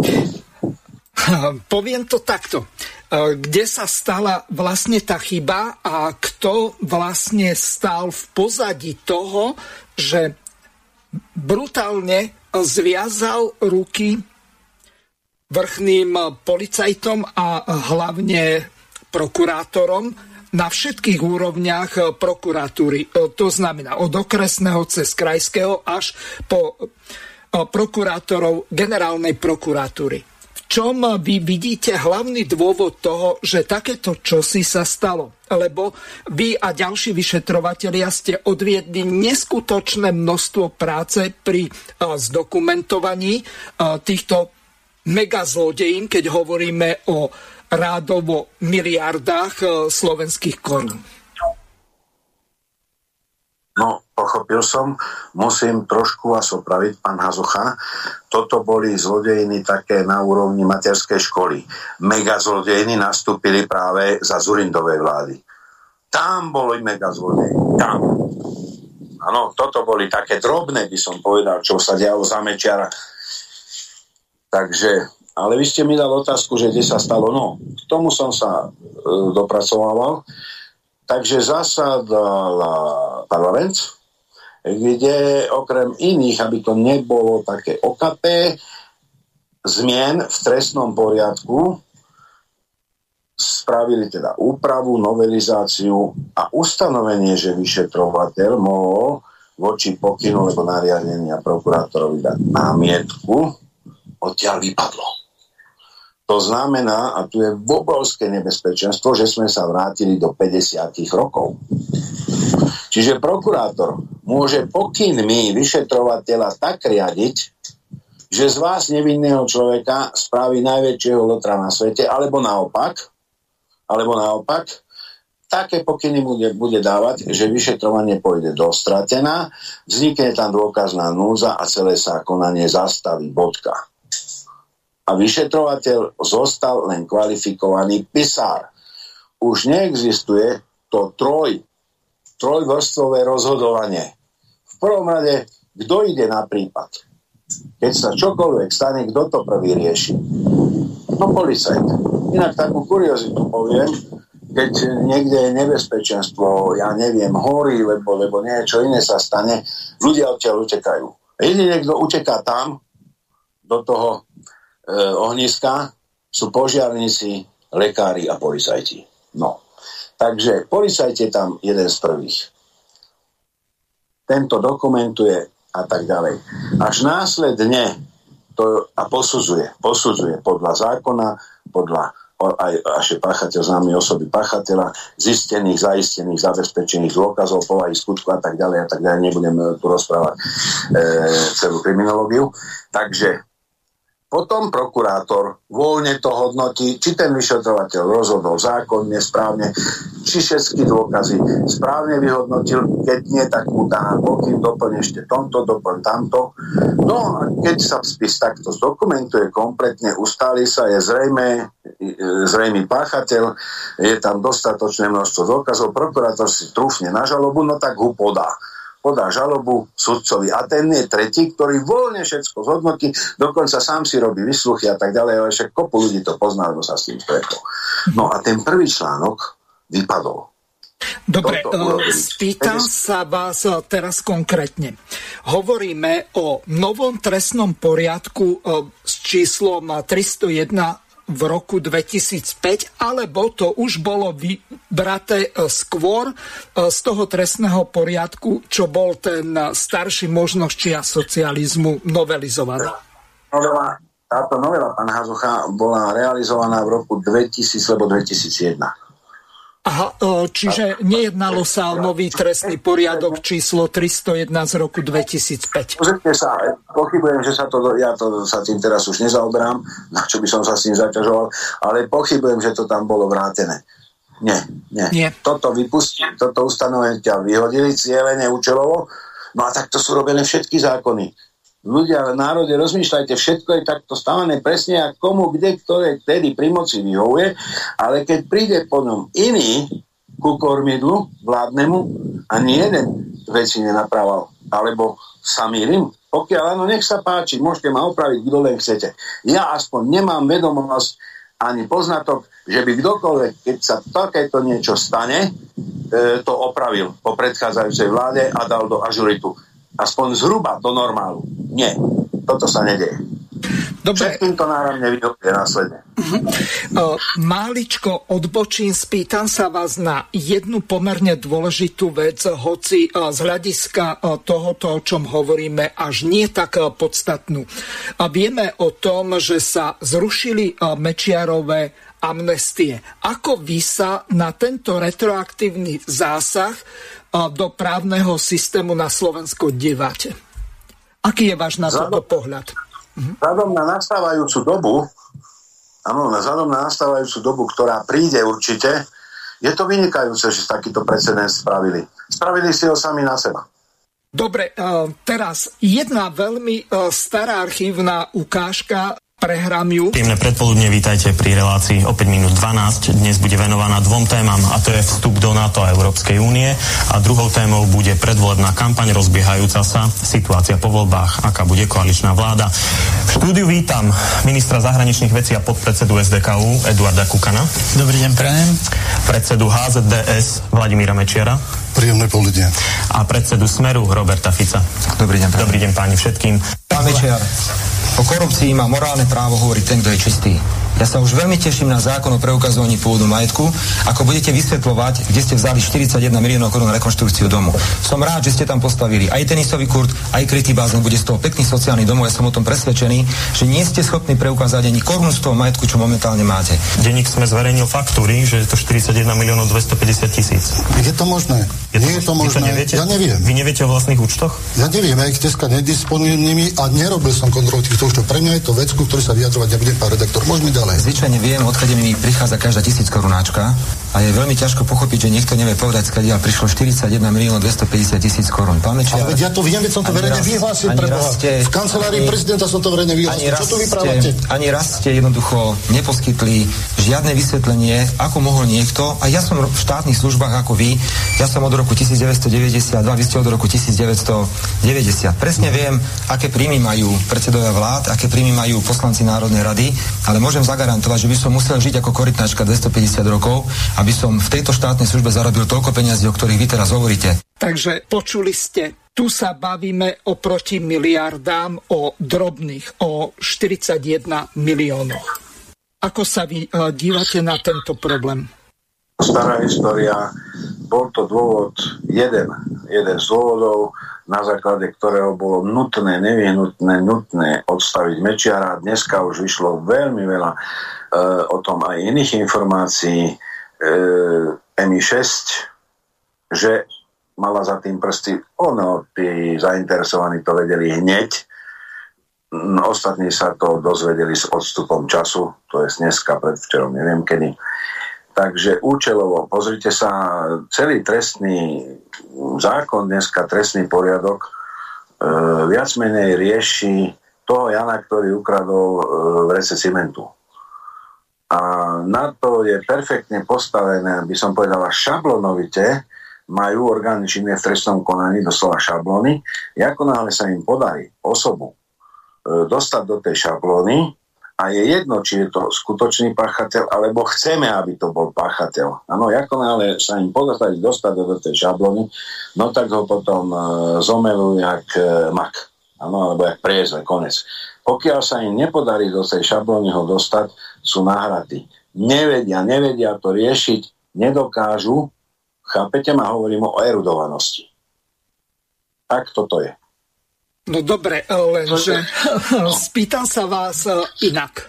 Poviem to takto. Kde sa stala vlastne tá chyba a kto vlastne stál v pozadí toho, že brutálne zviazal ruky vrchným policajtom a hlavne prokurátorom na všetkých úrovniach prokuratúry. To znamená od okresného cez krajského až po prokurátorov generálnej prokuratúry. V čom vy vidíte hlavný dôvod toho, že takéto čosi sa stalo? Lebo vy a ďalší vyšetrovatelia ste odviedli neskutočné množstvo práce pri zdokumentovaní týchto megazlodejín, keď hovoríme o rádovo miliardách slovenských korún. No, pochopil som, musím trošku vás opraviť, pán Hazucha. Toto boli zlodejiny také na úrovni materskej školy. Megazlodejiny nastúpili práve za Dzurindovej vlády. Tam boli megazlodejiny, tam. Áno, toto boli také drobné, by som povedal, čo sa dialo za Mečiara. Takže, ale vy ste mi dali otázku, že kde sa stalo. No, k tomu som sa e, dopracovával. Takže zasadal parlament, kde okrem iných, aby to nebolo také okapé, zmien v trestnom poriadku spravili teda úpravu, novelizáciu a ustanovenie, že vyšetrovateľ mohol voči pokynu alebo nariadenia prokurátorovi dať námietku, odtiaľ vypadlo. To znamená, a tu je obrovské nebezpečenstvo, že sme sa vrátili do päťdesiatych rokov. Čiže prokurátor môže pokynmi vyšetrovateľa tak riadiť, že z vás nevinného človeka spraví najväčšieho lotra na svete, alebo naopak, alebo naopak, také pokyny bude, bude dávať, že vyšetrovanie pôjde do stratená, vznikne tam dôkazná núdza a celé sa konanie zastaví, bodka. A vyšetrovateľ zostal len kvalifikovaný pisár. Už neexistuje to troj, trojvrstvové rozhodovanie. V prvom rade, kto ide na prípad? Keď sa čokoľvek stane, kto to prvý rieši? No policajt. Inak takú kuriozitu poviem, keď niekde je nebezpečenstvo, ja neviem, horí, lebo, lebo niečo iné sa stane, ľudia odtiaľ utekajú. Jedine, kto uteká tam, do toho Eh, ohniska, sú požiarníci, lekári a policajti. No. Takže policajt je tam jeden z prvých. Tento dokumentuje a tak ďalej. Až následne to a posudzuje. Posudzuje podľa zákona, podľa aj až páchateľ, známy osoby páchateľa, zistených, zaistených, zabezpečených dôkazov, povahy skutku a tak ďalej a tak ďalej. Nebudem tu rozprávať e, celú kriminológiu. Takže potom prokurátor voľne to hodnotí, či ten vyšetrovateľ rozhodol zákonne, správne, či všetky dôkazy správne vyhodnotil, keď nie, tak mu dá pokyn, doplň ešte tomto, doplň tamto. No a keď sa spis takto zdokumentuje kompletne, ustáli sa, je zrejme, zrejmý páchateľ, je tam dostatočné množstvo dôkazov, prokurátor si trúfne na žalobu, no tak ho podá. podá žalobu sudcovi. A ten je tretí, ktorý voľne všetko zhodnotí, dokonca sám si robí vysluchy a tak ďalej, ale však kopu ľudí to pozná, lebo sa s tým stretol. No a ten prvý článok vypadol. Dobre, spýtam sa vás teraz konkrétne. Hovoríme o novom trestnom poriadku s číslom tristojeden v roku dvetisícpäť, alebo to už bolo vybraté skôr z toho trestného poriadku, čo bol ten starší možnosť čia socializmu novelizovaný? Novela, táto novela, pán Hazucha, bola realizovaná v roku dvetisíc alebo dvetisícjeden. Aha, čiže nejednalo sa o nový trestný poriadok číslo tristojeden z roku dvetisícpäť. Pozrite sa, pochybujem, že sa to, ja to sa tým teraz už nezaoberám, na čo by som sa s tým zaťažoval, ale pochybujem, že to tam bolo vrátené. Nie, nie. nie. Toto vypustili, toto ustanovenie ťa vyhodili cieľene, účelovo, no a takto sú robené všetky zákony. Ľudia v národe, rozmýšľajte, všetko je takto stávané presne, a komu, kde, ktoré, vtedy pri moci vyhovuje, ale keď príde po ňom iný ku kormidlu vládnemu, ani jeden veci nenaprával, alebo sa mýlim, Pokiaľ áno, nech sa páči, môžete ma opraviť, kto len chcete. Ja aspoň nemám vedomosť ani poznatok, že by kdokoľvek, keď sa takéto niečo stane, e, to opravil po predchádzajúcej vláde a dal do ažuritu. Aspoň zhruba do normálu. Nie, toto sa nedeje. Dobre. Všetkým to náramne vyhoduje následne. Uh-huh. Máličko odbočím, spýtam sa vás na jednu pomerne dôležitú vec, hoci uh, z hľadiska uh, tohoto, o čom hovoríme, až nie tak uh, podstatnú. A vieme o tom, že sa zrušili uh, Mečiarove amnestie. Ako vy sa na tento retroaktívny zásah uh, do právneho systému na Slovensku dívate? Aký je váš na toto pohľad? Vzhľadom na nastávajúcu dobu, áno, vzhľadom na nastávajúcu dobu, ktorá príde určite, je to vynikajúce, že takýto precedens spravili. Spravili si ho sami na seba. Dobre, teraz jedna veľmi stará archívna ukážka. Prehrám ju. Príjemné predpoludne, vítajte pri relácii o päť minút dvanásť. Dnes bude venovaná dvom témam, a to je vstup do NATO a Európskej únie, a druhou témou bude predvolebná kampaň rozbiehajúca sa, situácia po voľbách, aká bude koaličná vláda. V štúdiu vítam ministra zahraničných vecí a podpredsedu es dé ká ú Eduarda Kukana. Dobrý deň, prajem. Predsedu há zet dé es Vladimíra Mečiara. Príjemné poludne. A predsedu Smeru Roberta Fica. Dobrý deň, prajem. Dobrý deň páni všetkým. Pán Mečiar, o korupcii má morálne právo hovoriť ten, kto je čistý. Ja sa už veľmi teším na zákon o preukazovaní pôvodu majetku, ako budete vysvetľovať, kde ste vzali štyridsaťjeden miliónov korún na rekonštrukciu domu. Som rád, že ste tam postavili aj tenisový kurt, aj krytý bazén, bude z toho pekný sociálny domov. Ja som o tom presvedčený, že nie ste schopní preukázať ani korunu z toho majetku, čo momentálne máte. Denník Sme zverejnil faktúry, že je to štyridsaťjeden miliónov dvestopäťdesiat tisíc. Je to možné? Je to nie je to možné. To ja neviem. Vy neviete o vlastných účtoch? Ja neviem, ja ich dneska nedisponujem nimi a nerobil som kontrolu týchto účtov. Pre mňa je to vec, ku ktorej sa vyjadrovať nebudem, pán redaktor. Môžeme ďalej. Zvyčajne viem, odkiaľ mi prichádza každá tisíc korunáčka, a je veľmi ťažko pochopiť, že niekto nevie povedať, skadiaľ prišlo štyridsaťjeden miliónov dvestopäťdesiat tisíc korún. Pán Mečiar, ale veď ja to viem, veď som to verejne vyhlásil pre Boha. V kancelárii ani, prezidenta som to verejne vyhlásil. Čo tu vyprávate? Ani raz ste jednoducho neposkytli žiadne vysvetlenie, ako mohol niekto, a ja som v štátnych službách ako vy, ja som od roku devätnásťstodeväťdesiatdva, vy ste od roku devätnásťstodeväťdesiat. Presne viem, aké príjmy majú predsedovia vlád, aké príjmy majú poslanci Národnej rady, ale môžem zagarantovať, že by som musel žiť ako korytnačka dvestopäťdesiat rokov, aby som v tejto štátnej službe zarobil toľko peňazí, o ktorých vy teraz hovoríte. Takže počuli ste, tu sa bavíme oproti miliardám o drobných, o štyridsaťjeden miliónoch. Ako sa vy uh, dívate na tento problém? Stará história, bol to dôvod jeden, jeden z dôvodov, na základe ktorého bolo nutné, nevyhnutné, nutné odstaviť Mečiara. Dneska už vyšlo veľmi veľa e, o tom aj iných informácií. E, em í šesť, že mala za tým prsty. Ono, tí zainteresovaní to vedeli hneď. No, ostatní sa to dozvedeli s odstupom času, to je dneska, predvčerom, neviem kedy. Takže účelovo, pozrite sa, celý trestný zákon, dneska trestný poriadok, e, viac menej rieši toho Jana, ktorý ukradol e, vrece cimentu. A na to je perfektne postavené, by som povedala, šablonovite, majú orgány činné v trestnom konaní, doslova šablóny, ako náhle sa im podarí osobu e, dostať do tej šablóny, a je jedno, či je to skutočný páchateľ, alebo chceme, aby to bol páchateľ. Áno, ako náhle sa im podarí dostať do tej šablóny, no tak ho potom e, zomelujú jak e, mak. Áno, alebo jak priezve, konec. Pokiaľ sa im nepodarí do tej šablóny ho dostať, sú nahratí. Nevedia, nevedia to riešiť, nedokážu. Chápete ma, hovorím o erudovanosti. Tak toto je. No dobre, lenže spýtam sa vás inak.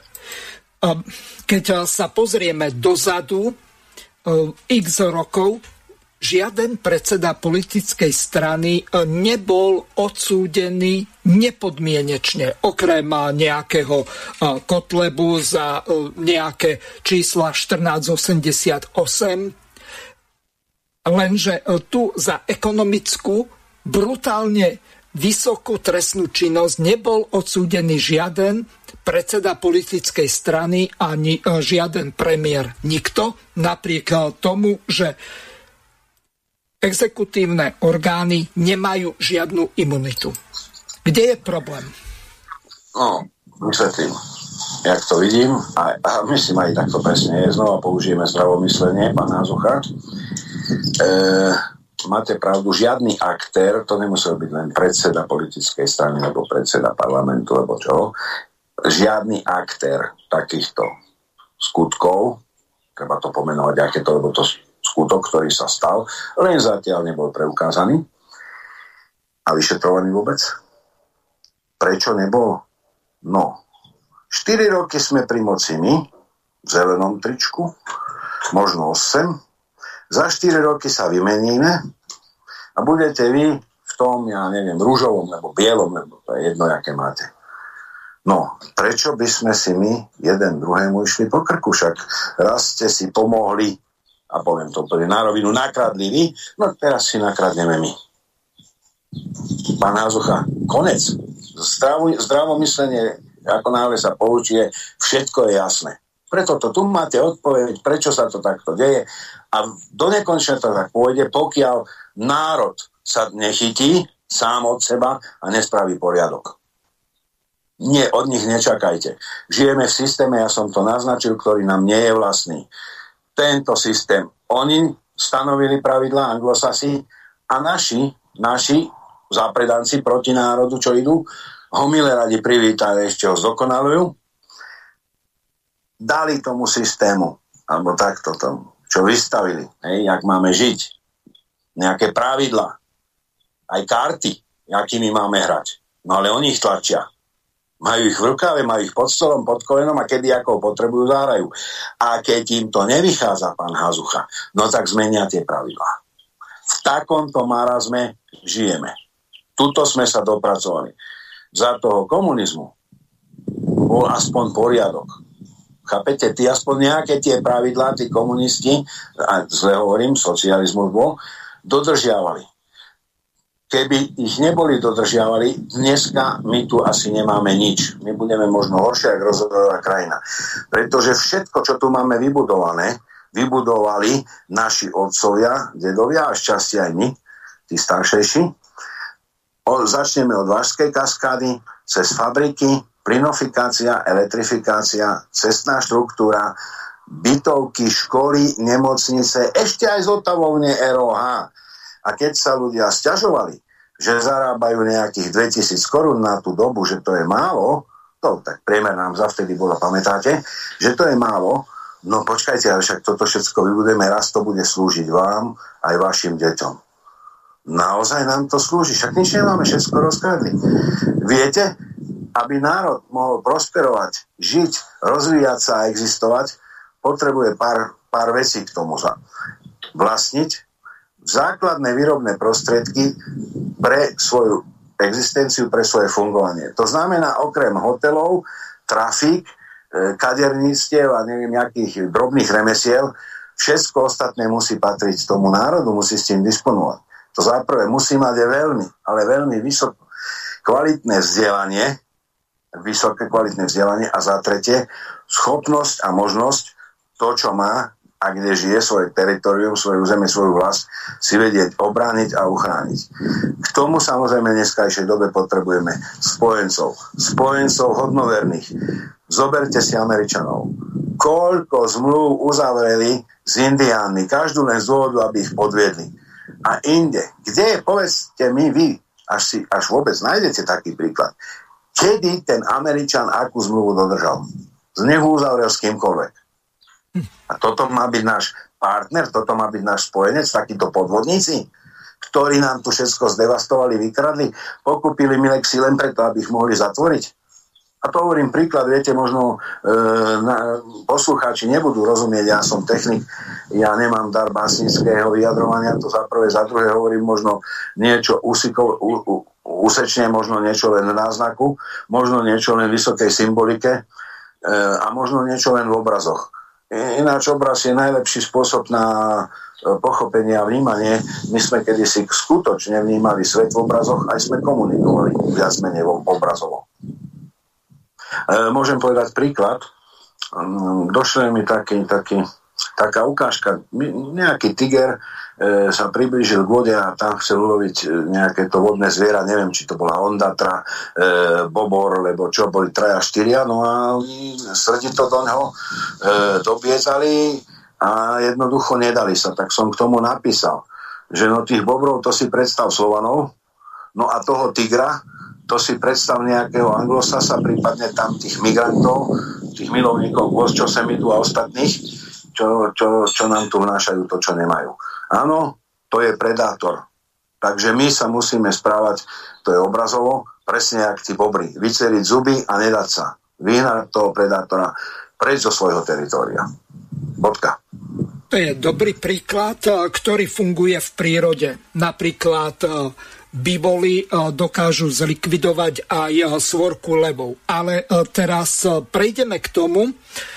Keď sa pozrieme dozadu x rokov, žiaden predseda politickej strany nebol odsúdený nepodmienečne, okrem nejakého Kotlebu za nejaké čísla štrnásť osemdesiatosem. Lenže tu za ekonomickú, brutálne vysokú trestnú činnosť nebol odsúdený žiaden predseda politickej strany ani žiaden premiér. Nikto, napriek tomu, že exekutívne orgány nemajú žiadnu imunitu. Kde je problém? No, vysvetlím, jak to vidím a, a myslím aj takto presne je. Znova použijeme zdravomyslenie, pán Hazucha. E, máte pravdu, žiadny aktér, to nemusel byť len predseda politickej strany alebo predseda parlamentu alebo čo, žiadny aktér takýchto skutkov, treba to pomenovať, aké to, lebo to skutok, ktorý sa stal, len zatiaľ nebol preukázaný a vyšetrovaný vôbec. Prečo nebol? No, štyri roky sme pri moci my, v zelenom tričku, možno osem. Za štyri roky sa vymeníme a budete vy v tom, ja neviem, rúžovom nebo bielom, nebo to je jedno, aké máte. No, prečo by sme si my jeden druhému išli po krku? Však raz ste si pomohli, a poviem to úplne na rovinu, nakradli vy, no teraz si nakradneme my. Pán Hazucha, konec. Zdravo, zdravomyslenie, ako náhle sa poučie, všetko je jasné. Preto to tu máte odpoveď, prečo sa to takto deje a do nekonečna to tak pôjde, pokiaľ národ sa nechytí sám od seba a nespraví poriadok. Nie, od nich nečakajte. Žijeme v systéme, ja som to naznačil, ktorý nám nie je vlastný. Tento systém, oni stanovili pravidlá anglosasi a naši, naši zápredanci proti národu, čo idú, ho milé radi privítali, ešte ho zdokonalujú, dali tomu systému, alebo takto tomu, čo vystavili, hej, jak máme žiť, nejaké pravidlá, aj karty, akými máme hrať. No ale oni ich tlačia. Majú ich v rukave, majú ich pod stolom, pod kolenom a kedy ako potrebujú, zahrajú. A keď im to nevychádza, pán Hazucha, no tak zmenia tie pravidlá. V takomto marazme žijeme. Tuto sme sa dopracovali. Za toho komunizmu bol aspoň poriadok. Chápete? Ty aspoň nejaké tie pravidlá, tí komunisti, a zle hovorím, socializmus bol, dodržiavali. Keby ich neboli dodržiavali, dneska my tu asi nemáme nič. My budeme možno horšie ako rozvojová krajina. Pretože všetko, čo tu máme vybudované, vybudovali naši otcovia, dedovia a šťastie aj my, tí staršejší. O, začneme od Vážskej kaskády, cez fabriky, plynofikácia, elektrifikácia, cestná štruktúra, bytovky, školy, nemocnice, ešte aj zotavovne er ó há. A keď sa ľudia sťažovali, že zarábajú nejakých dvetisíc korún na tú dobu, že to je málo, to tak priemer nám zavtedy bolo, pamätáte, že to je málo, no počkajte, ale však toto všetko vybudeme, raz to bude slúžiť vám aj vašim deťom. Naozaj nám to slúži, však nič nemáme, všetko rozkradli. Viete, aby národ mohol prosperovať, žiť, rozvíjať sa a existovať, potrebuje pár, pár vecí k tomu za vlastniť, základné výrobné prostriedky pre svoju existenciu, pre svoje fungovanie. To znamená okrem hotelov, trafík, kaderníctiev a neviem, nejakých drobných remesiel, všetko ostatné musí patriť tomu národu, musí s tým disponovať. To záprve musí mať veľmi, ale veľmi vysoko kvalitné vzdelanie, vysoké kvalitné vzdelanie a za tretie schopnosť a možnosť to, čo má a kde žije, svoje teritorium, svoje územie, svoju vlast, si vedieť obrániť a uchrániť. K tomu samozrejme v dneskajšej dobe potrebujeme spojencov. Spojencov hodnoverných. Zoberte si Američanov. Koľko zmluv uzavreli s Indiánmi, každú len z dôvodu, aby ich podviedli. A inde, kde je, povedzte mi vy, až, si, až vôbec nájdete taký príklad, kedy ten Američan akú zmluvu dodržal? Z neho uzavrel s kýmkoľvek. A toto má byť náš partner, toto má byť náš spojenec, takíto podvodníci, ktorí nám tu všetko zdevastovali, vykradli, pokúpili Milexy len preto, aby ich mohli zatvoriť. A to hovorím príklad, viete, možno e, na, poslucháči nebudú rozumieť, ja som technik, ja nemám dar básnického vyjadrovania, to za prvé, za druhé hovorím možno niečo úsikov, u, u, úsečne, možno niečo len v náznaku, možno niečo len v vysokej symbolike e, a možno niečo len v obrazoch. Ináč obraz je najlepší spôsob na pochopenie a vnímanie. My sme kedysi skutočne vnímali svet v obrazoch, aj sme komunikovali viac menej obrazovo. E, môžem povedať príklad. Došli mi taký, taký taká ukážka. Nejaký tiger e, sa priblížil k vode a tam chcel uloviť nejaké to vodné zviera, neviem, či to bola ondatra, e, bobor, lebo čo, boli traja, štyria, no a oni srdito do ňoho e, dobiezali a jednoducho nedali sa. Tak som k tomu napísal, že no tých bobrov to si predstav Slovanov, no a toho tigra to si predstav nejakého Anglosasa, prípadne tam tých migrantov, tých milovníkov Ghost, čo sem idú a ostatných, čo, čo, čo nám tu vnášajú to, čo nemajú. Áno, to je predátor. Takže my sa musíme správať, to je obrazovo, presne jak tí bobry. Vyceriť zuby a nedať sa. Vyhnať toho predátora preč zo svojho teritória. Bodka. To je dobrý príklad, ktorý funguje v prírode. Napríklad biboli dokážu zlikvidovať aj svorku levov. Ale teraz prejdeme k tomu,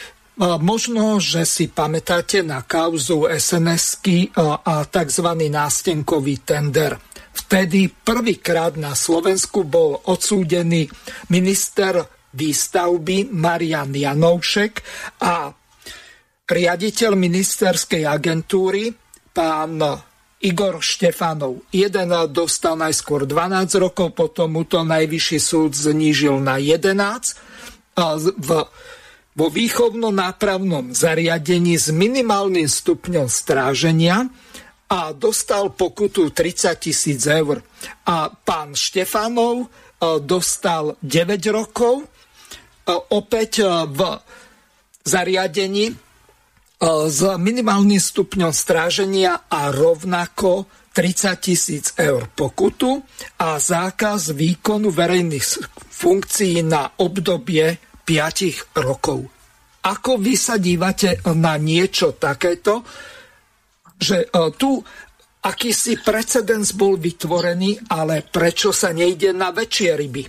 možno, že si pamätáte na kauzu es en esky a tzv. Nástenkový tender. Vtedy prvýkrát na Slovensku bol odsúdený minister výstavby Marian Janoušek a riaditeľ ministerskej agentúry pán Igor Štefanov. Jeden dostal najskôr dvanásť rokov, potom mu to najvyšší súd znížil na jedenásť. V, vo výchovno-nápravnom zariadení s minimálnym stupňom stráženia a dostal pokutu tridsať tisíc eur. A pán Štefanov dostal deväť rokov, opäť v zariadení s minimálnym stupňom stráženia a rovnako tridsať tisíc eur pokutu a zákaz výkonu verejných funkcií na obdobie päť rokov. Ako vy sa dívate na niečo takéto, že tu akýsi precedens bol vytvorený, ale prečo sa nejde na väčšie ryby?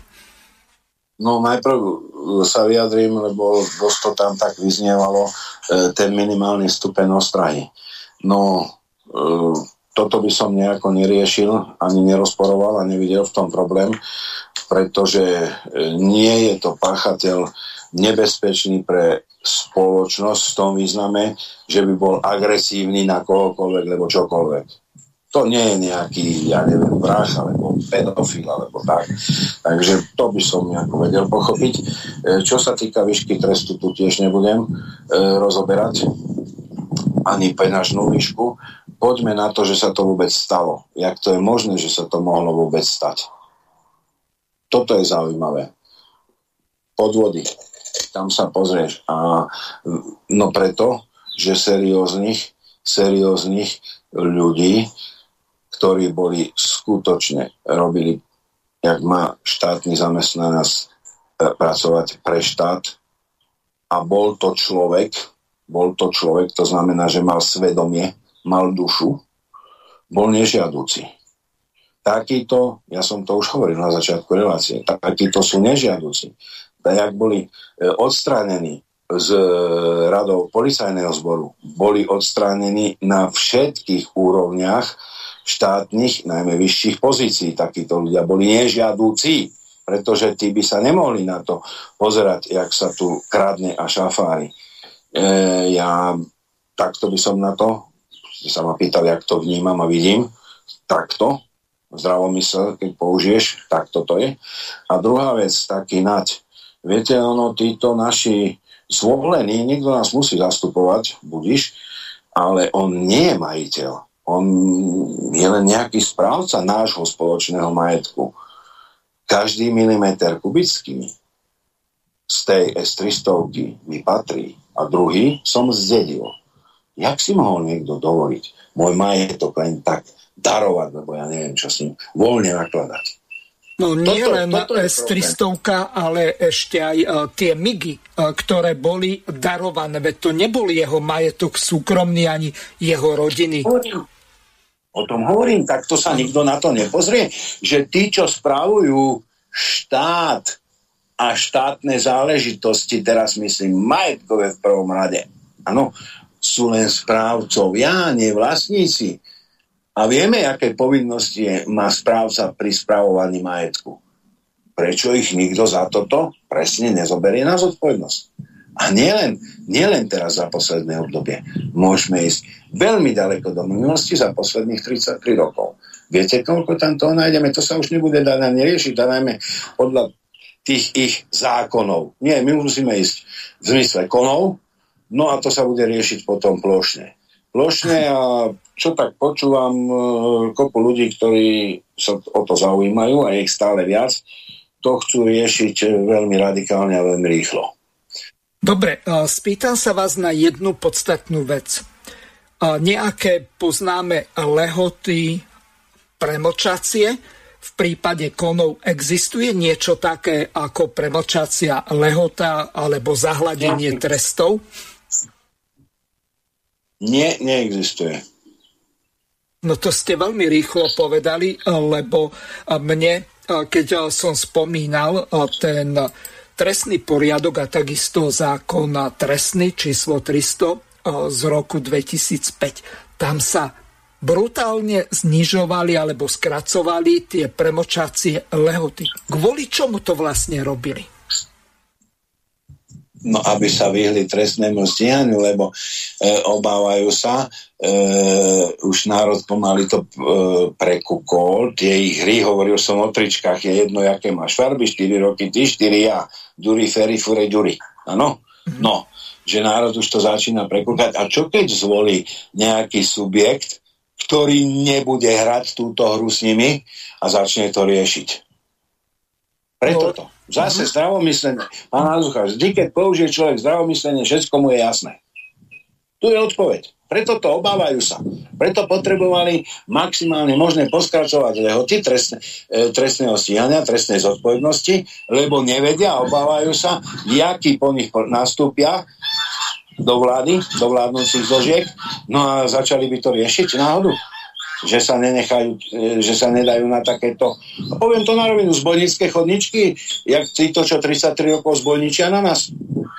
No najprv sa vyjadrím, lebo dosť to tam tak vyznievalo, e, ten minimálny stupeň ostrahy. No e, toto by som nejako neriešil, ani nerozporoval a nevidel v tom problém, pretože e, nie je to páchateľ nebezpečný pre spoločnosť v tom význame, že by bol agresívny na kohokoľvek, lebo čokoľvek. To nie je nejaký, ja neviem, vrah, alebo pedofil, alebo tak. Takže to by som nejako vedel pochopiť. E, čo sa týka výšky trestu, tu tiež nebudem e, rozoberať ani peňažnú výšku. Poďme na to, že sa to vôbec stalo. Jak to je možné, že sa to mohlo vôbec stať? Toto je zaujímavé. Podvody. Tam sa pozrieš. A, no preto, že serióznych, serióznych ľudí, ktorí boli skutočne, robili, jak má štátny zamestnanec pracovať pre štát a bol to človek, bol to človek, to znamená, že mal svedomie, mal dušu, bol nežiaduci. Takýto, ja som to už hovoril na začiatku relácie, takýto sú nežiaduci. Tak jak boli odstránení z radov policajného zboru, boli odstránení na všetkých úrovniach štátnych, najmä vyšších pozícií. Takíto ľudia boli nežiadúci, pretože tí by sa nemohli na to pozerať, jak sa tu kradne a šafári. E, ja takto by som na to, ste sa ma pýtali, jak to vnímam a vidím, takto, zdravomysel, keď použiješ, takto to je. A druhá vec, taký nať. Viete, ono, títo naši zvolení, niekto nás musí zastupovať, budiš, ale on nie je majiteľ. On je len nejaký správca nášho spoločného majetku. Každý milimeter kubický z tej es tristo mi patrí a druhý som zdedil. Jak si mohol niekto dovoliť môj majetok len tak darovať, lebo ja neviem, čo s ním voľne nakladať. No nie toto, len toto es tristo, ale ešte aj uh, tie migy, uh, ktoré boli darované, veď to nebol jeho majetok súkromný ani jeho rodiny. O tom hovorím, takto sa nikto na to nepozrie, že tí, čo spravujú štát a štátne záležitosti, teraz myslím majetkové v prvom rade, áno, sú len správcovia, nie vlastníci. A vieme, aké povinnosti je, má správca pri spravovaní majetku. Prečo ich nikto za toto presne nezoberie na zodpovednosť? A nielen, nielen teraz za posledné obdobie. Môžeme ísť veľmi ďaleko do minulosti za posledných tridsaťtri rokov. Viete, koľko tam toho nájdeme? To sa už nebude dať ani riešiť, a najmä podľa tých ich zákonov. Nie, my musíme ísť v zmysle konov, no a to sa bude riešiť potom plošne. Plošne a čo tak počúvam, kopu ľudí, ktorí sa o to zaujímajú a ich stále viac, to chcú riešiť veľmi radikálne a veľmi rýchlo. Dobre, spýtam sa vás na jednu podstatnú vec. Nejaké poznáme lehoty premlčacie? V prípade konov existuje niečo také ako premlčacia lehota alebo zahladenie trestov? Nie, neexistuje. No to ste veľmi rýchlo povedali, lebo mne, keď som spomínal ten trestný poriadok a takisto zákon trestný číslo tristo z roku dvetisícpäť. Tam sa brutálne znižovali alebo skracovali tie premlčacie lehoty. Kvôli čomu to vlastne robili? No, aby sa vyhli trestnému stíhaniu, lebo e, obávajú sa, e, už národ pomaly to e, prekúkol, tie ich hry, hovoril som o tričkách, je jedno, jaké máš farby, štyri roky ty, štyri ja, duri, feri, fure, duri. Áno? Mm-hmm. No, že národ už to začína prekúkať. A čo keď zvolí nejaký subjekt, ktorý nebude hrať túto hru s nimi a začne to riešiť? Preto to. Zase uh-huh. zdravomyslenie. Pán Hazucha, vždy, keď použije človek zdravomyslenie, všetko mu je jasné. Tu je odpoveď. Preto to obávajú sa. Preto potrebovali maximálne možné poskracovať lehoty trestne, e, trestného stíhania, trestnej zodpovednosti, lebo nevedia, obávajú sa, jaký po nich nastúpia do vlády, do vládnúcich zložiek, no a začali by to riešiť náhodu. Že sa nenechajú, že sa nedajú na takéto. A poviem to na rovinu, zbojnícke chodničky, jak títo, čo tridsaťtri rokov zbojničia na nás.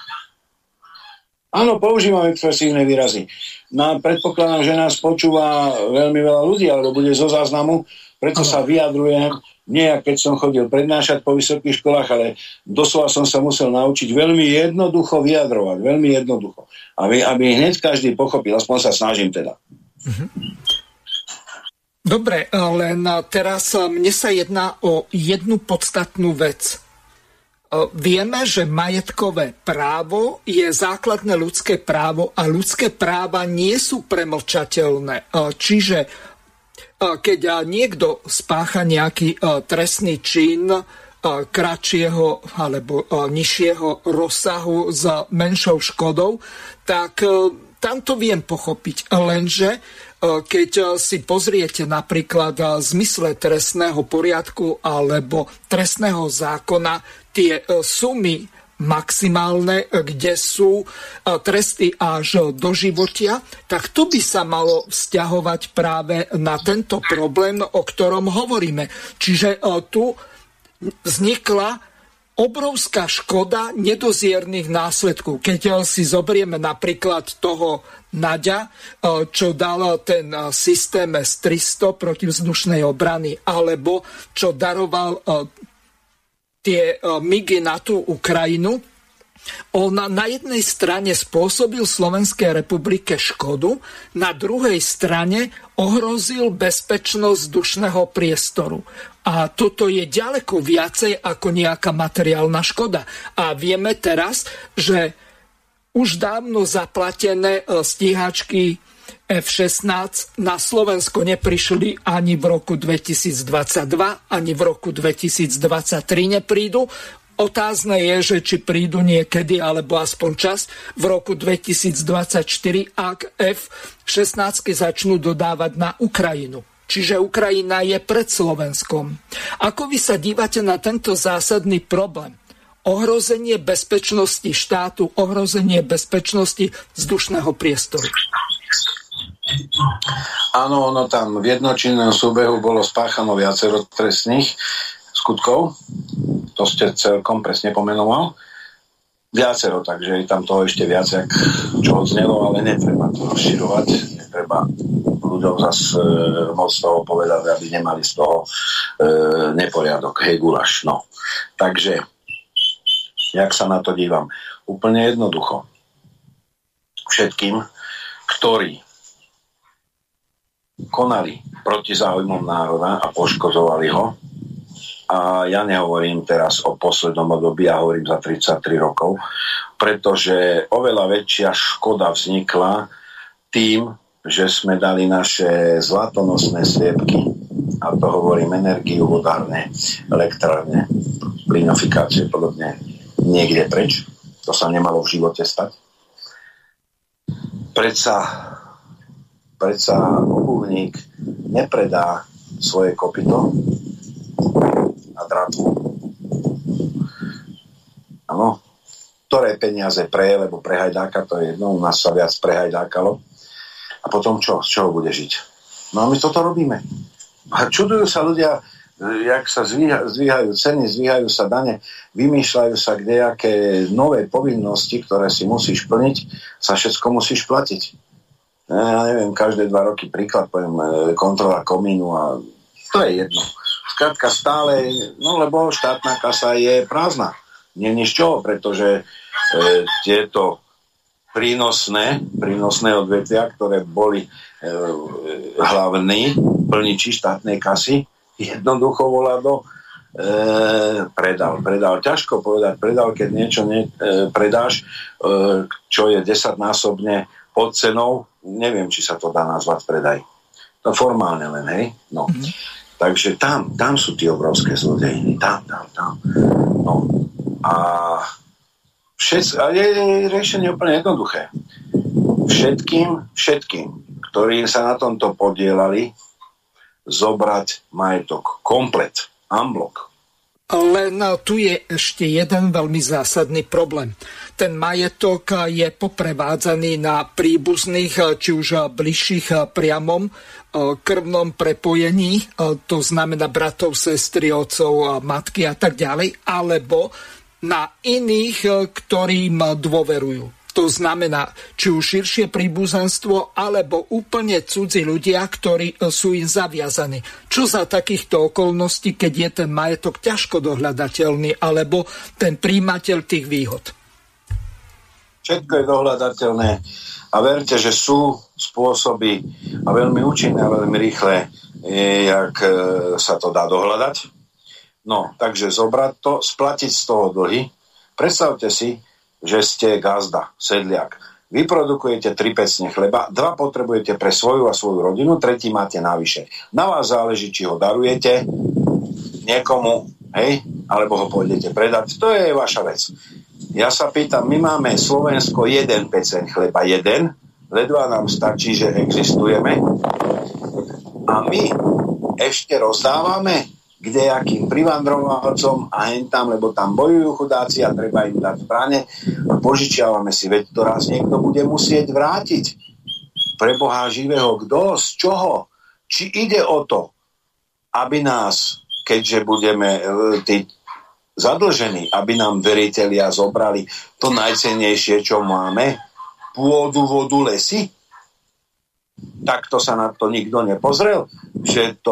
Áno, používam expresívne výrazy. No, predpokladám, že nás počúva veľmi veľa ľudí, alebo bude zo záznamu, preto sa vyjadrujem, nie keď som chodil prednášať po vysokých školách, ale doslova som sa musel naučiť veľmi jednoducho vyjadrovať, veľmi jednoducho. Aby, aby hneď každý pochopil, aspoň sa snažím teda. Mhm. Dobre, len teraz mne sa jedná o jednu podstatnú vec. Vieme, že majetkové právo je základné ľudské právo a ľudské práva nie sú premlčateľné. Čiže keď niekto spácha nejaký trestný čin kratšieho alebo nižšieho rozsahu s menšou škodou, tak tam to viem pochopiť. Lenže keď si pozriete napríklad v zmysle trestného poriadku alebo trestného zákona tie sumy maximálne, kde sú tresty až do životia, tak to by sa malo vzťahovať práve na tento problém, o ktorom hovoríme. Čiže tu vznikla obrovská škoda nedoziernych následkov. Keď si zoberieme napríklad toho Naďa, čo dal ten systém es tristo protivzdušnej obrany, alebo čo daroval tie migy na tú Ukrajinu, on na jednej strane spôsobil Slovenskej republike škodu, na druhej strane ohrozil bezpečnosť vzdušného priestoru. A toto je ďaleko viacej ako nejaká materiálna škoda. A vieme teraz, že už dávno zaplatené stíhačky ef šestnásť na Slovensko neprišli ani v roku dvetisícdvadsaťdva, ani v roku dvetisícdvadsaťtri neprídu. Otázne je, že či prídu niekedy, alebo aspoň čas v roku dvetisícdvadsaťštyri, ak ef šestnásť začnú dodávať na Ukrajinu. Čiže Ukrajina je pred Slovenskom. Ako vy sa dívate na tento zásadný problém? Ohrozenie bezpečnosti štátu, ohrozenie bezpečnosti vzdušného priestoru. Áno, ono tam v jednočinnom súbehu bolo spáchano viacero trestných skutkov. To ste celkom presne pomenoval. Viacero, takže je tam toho ešte viac, jak čo odznelo, ale netreba to rozširovať. Netreba ľuďom zase e, moc toho povedať, aby nemali z toho e, neporiadok. Hej, gulaš, no. Takže jak sa na to dívam. Úplne jednoducho. Všetkým, ktorí konali proti záujmom národa a poškozovali ho, a ja nehovorím teraz o poslednom období, ja hovorím za tridsaťtri rokov, pretože oveľa väčšia škoda vznikla tým, že sme dali naše zlatonosné sliepky, a to hovorím energiu, vodárne, elektrárne, plynofikácie podobne, niekde preč. To sa nemalo v živote stať. Predsa, predsa obuvník nepredá svoje kopyto a dratvu. Áno, ktoré peniaze pre, lebo pre hajdáka, to je jedno, u nás sa viac prehajdákalo. A potom čo? Z čoho bude žiť? No a my toto robíme. A čudujú sa ľudia, jak sa zvíha, zvíhajú ceny, zvíhajú sa dane, vymýšľajú sa kdejaké nové povinnosti, ktoré si musíš plniť, sa všetko musíš platiť. Ja neviem, každé dva roky príklad, poviem, kontrola komínu a to je jedno. Skrátka stále, no lebo štátna kasa je prázdna. Nie nič čoho, pretože e, tieto prínosné, prínosné odvetvia, ktoré boli e, hlavní plniči štátnej kasy, jednoducho Volado e, predal. Predal. Ťažko povedať predal, keď niečo ne, e, predáš, e, čo je desaťnásobne pod cenou, neviem, či sa to dá nazvať predaj. To formálne len, hej? No. Mm-hmm. Takže tam, tam sú tie obrovské zlodejiny. Tam, tam, tam. No. A všetci, a je, je riešenie úplne jednoduché. Všetkým, všetkým, ktorí sa na tomto podielali, zobrať majetok komplet, unblock. Len tu je ešte jeden veľmi zásadný problém. Ten majetok je poprevádzaný na príbuzných, či už bližších priamom krvnom prepojení, to znamená bratov, sestry, otcov, matky a tak ďalej, alebo na iných, ktorým dôverujú. To znamená, či už širšie príbuzenstvo, alebo úplne cudzí ľudia, ktorí sú im zaviazaní. Čo za takýchto okolností, keď je ten majetok ťažko dohľadateľný, alebo ten príjimateľ tých výhod? Všetko je dohľadateľné a verte, že sú spôsoby a veľmi účinné a veľmi rýchle, jak sa to dá dohľadať. No, takže zobrať to, splatiť z toho dlhy. Predstavte si, že ste gazda, sedliak. Vy produkujete tri pecne chleba, dva potrebujete pre svoju a svoju rodinu, tretí máte navyše. Na vás záleží, či ho darujete niekomu, hej, alebo ho pôjdete predať. To je vaša vec. Ja sa pýtam, my máme Slovensko jeden peceň chleba, jeden, ledva nám stačí, že existujeme. A my ešte rozdávame kdejakým privandrovalcom a hen tam, lebo tam bojujú chudáci a treba im dať zbrane a požičiavame si, veď to raz niekto bude musieť vrátiť. Pre Boha živého, kto, z čoho? Či ide o to, aby nás, keďže budeme tí zadlžení, aby nám veritelia zobrali to najcennejšie, čo máme, pôdu, vodu, lesy? Takto sa na to nikto nepozrel, že to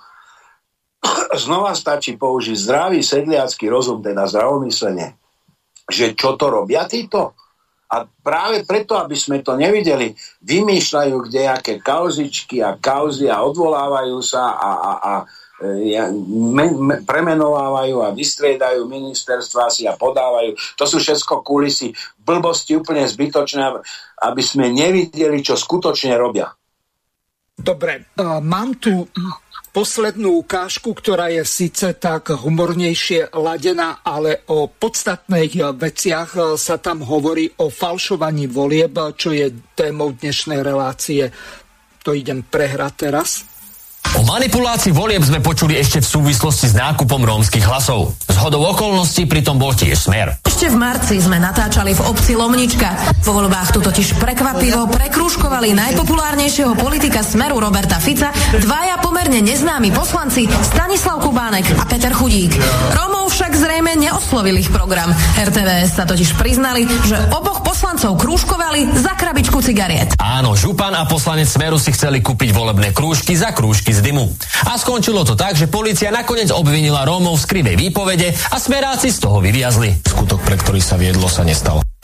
znova stačí použiť zdravý sedliacky rozum, teda zdravomyslenie, že čo to robia títo? A práve preto, aby sme to nevideli, vymýšľajú kdejaké kauzičky a kauzy a odvolávajú sa a, a, a me, me, premenovávajú a vystriedajú ministerstva si a podávajú. To sú všetko kulisy, blbosti úplne zbytočné, aby sme nevideli, čo skutočne robia. Dobre, uh, mám tu poslednú ukážku, ktorá je síce tak humornejšie ladená, ale o podstatných veciach sa tam hovorí o falšovaní volieb, čo je témou dnešnej relácie. To idem prehrať teraz. O manipulácii volieb sme počuli ešte v súvislosti s nákupom rómskych hlasov. Zhodou okolností pritom bol tiež Smer. Ešte v marci sme natáčali v obci Lomnička. Vo voľbách tu totiž prekvapivo prekrúžkovali najpopulárnejšieho politika Smeru Roberta Fica dvaja pomerne neznámi poslanci Stanislav Kubánek a Peter Chudík. Rómov však zrejme neoslovil ich program. er té vé es sa totiž priznali, že oboch poslancov krúžkovali za krabičku cigariet. Áno, župan a poslanec Smeru si chceli kúpiť volebné krúžky za krúžky z dymu. A skončilo to tak, že polícia nakoniec obvinila Rómov z krivej výpovede a smeráci z toho vyviazli. Skutok, pre ktorý sa viedlo, sa nestal. A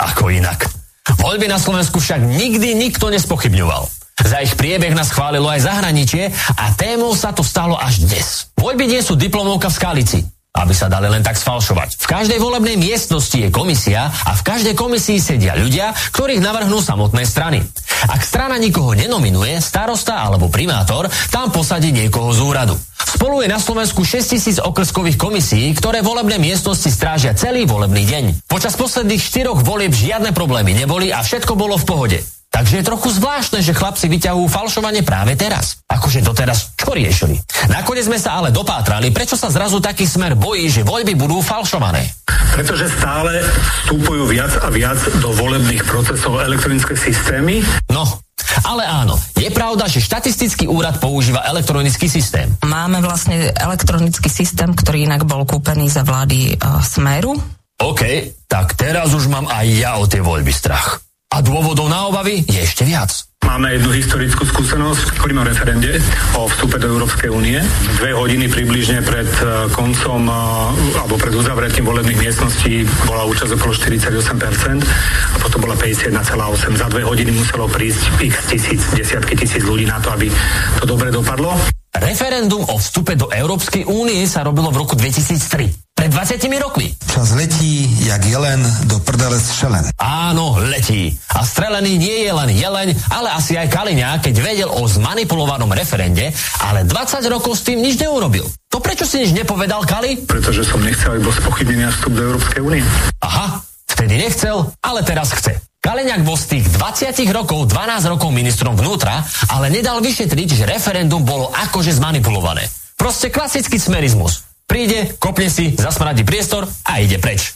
Ako inak. Voľby na Slovensku však nikdy nikto nespochybňoval. Za ich priebeh nás chválilo aj zahraničie a témou sa to stalo až dnes. Voľby nie sú diplomovka v Skalici, aby sa dali len tak sfalšovať. V každej volebnej miestnosti je komisia a v každej komisii sedia ľudia, ktorých navrhnú samotné strany. Ak strana nikoho nenominuje, starosta alebo primátor tam posadí niekoho z úradu. Spolu je na Slovensku šesťtisíc okrskových komisií, ktoré volebné miestnosti strážia celý volebný deň. Počas posledných štyroch volieb žiadne problémy neboli a všetko bolo v pohode. Takže je trochu zvláštne, že chlapci vyťahujú falšovanie práve teraz. Akože doteraz čo riešili? Nakoniec sme sa ale dopátrali, prečo sa zrazu taký Smer bojí, že voľby budú falšované. Pretože stále vstupujú viac a viac do volebných procesov elektronické systémy. No, ale áno, je pravda, že štatistický úrad používa elektronický systém. Máme vlastne elektronický systém, ktorý inak bol kúpený za vlády uh, Smeru. OK, tak teraz už mám aj ja o tie voľby strach. A dôvodov na obavy je ešte viac. Máme jednu historickú skúsenosť, hovoríme o referende o vstupe do Európskej únie. Dve hodiny približne pred koncom alebo pred uzavretím volebných miestností bola účasť okolo štyridsaťosem percent a potom bola päťdesiatjeden celá osem percent. Za dve hodiny muselo prísť x tisíc, desiatky tisíc ľudí na to, aby to dobre dopadlo. Referendum o vstupe do Európskej únie sa robilo v roku dvetisíctri. Pred dvadsiatimi rokmi. Čas letí, jak jelen, do prdele střelen. Áno, letí. A strelený nie je len jeleň, ale asi aj Kaliňák, keď vedel o zmanipulovanom referende, ale dvadsať rokov s tým nič neurobil. To prečo si nič nepovedal, Kali? Pretože som nechcel, aby bol spochybnený vstup do Európskej únie. Aha, vtedy nechcel, ale teraz chce. Kaliňák bol z tých dvadsiatich rokov dvanásť rokov ministrom vnútra, ale nedal vyšetriť, že referendum bolo akože zmanipulované. Proste klasický smerizmus. Príde, kopne si, zasmradí priestor a ide preč.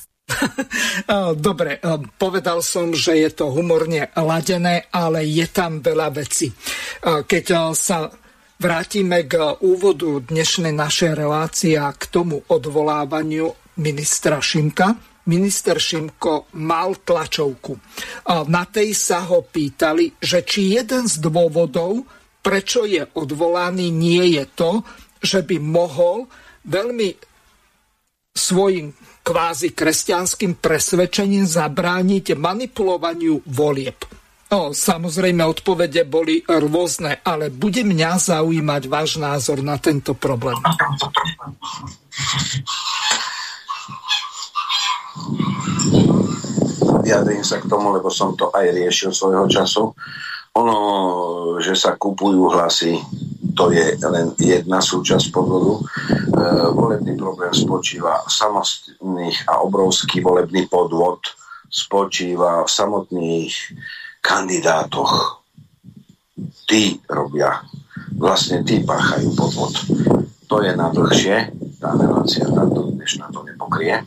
Dobre, povedal som, že je to humorne ladené, ale je tam veľa vecí. Keď sa vrátime k úvodu dnešnej našej relácie a k tomu odvolávaniu ministra Šimka, minister Šimko mal tlačovku. Na tej sa ho pýtali, že či jeden z dôvodov, prečo je odvolaný, nie je to, že by mohol veľmi svojim kvázi kresťanským presvedčením zabrániť manipulovaniu volieb. No, samozrejme, odpovede boli rôzne, ale bude mňa zaujímať váš názor na tento problém. Vyjadrím sa k tomu, lebo som to aj riešil svojho času. Ono, že sa kupujú hlasy, to je len jedna súčasť podvodu. E, volebný problém spočíva v samotných a obrovský volebný podvod spočíva v samotných kandidátoch. Tí robia, vlastne tí páchajú podvod. To je na dlhšie, tá relácia táto dnešná to nepokrie. E,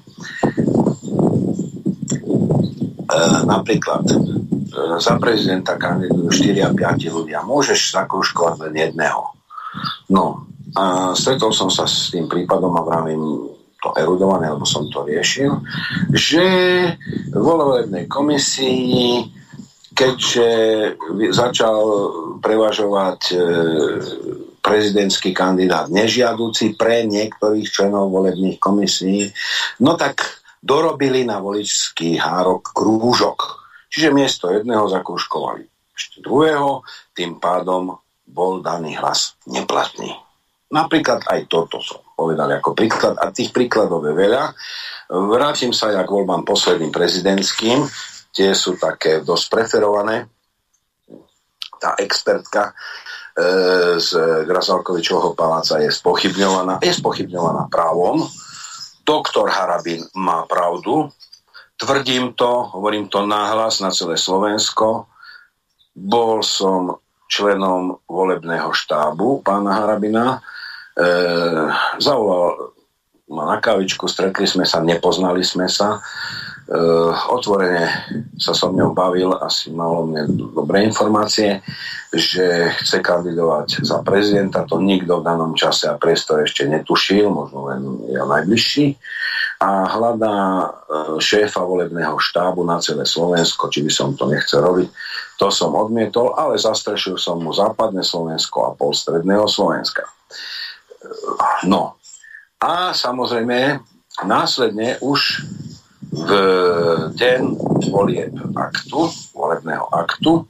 napríklad za prezidenta kandidujú štyri a päť ľudia. Môžeš zakružkovať len jedného. No, a stretol som sa s tým prípadom a vravím to erudované, lebo som to riešil, že vo volebnej komisii, keďže začal prevažovať e, prezidentský kandidát nežiaduci pre niektorých členov volebných komisí, no tak dorobili na voličský hárok krúžok. Čiže miesto jedného zakružkovali ešte druhého, tým pádom bol daný hlas neplatný. Napríklad aj toto som povedal ako príklad a tých príkladov je veľa. Vrátim sa ja k voľbám posledným prezidentským, tie sú také dosť preferované. Tá expertka e, z Grazalkovičovho paláca je spochybňovaná, je spochybňovaná právom. Doktor Harabin má pravdu. Tvrdím to, hovorím to nahlas na celé Slovensko. Bol som členom volebného štábu pána Harabina. E, zavolal ma na kávičku, stretli sme sa, nepoznali sme sa. E, otvorene sa so mňou bavil, asi malo mne dobré informácie, že chce kandidovať za prezidenta. To nikto v danom čase a priestore ešte netušil, možno len ja najbližší. A hľadá šéfa volebného štábu na celé Slovensko, či by som to nechcel robiť. To som odmietol, ale zastrešil som mu západné Slovensko a pol stredného Slovenska. No. A samozrejme, následne už v deň volieb aktu, volebného aktu,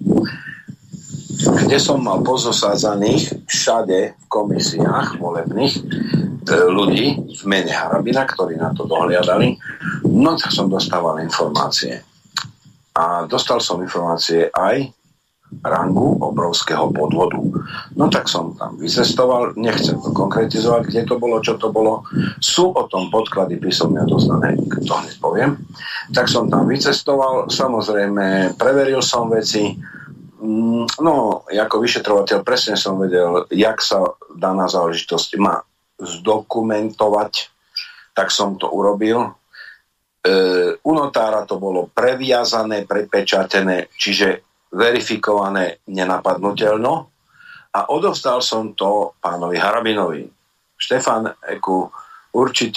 kde som mal pozosádzaných všade v komisiách volebných ľudí v mene Harabina, ktorí na to dohliadali, no tak som dostával informácie. A dostal som informácie aj rangu obrovského podvodu. No tak som tam vycestoval, nechcem to konkretizovať, kde to bolo, čo to bolo. Sú o tom podklady písomne doznané, to hneď poviem. Tak som tam vycestoval, samozrejme preveril som veci. No, ako vyšetrovateľ presne som vedel, jak sa daná záležitosť má zdokumentovať, tak som to urobil. E, u notára to bolo previazané, prepečatené, čiže verifikované nenapadnuteľno a odovzdal som to pánovi Harabinovi. Štefan Eku určite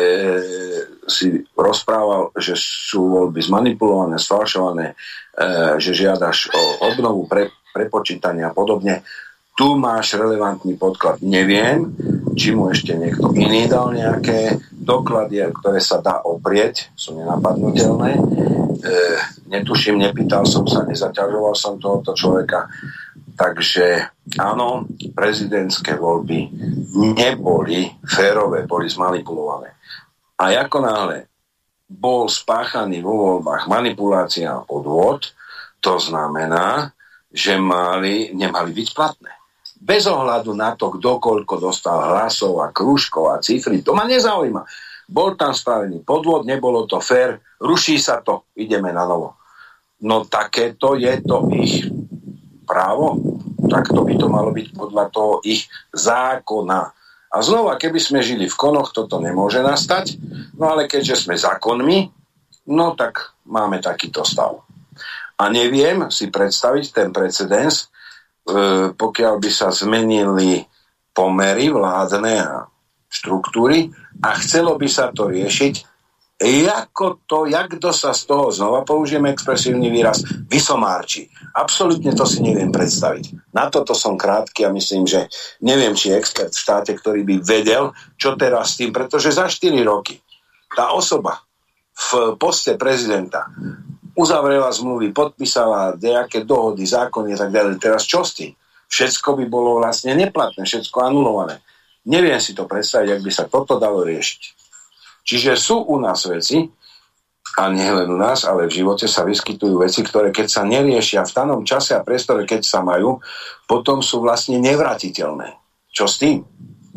si rozprával, že sú voľby zmanipulované, sfalšované, že žiadaš o obnovu, pre, prepočítania a podobne. Tu máš relevantný podklad. Neviem, či mu ešte niekto iný dal nejaké doklady, ktoré sa dá oprieť, sú nenapadnutelné. E, netuším, nepýtal som sa, nezaťažoval som tohoto človeka. Takže áno, prezidentské voľby neboli férové, boli zmanipulované. A ako náhle bol spáchaný vo voľbách manipulácia a podvod, to znamená, že mali, nemali byť platné. Bez ohľadu na to, kto koľko dostal hlasov a krúžkov a cifry, to ma nezaujíma. Bol tam spravený podvod, nebolo to fér, ruší sa to, ideme na novo. No takéto je to ich právo, tak to by to malo byť podľa toho ich zákona. A znova, keby sme žili v konoch, toto nemôže nastať, no ale keďže sme zákonmi, no tak máme takýto stav. A neviem si predstaviť ten precedens, e, pokiaľ by sa zmenili pomery vládne a štruktúry a chcelo by sa to riešiť, ako to, jak kto sa z toho, znova použijeme expresívny výraz, vysomárči. Absolútne to si neviem predstaviť. Na toto som krátky a myslím, že neviem, či je expert v štáte, ktorý by vedel, čo teraz s tým, pretože za štyri roky tá osoba v poste prezidenta uzavrela zmluvy, podpísala nejaké dohody, zákony a tak ďalej. Teraz čo s tým? Všetko by bolo vlastne neplatné, všetko anulované. Neviem si to predstaviť, ak by sa toto dalo riešiť. Čiže sú u nás veci, a nie len u nás, ale v živote sa vyskytujú veci, ktoré keď sa neriešia v danom čase a priestore, keď sa majú, potom sú vlastne nevratiteľné. Čo s tým?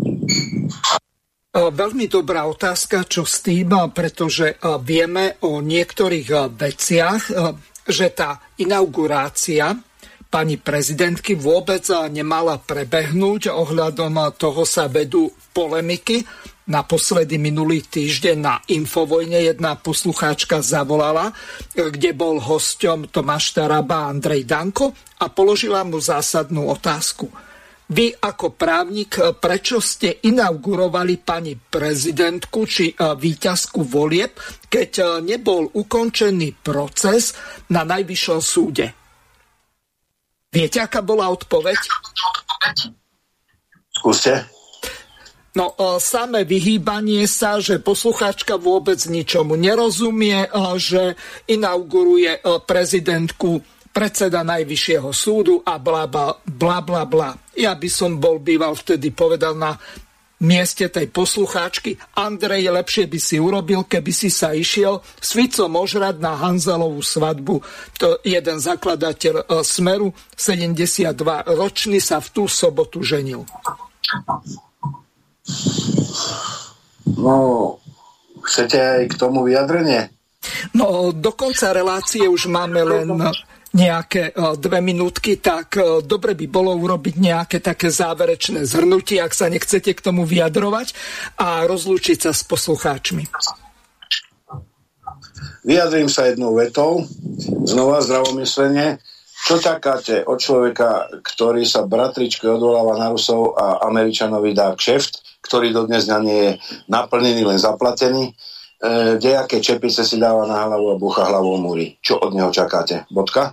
Veľmi dobrá otázka, čo s tým, pretože vieme o niektorých veciach, že tá inaugurácia pani prezidentky vôbec nemala prebehnúť. Ohľadom toho sa vedú polemiky. Naposledy minulý týždeň na Infovojne jedna poslucháčka zavolala, kde bol hosťom Tomáš Taraba a Andrej Danko a položila mu zásadnú otázku. Vy ako právnik, prečo ste inaugurovali pani prezidentku či víťazku volieb, keď nebol ukončený proces na Najvyššom súde? Viete, aká bola odpoveď? Skúste. No, samé vyhýbanie sa, že poslucháčka vôbec ničomu nerozumie, že inauguruje prezidentku predseda Najvyššieho súdu a bla, bla, bla, bla, bla. Ja by som bol býval vtedy povedal na mieste tej poslucháčky: Andrej, lepšie by si urobil, keby si sa išiel s Ficom ožrať na Hanzelovú svadbu. To jeden zakladateľ Smeru, sedemdesiatdva ročný, sa v tú sobotu ženil. No, chcete aj k tomu vyjadrenie? No, do konca relácie už máme len nejaké dve minútky, tak dobre by bolo urobiť nejaké také záverečné zhrnutie, ak sa nechcete k tomu vyjadrovať, a rozlúčiť sa s poslucháčmi. Vyjadrím sa jednou vetou, znova zdravomyslenie. Čo čakáte od človeka, ktorý sa bratričke odvoláva na Rusov a Američanovi dá kšeft, ktorý dodnes na nie je naplnený, len zaplatený, e, dejaké čepice si dáva na hlavu a búcha hlavou múry. Čo od neho čakáte? Bodka?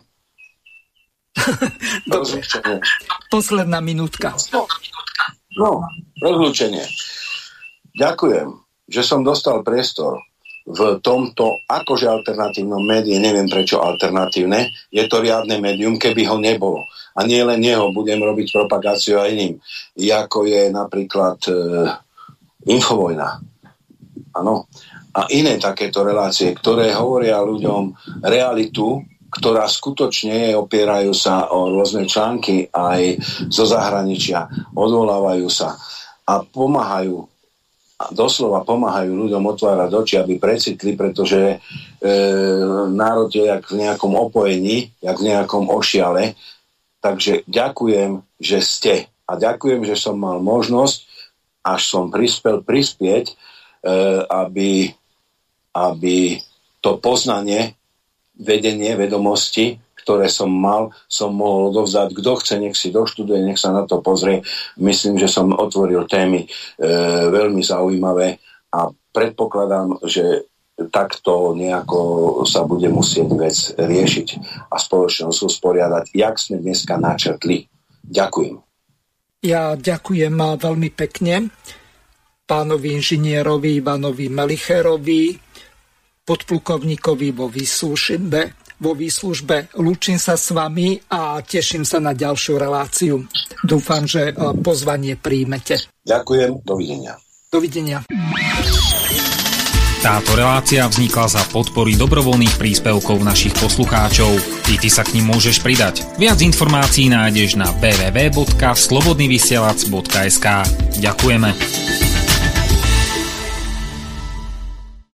Rozlúčenie. Posledná minútka. No, no, rozlúčenie. Ďakujem, že som dostal priestor v tomto akože alternatívnom médii, neviem prečo alternatívne, je to riadne médium, keby ho nebolo. A nie len jeho, budem robiť propagáciu aj iným. Ako je napríklad e, Infovojna. Áno. A iné takéto relácie, ktoré hovoria ľuďom realitu, ktorá skutočne opierajú sa o rôzne články aj zo zahraničia, odvolávajú sa a pomáhajú, a doslova pomáhajú ľuďom otvárať oči, aby precitli, pretože e, národ je jak v nejakom opojení, jak v nejakom ošiale. Takže ďakujem, že ste. A ďakujem, že som mal možnosť, až som prispel prispieť, e, aby, aby to poznanie, vedenie, vedomosti, ktoré som mal, som mohol odovzdať. Kto chce, nech si doštuduje, nech sa na to pozrie. Myslím, že som otvoril témy e, veľmi zaujímavé a predpokladám, že takto nejako sa bude musieť vec riešiť a spoločnosť usporiadať, jak sme dneska načrtli. Ďakujem. Ja ďakujem veľmi pekne pánovi inžinierovi Ivanovi Melicherovi, podplukovníkovi vo výslužbe. vo výslužbe. Lúčim sa s vami a teším sa na ďalšiu reláciu. Dúfam, že pozvanie príjmete. Ďakujem, dovidenia. Dovidenia. Táto relácia vznikla za podpory dobrovoľných príspevkov našich poslucháčov. I ty sa k nim môžeš pridať. Viac informácií nájdeš na w w w bodka slobodnyvysielac bodka es ka. Ďakujeme.